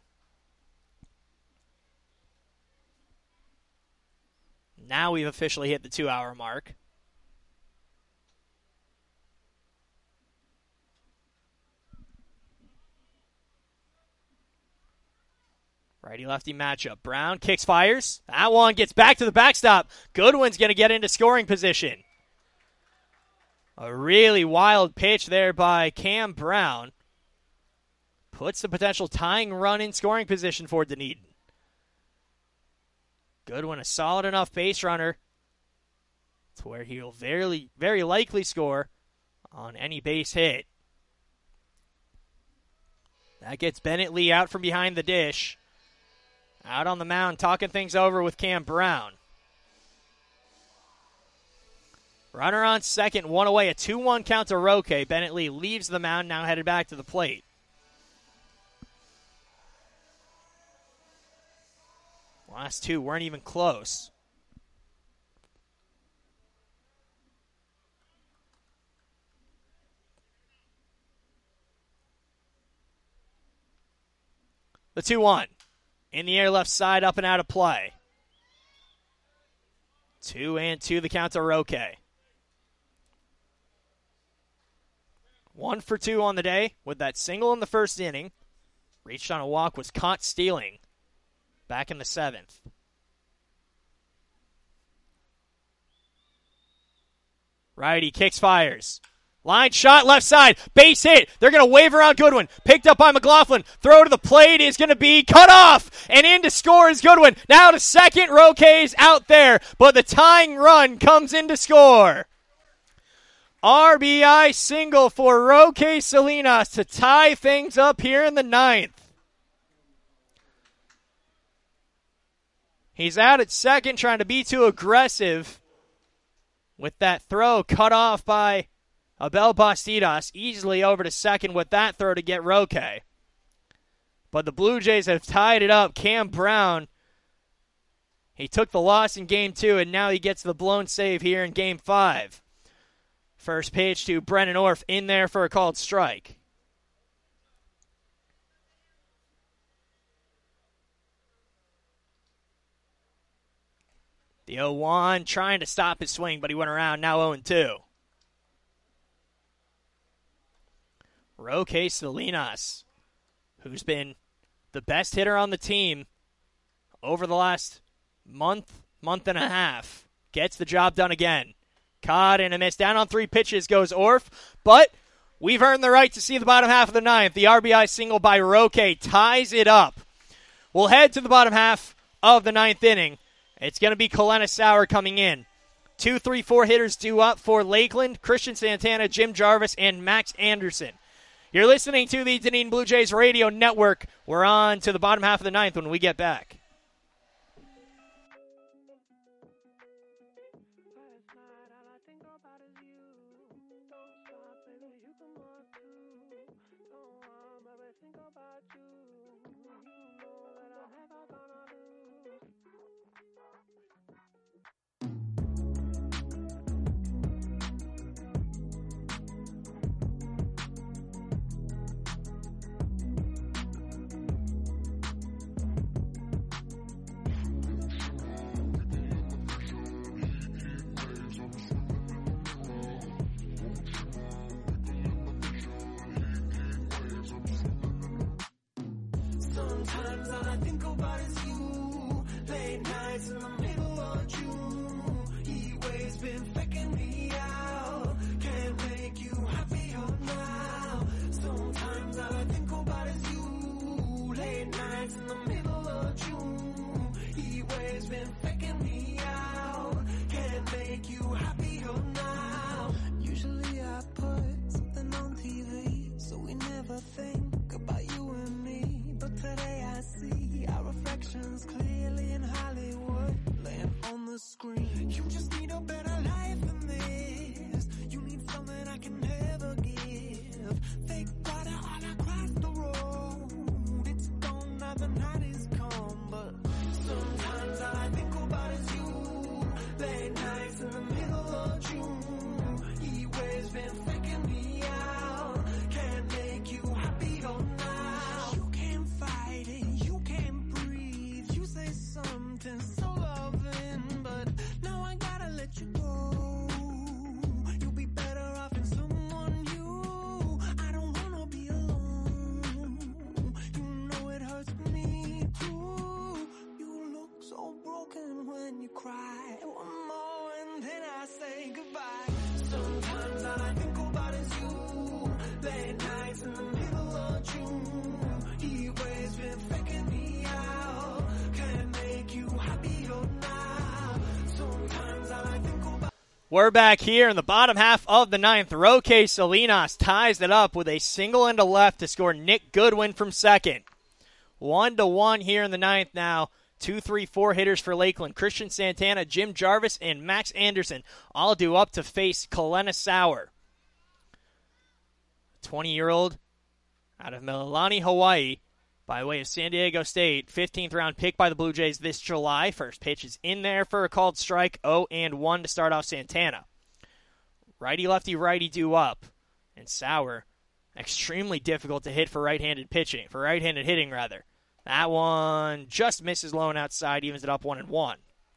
Now we've officially hit the two-hour mark. Righty-lefty matchup. Brown kicks, fires. That one gets back to the backstop. Goodwin's going to get into scoring position. A really wild pitch there by Cam Brown. Puts the potential tying run in scoring position for Dunedin. Goodwin, a solid enough base runner to where he'll very, very likely score on any base hit. That gets Bennett Lee out from behind the dish. Out on the mound, talking things over with Cam Brown. Runner on second, one away, a two one count to Roque. Bennett Lee leaves the mound, now headed back to the plate. Last two weren't even close. The two one. In the air left side, up and out of play. Two and two, the count to Roque. One for two on the day with that single in the first inning. Reached on a walk, was caught stealing back in the seventh. Righty kicks, fires. Line shot, left side, base hit. They're going to wave around Goodwin. Picked up by McLaughlin. Throw to the plate is going to be cut off. And in to score is Goodwin. Now to second, Roque's out there. But the tying run comes in to score. R B I single for Roque Salinas to tie things up here in the ninth. He's out at second trying to be too aggressive with that throw cut off by Abel Bastidas, easily over to second with that throw to get Roque. But the Blue Jays have tied it up. Cam Brown, he took the loss in game two, and now he gets the blown save here in game five. First pitch to Brennan Orff in there for a called strike. The oh one trying to stop his swing, but he went around, now oh and two. Roque Salinas, who's been the best hitter on the team over the last month, month and a half, gets the job done again. Caught and a miss. Down on three pitches goes Orf, but we've earned the right to see the bottom half of the ninth. The R B I single by Roque ties it up. We'll head to the bottom half of the ninth inning. It's going to be Kalena Sauer coming in. Two, three, four hitters due up for Lakeland: Christian Santana, Jim Jarvis, and Max Anderson. You're listening to the Dunedin Blue Jays Radio Network. We're on to the bottom half of the ninth when we get back. Sometimes all I think about is you. Late nights in the middle of June. Heat waves been faking me out. Can't make you happier now. Sometimes all I think about is you. Late nights in the middle of June. Heat waves been faking me out. Can't make you happier now. Usually I put something on T V, so we never think about you and me. But today I see our reflections clearly in Hollywood, laying on the screen. You just need a better life than this. You need something I can never give. Fake water all across the road. It's gone now, the night is come. But sometimes all I think about is you. Late nights in the middle of June. Heat waves been faking me out. Can't make you happier now. You can't fight it, you can't breathe. You say something so loving, but now I gotta let you go. You'll be better off in someone new. I don't wanna be alone. You know it hurts me too. You look so broken when you cry. One more and then I say goodbye. Sometimes all I think about is you. Late nights in the middle of June. Heat waves been faking me out. Can't make you happier now. Sometimes all I think about. We're back here in the bottom half of the ninth. Roque Salinas ties it up with a single into left to score Nick Goodwin from second. One to one here in the ninth now. Two, three, four hitters for Lakeland: Christian Santana, Jim Jarvis, and Max Anderson, all due up to face Kalena Sauer. twenty-year-old out of Mililani, Hawaii, by way of San Diego State. fifteenth round pick by the Blue Jays this July. First pitch is in there for a called strike. oh and one to start off Santana. Righty-lefty, righty due up. And Sauer, extremely difficult to hit for right-handed pitching, for right-handed hitting, rather. That one just misses low and outside, evens it up one and one.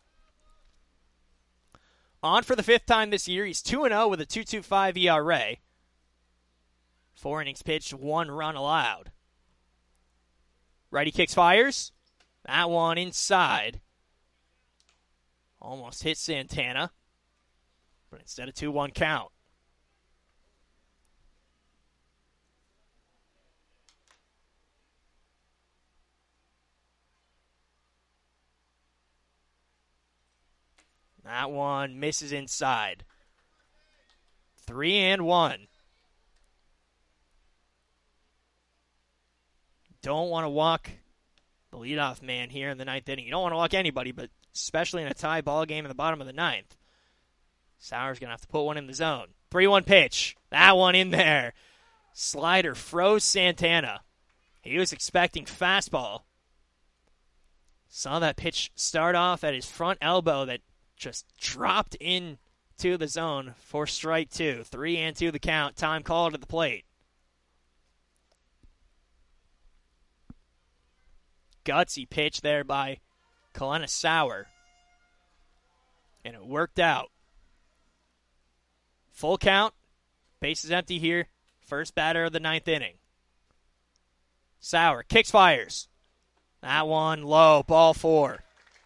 On for the fifth time this year, he's two and oh with a two point two five E R A. Four innings pitched, one run allowed. Righty kicks, fires. That one inside. Almost hit Santana, but instead of two one count. That one misses inside. Three and one. Don't want to walk the leadoff man here in the ninth inning. You don't want to walk anybody, but especially in a tie ball game in the bottom of the ninth. Sauer's going to have to put one in the zone. three one pitch. That one in there. Slider froze Santana. He was expecting fastball. Saw that pitch start off at his front elbow that just dropped into the zone for strike two. Three and two the count. Time called at the plate. Gutsy pitch there by Kalena Sauer. And it worked out. Full count. Bases empty here First batter of the ninth inning. Sauer kicks, fires. That one low, ball four.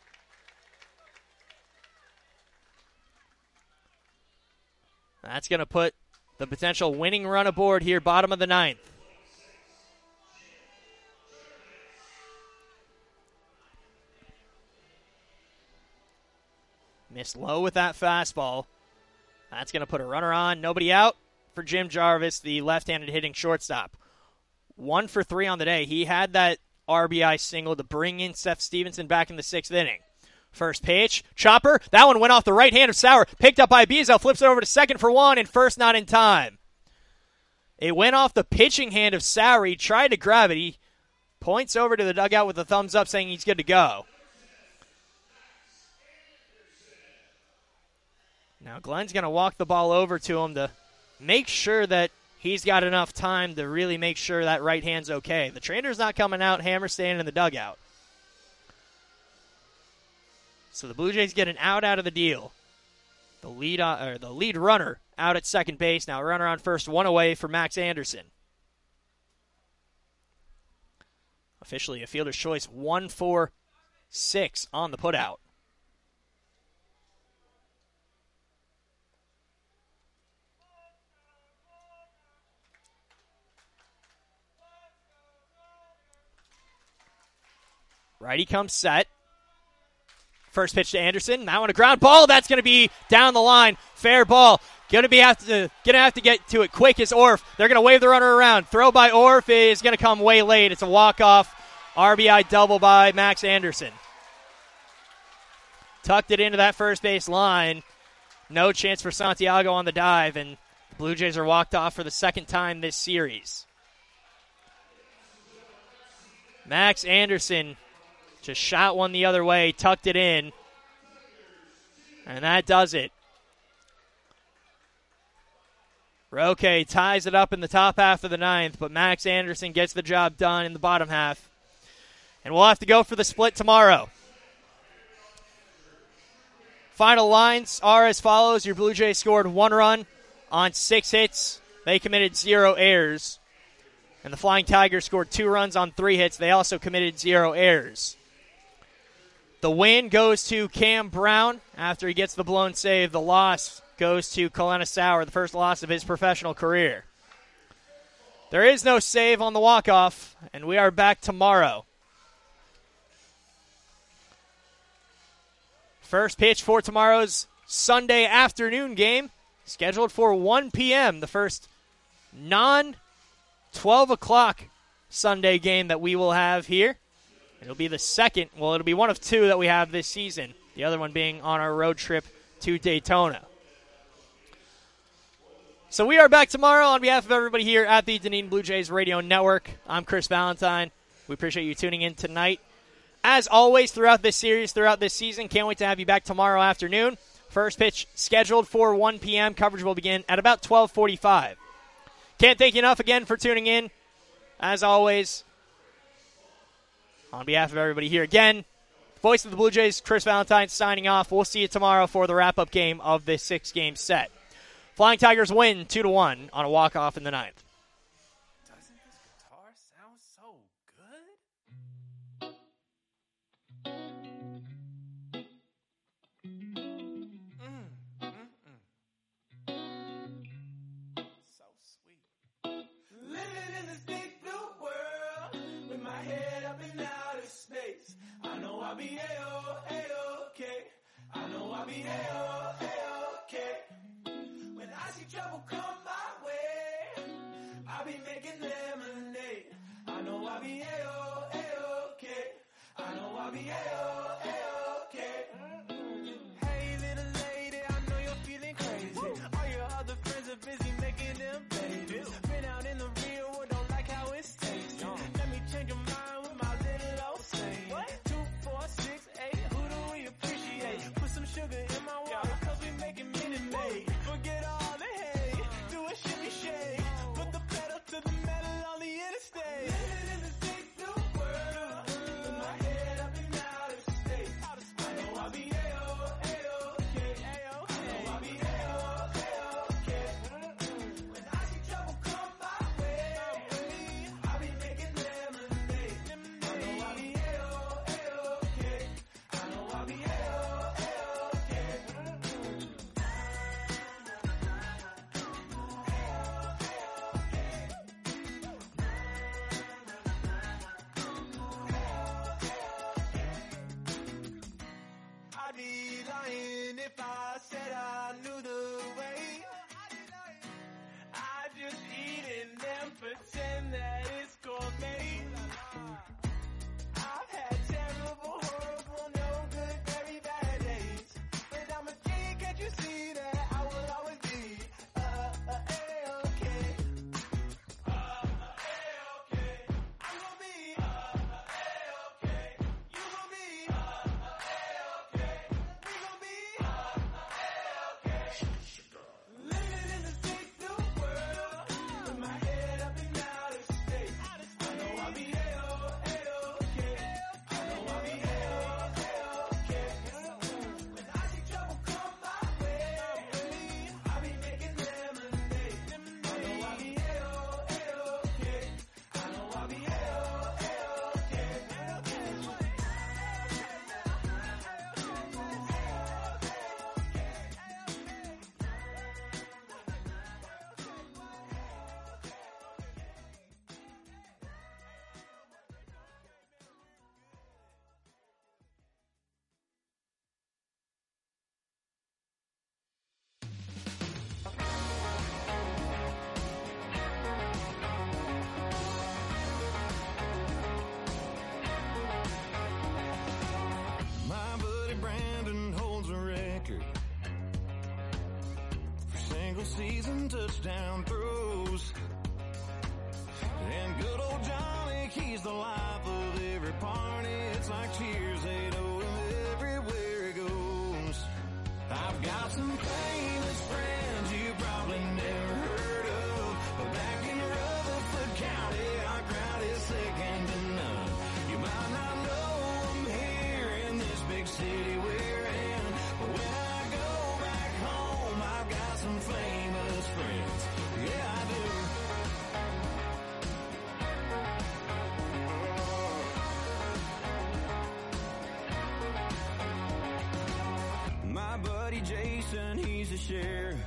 That's going to put the potential winning run aboard here, bottom of the ninth. Missed low with that fastball. That's going to put a runner on. Nobody out for Jim Jarvis, the left-handed hitting shortstop. One for three on the day. He had that R B I single to bring in Seth Stevenson back in the sixth inning. First pitch, chopper. That one went off the right hand of Sauer. Picked up by Beazell, flips it over to second for one, and first not in time. It went off the pitching hand of Sauer. He tried to grab it. He points over to the dugout with a thumbs up saying he's good to go. Now Glenn's going to walk the ball over to him to make sure that he's got enough time to really make sure that right hand's okay. The trainer's not coming out, Hammer staying in the dugout. So the Blue Jays get an out out of the deal. The lead uh, or the lead runner out at second base. Now runner on first, one away for Max Anderson. Officially a fielder's choice, one for six on the putout. Righty comes set. First pitch to Anderson. That one a ground ball. That's going to be down the line. Fair ball. Going to be have to going to have to get to it quick as Orf. They're going to wave the runner around. Throw by Orf is going to come way late. It's a walk-off R B I double by Max Anderson. Tucked it into that first base line. No chance for Santiago on the dive, and the Blue Jays are walked off for the second time this series. Max Anderson just shot one the other way, tucked it in, and that does it. Roque ties it up in the top half of the ninth, but Max Anderson gets the job done in the bottom half. And we'll have to go for the split tomorrow. Final lines are as follows. Your Blue Jays scored one run on six hits. They committed zero errors. And the Flying Tigers scored two runs on three hits. They also committed zero errors. The win goes to Cam Brown after he gets the blown save. The loss goes to Kalena Sauer, the first loss of his professional career. There is no save on the walk-off, and we are back tomorrow. First pitch for tomorrow's Sunday afternoon game, scheduled for one p.m., the first non-twelve o'clock Sunday game that we will have here. It'll be the second, well, it'll be one of two that we have this season, the other one being on our road trip to Daytona. So we are back tomorrow on behalf of everybody here at the Dunedin Blue Jays Radio Network. I'm Chris Valentine. We appreciate you tuning in tonight. As always, throughout this series, throughout this season, can't wait to have you back tomorrow afternoon. First pitch scheduled for one p.m. Coverage will begin at about twelve forty-five. Can't thank you enough again for tuning in. As always, on behalf of everybody here again, voice of the Blue Jays, Chris Valentine, signing off. We'll see you tomorrow for the wrap-up game of this six-game set. Flying Tigers win two to one on a walk-off in the ninth. Doesn't this guitar sound so good? Mm, mm, mm. So sweet. Living in this big blue world with my head up in outer space. I know I'll be A-O, A-OK. I know I'll be A-O, A-OK. When I see trouble come my way, I'll be making lemonade. I know I'll be A-O, A-OK. I know I'll be A-O, A-OK. Hey, little lady, I know you're feeling crazy. All your other friends are busy making them babies. Been out in the real world, don't like how it's tasting. Let me change your mind with my little old saying. Two, four, six, eight, who do we appreciate? Put some sugar in my water, cause we make regular season touchdown throws. And good old Johnny, he's the life of every party. It's like cheers, they know him everywhere he goes. I've got some famous friends you probably never heard of, but back in Rutherford County, our crowd is second to none. You might not know them here in this big city we're in, but when I go back home, I've got some famous friends. Yeah, I do. My buddy Jason, he's the sheriff.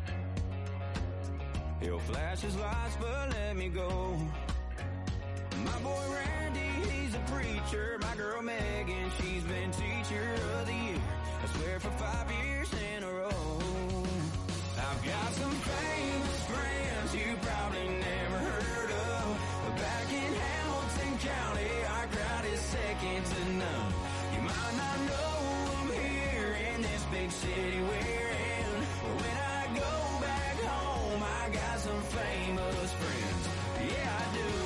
He'll flash his lights, but let me go. My boy Randy, he's a preacher. My girl Megan, she's been teacher of the year, I swear for five years in a row. I've got some famous friends you probably never heard of, but back in Hamilton County, our crowd is second to none. You might not know them here in this big city we're in, but when I go back home, I got some famous friends. Yeah, I do.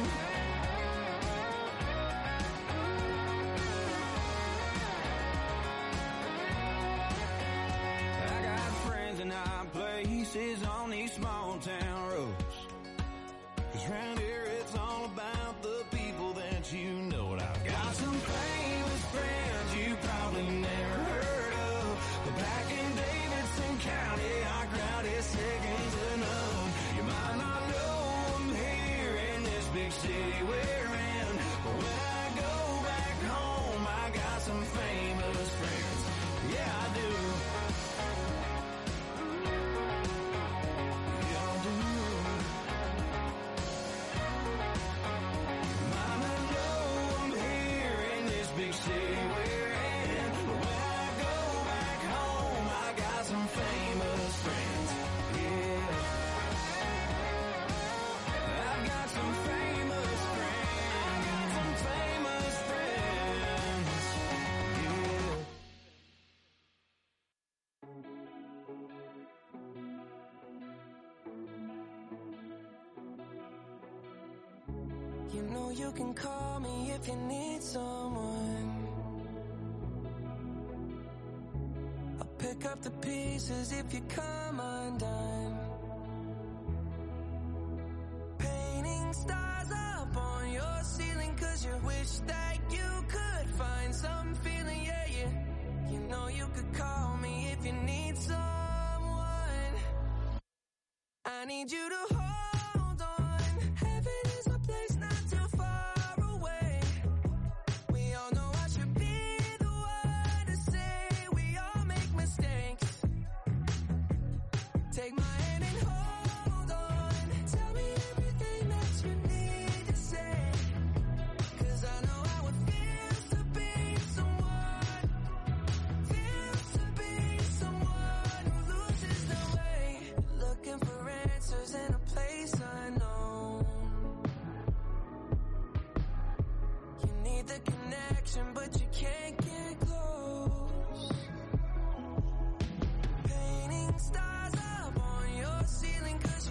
I got friends in high places on these small town roads, 'cause round here it's all about the people that you know. And I've got some famous friends you probably never heard of, but back in Davidson County, our crowd is second to none. You might not know them here in this big city we're in, but when I go back home, I got some famous friends. Yeah, I do. Yeah, I do. Might not know them here in this big city we're in, but when I go back home, I got some famous friends. Yeah, I've got some famous friends. Got some famous friends. Yeah. You know you can call me if you need someone. I'll pick up the pieces if you come undone. Painting stars up on your ceiling 'cause you wish that you could find some feeling, yeah, yeah. You know you could call me if you need someone. I need you to hold on. Heaven is a place not too far away. We all know I should be the one to say we all make mistakes. Take my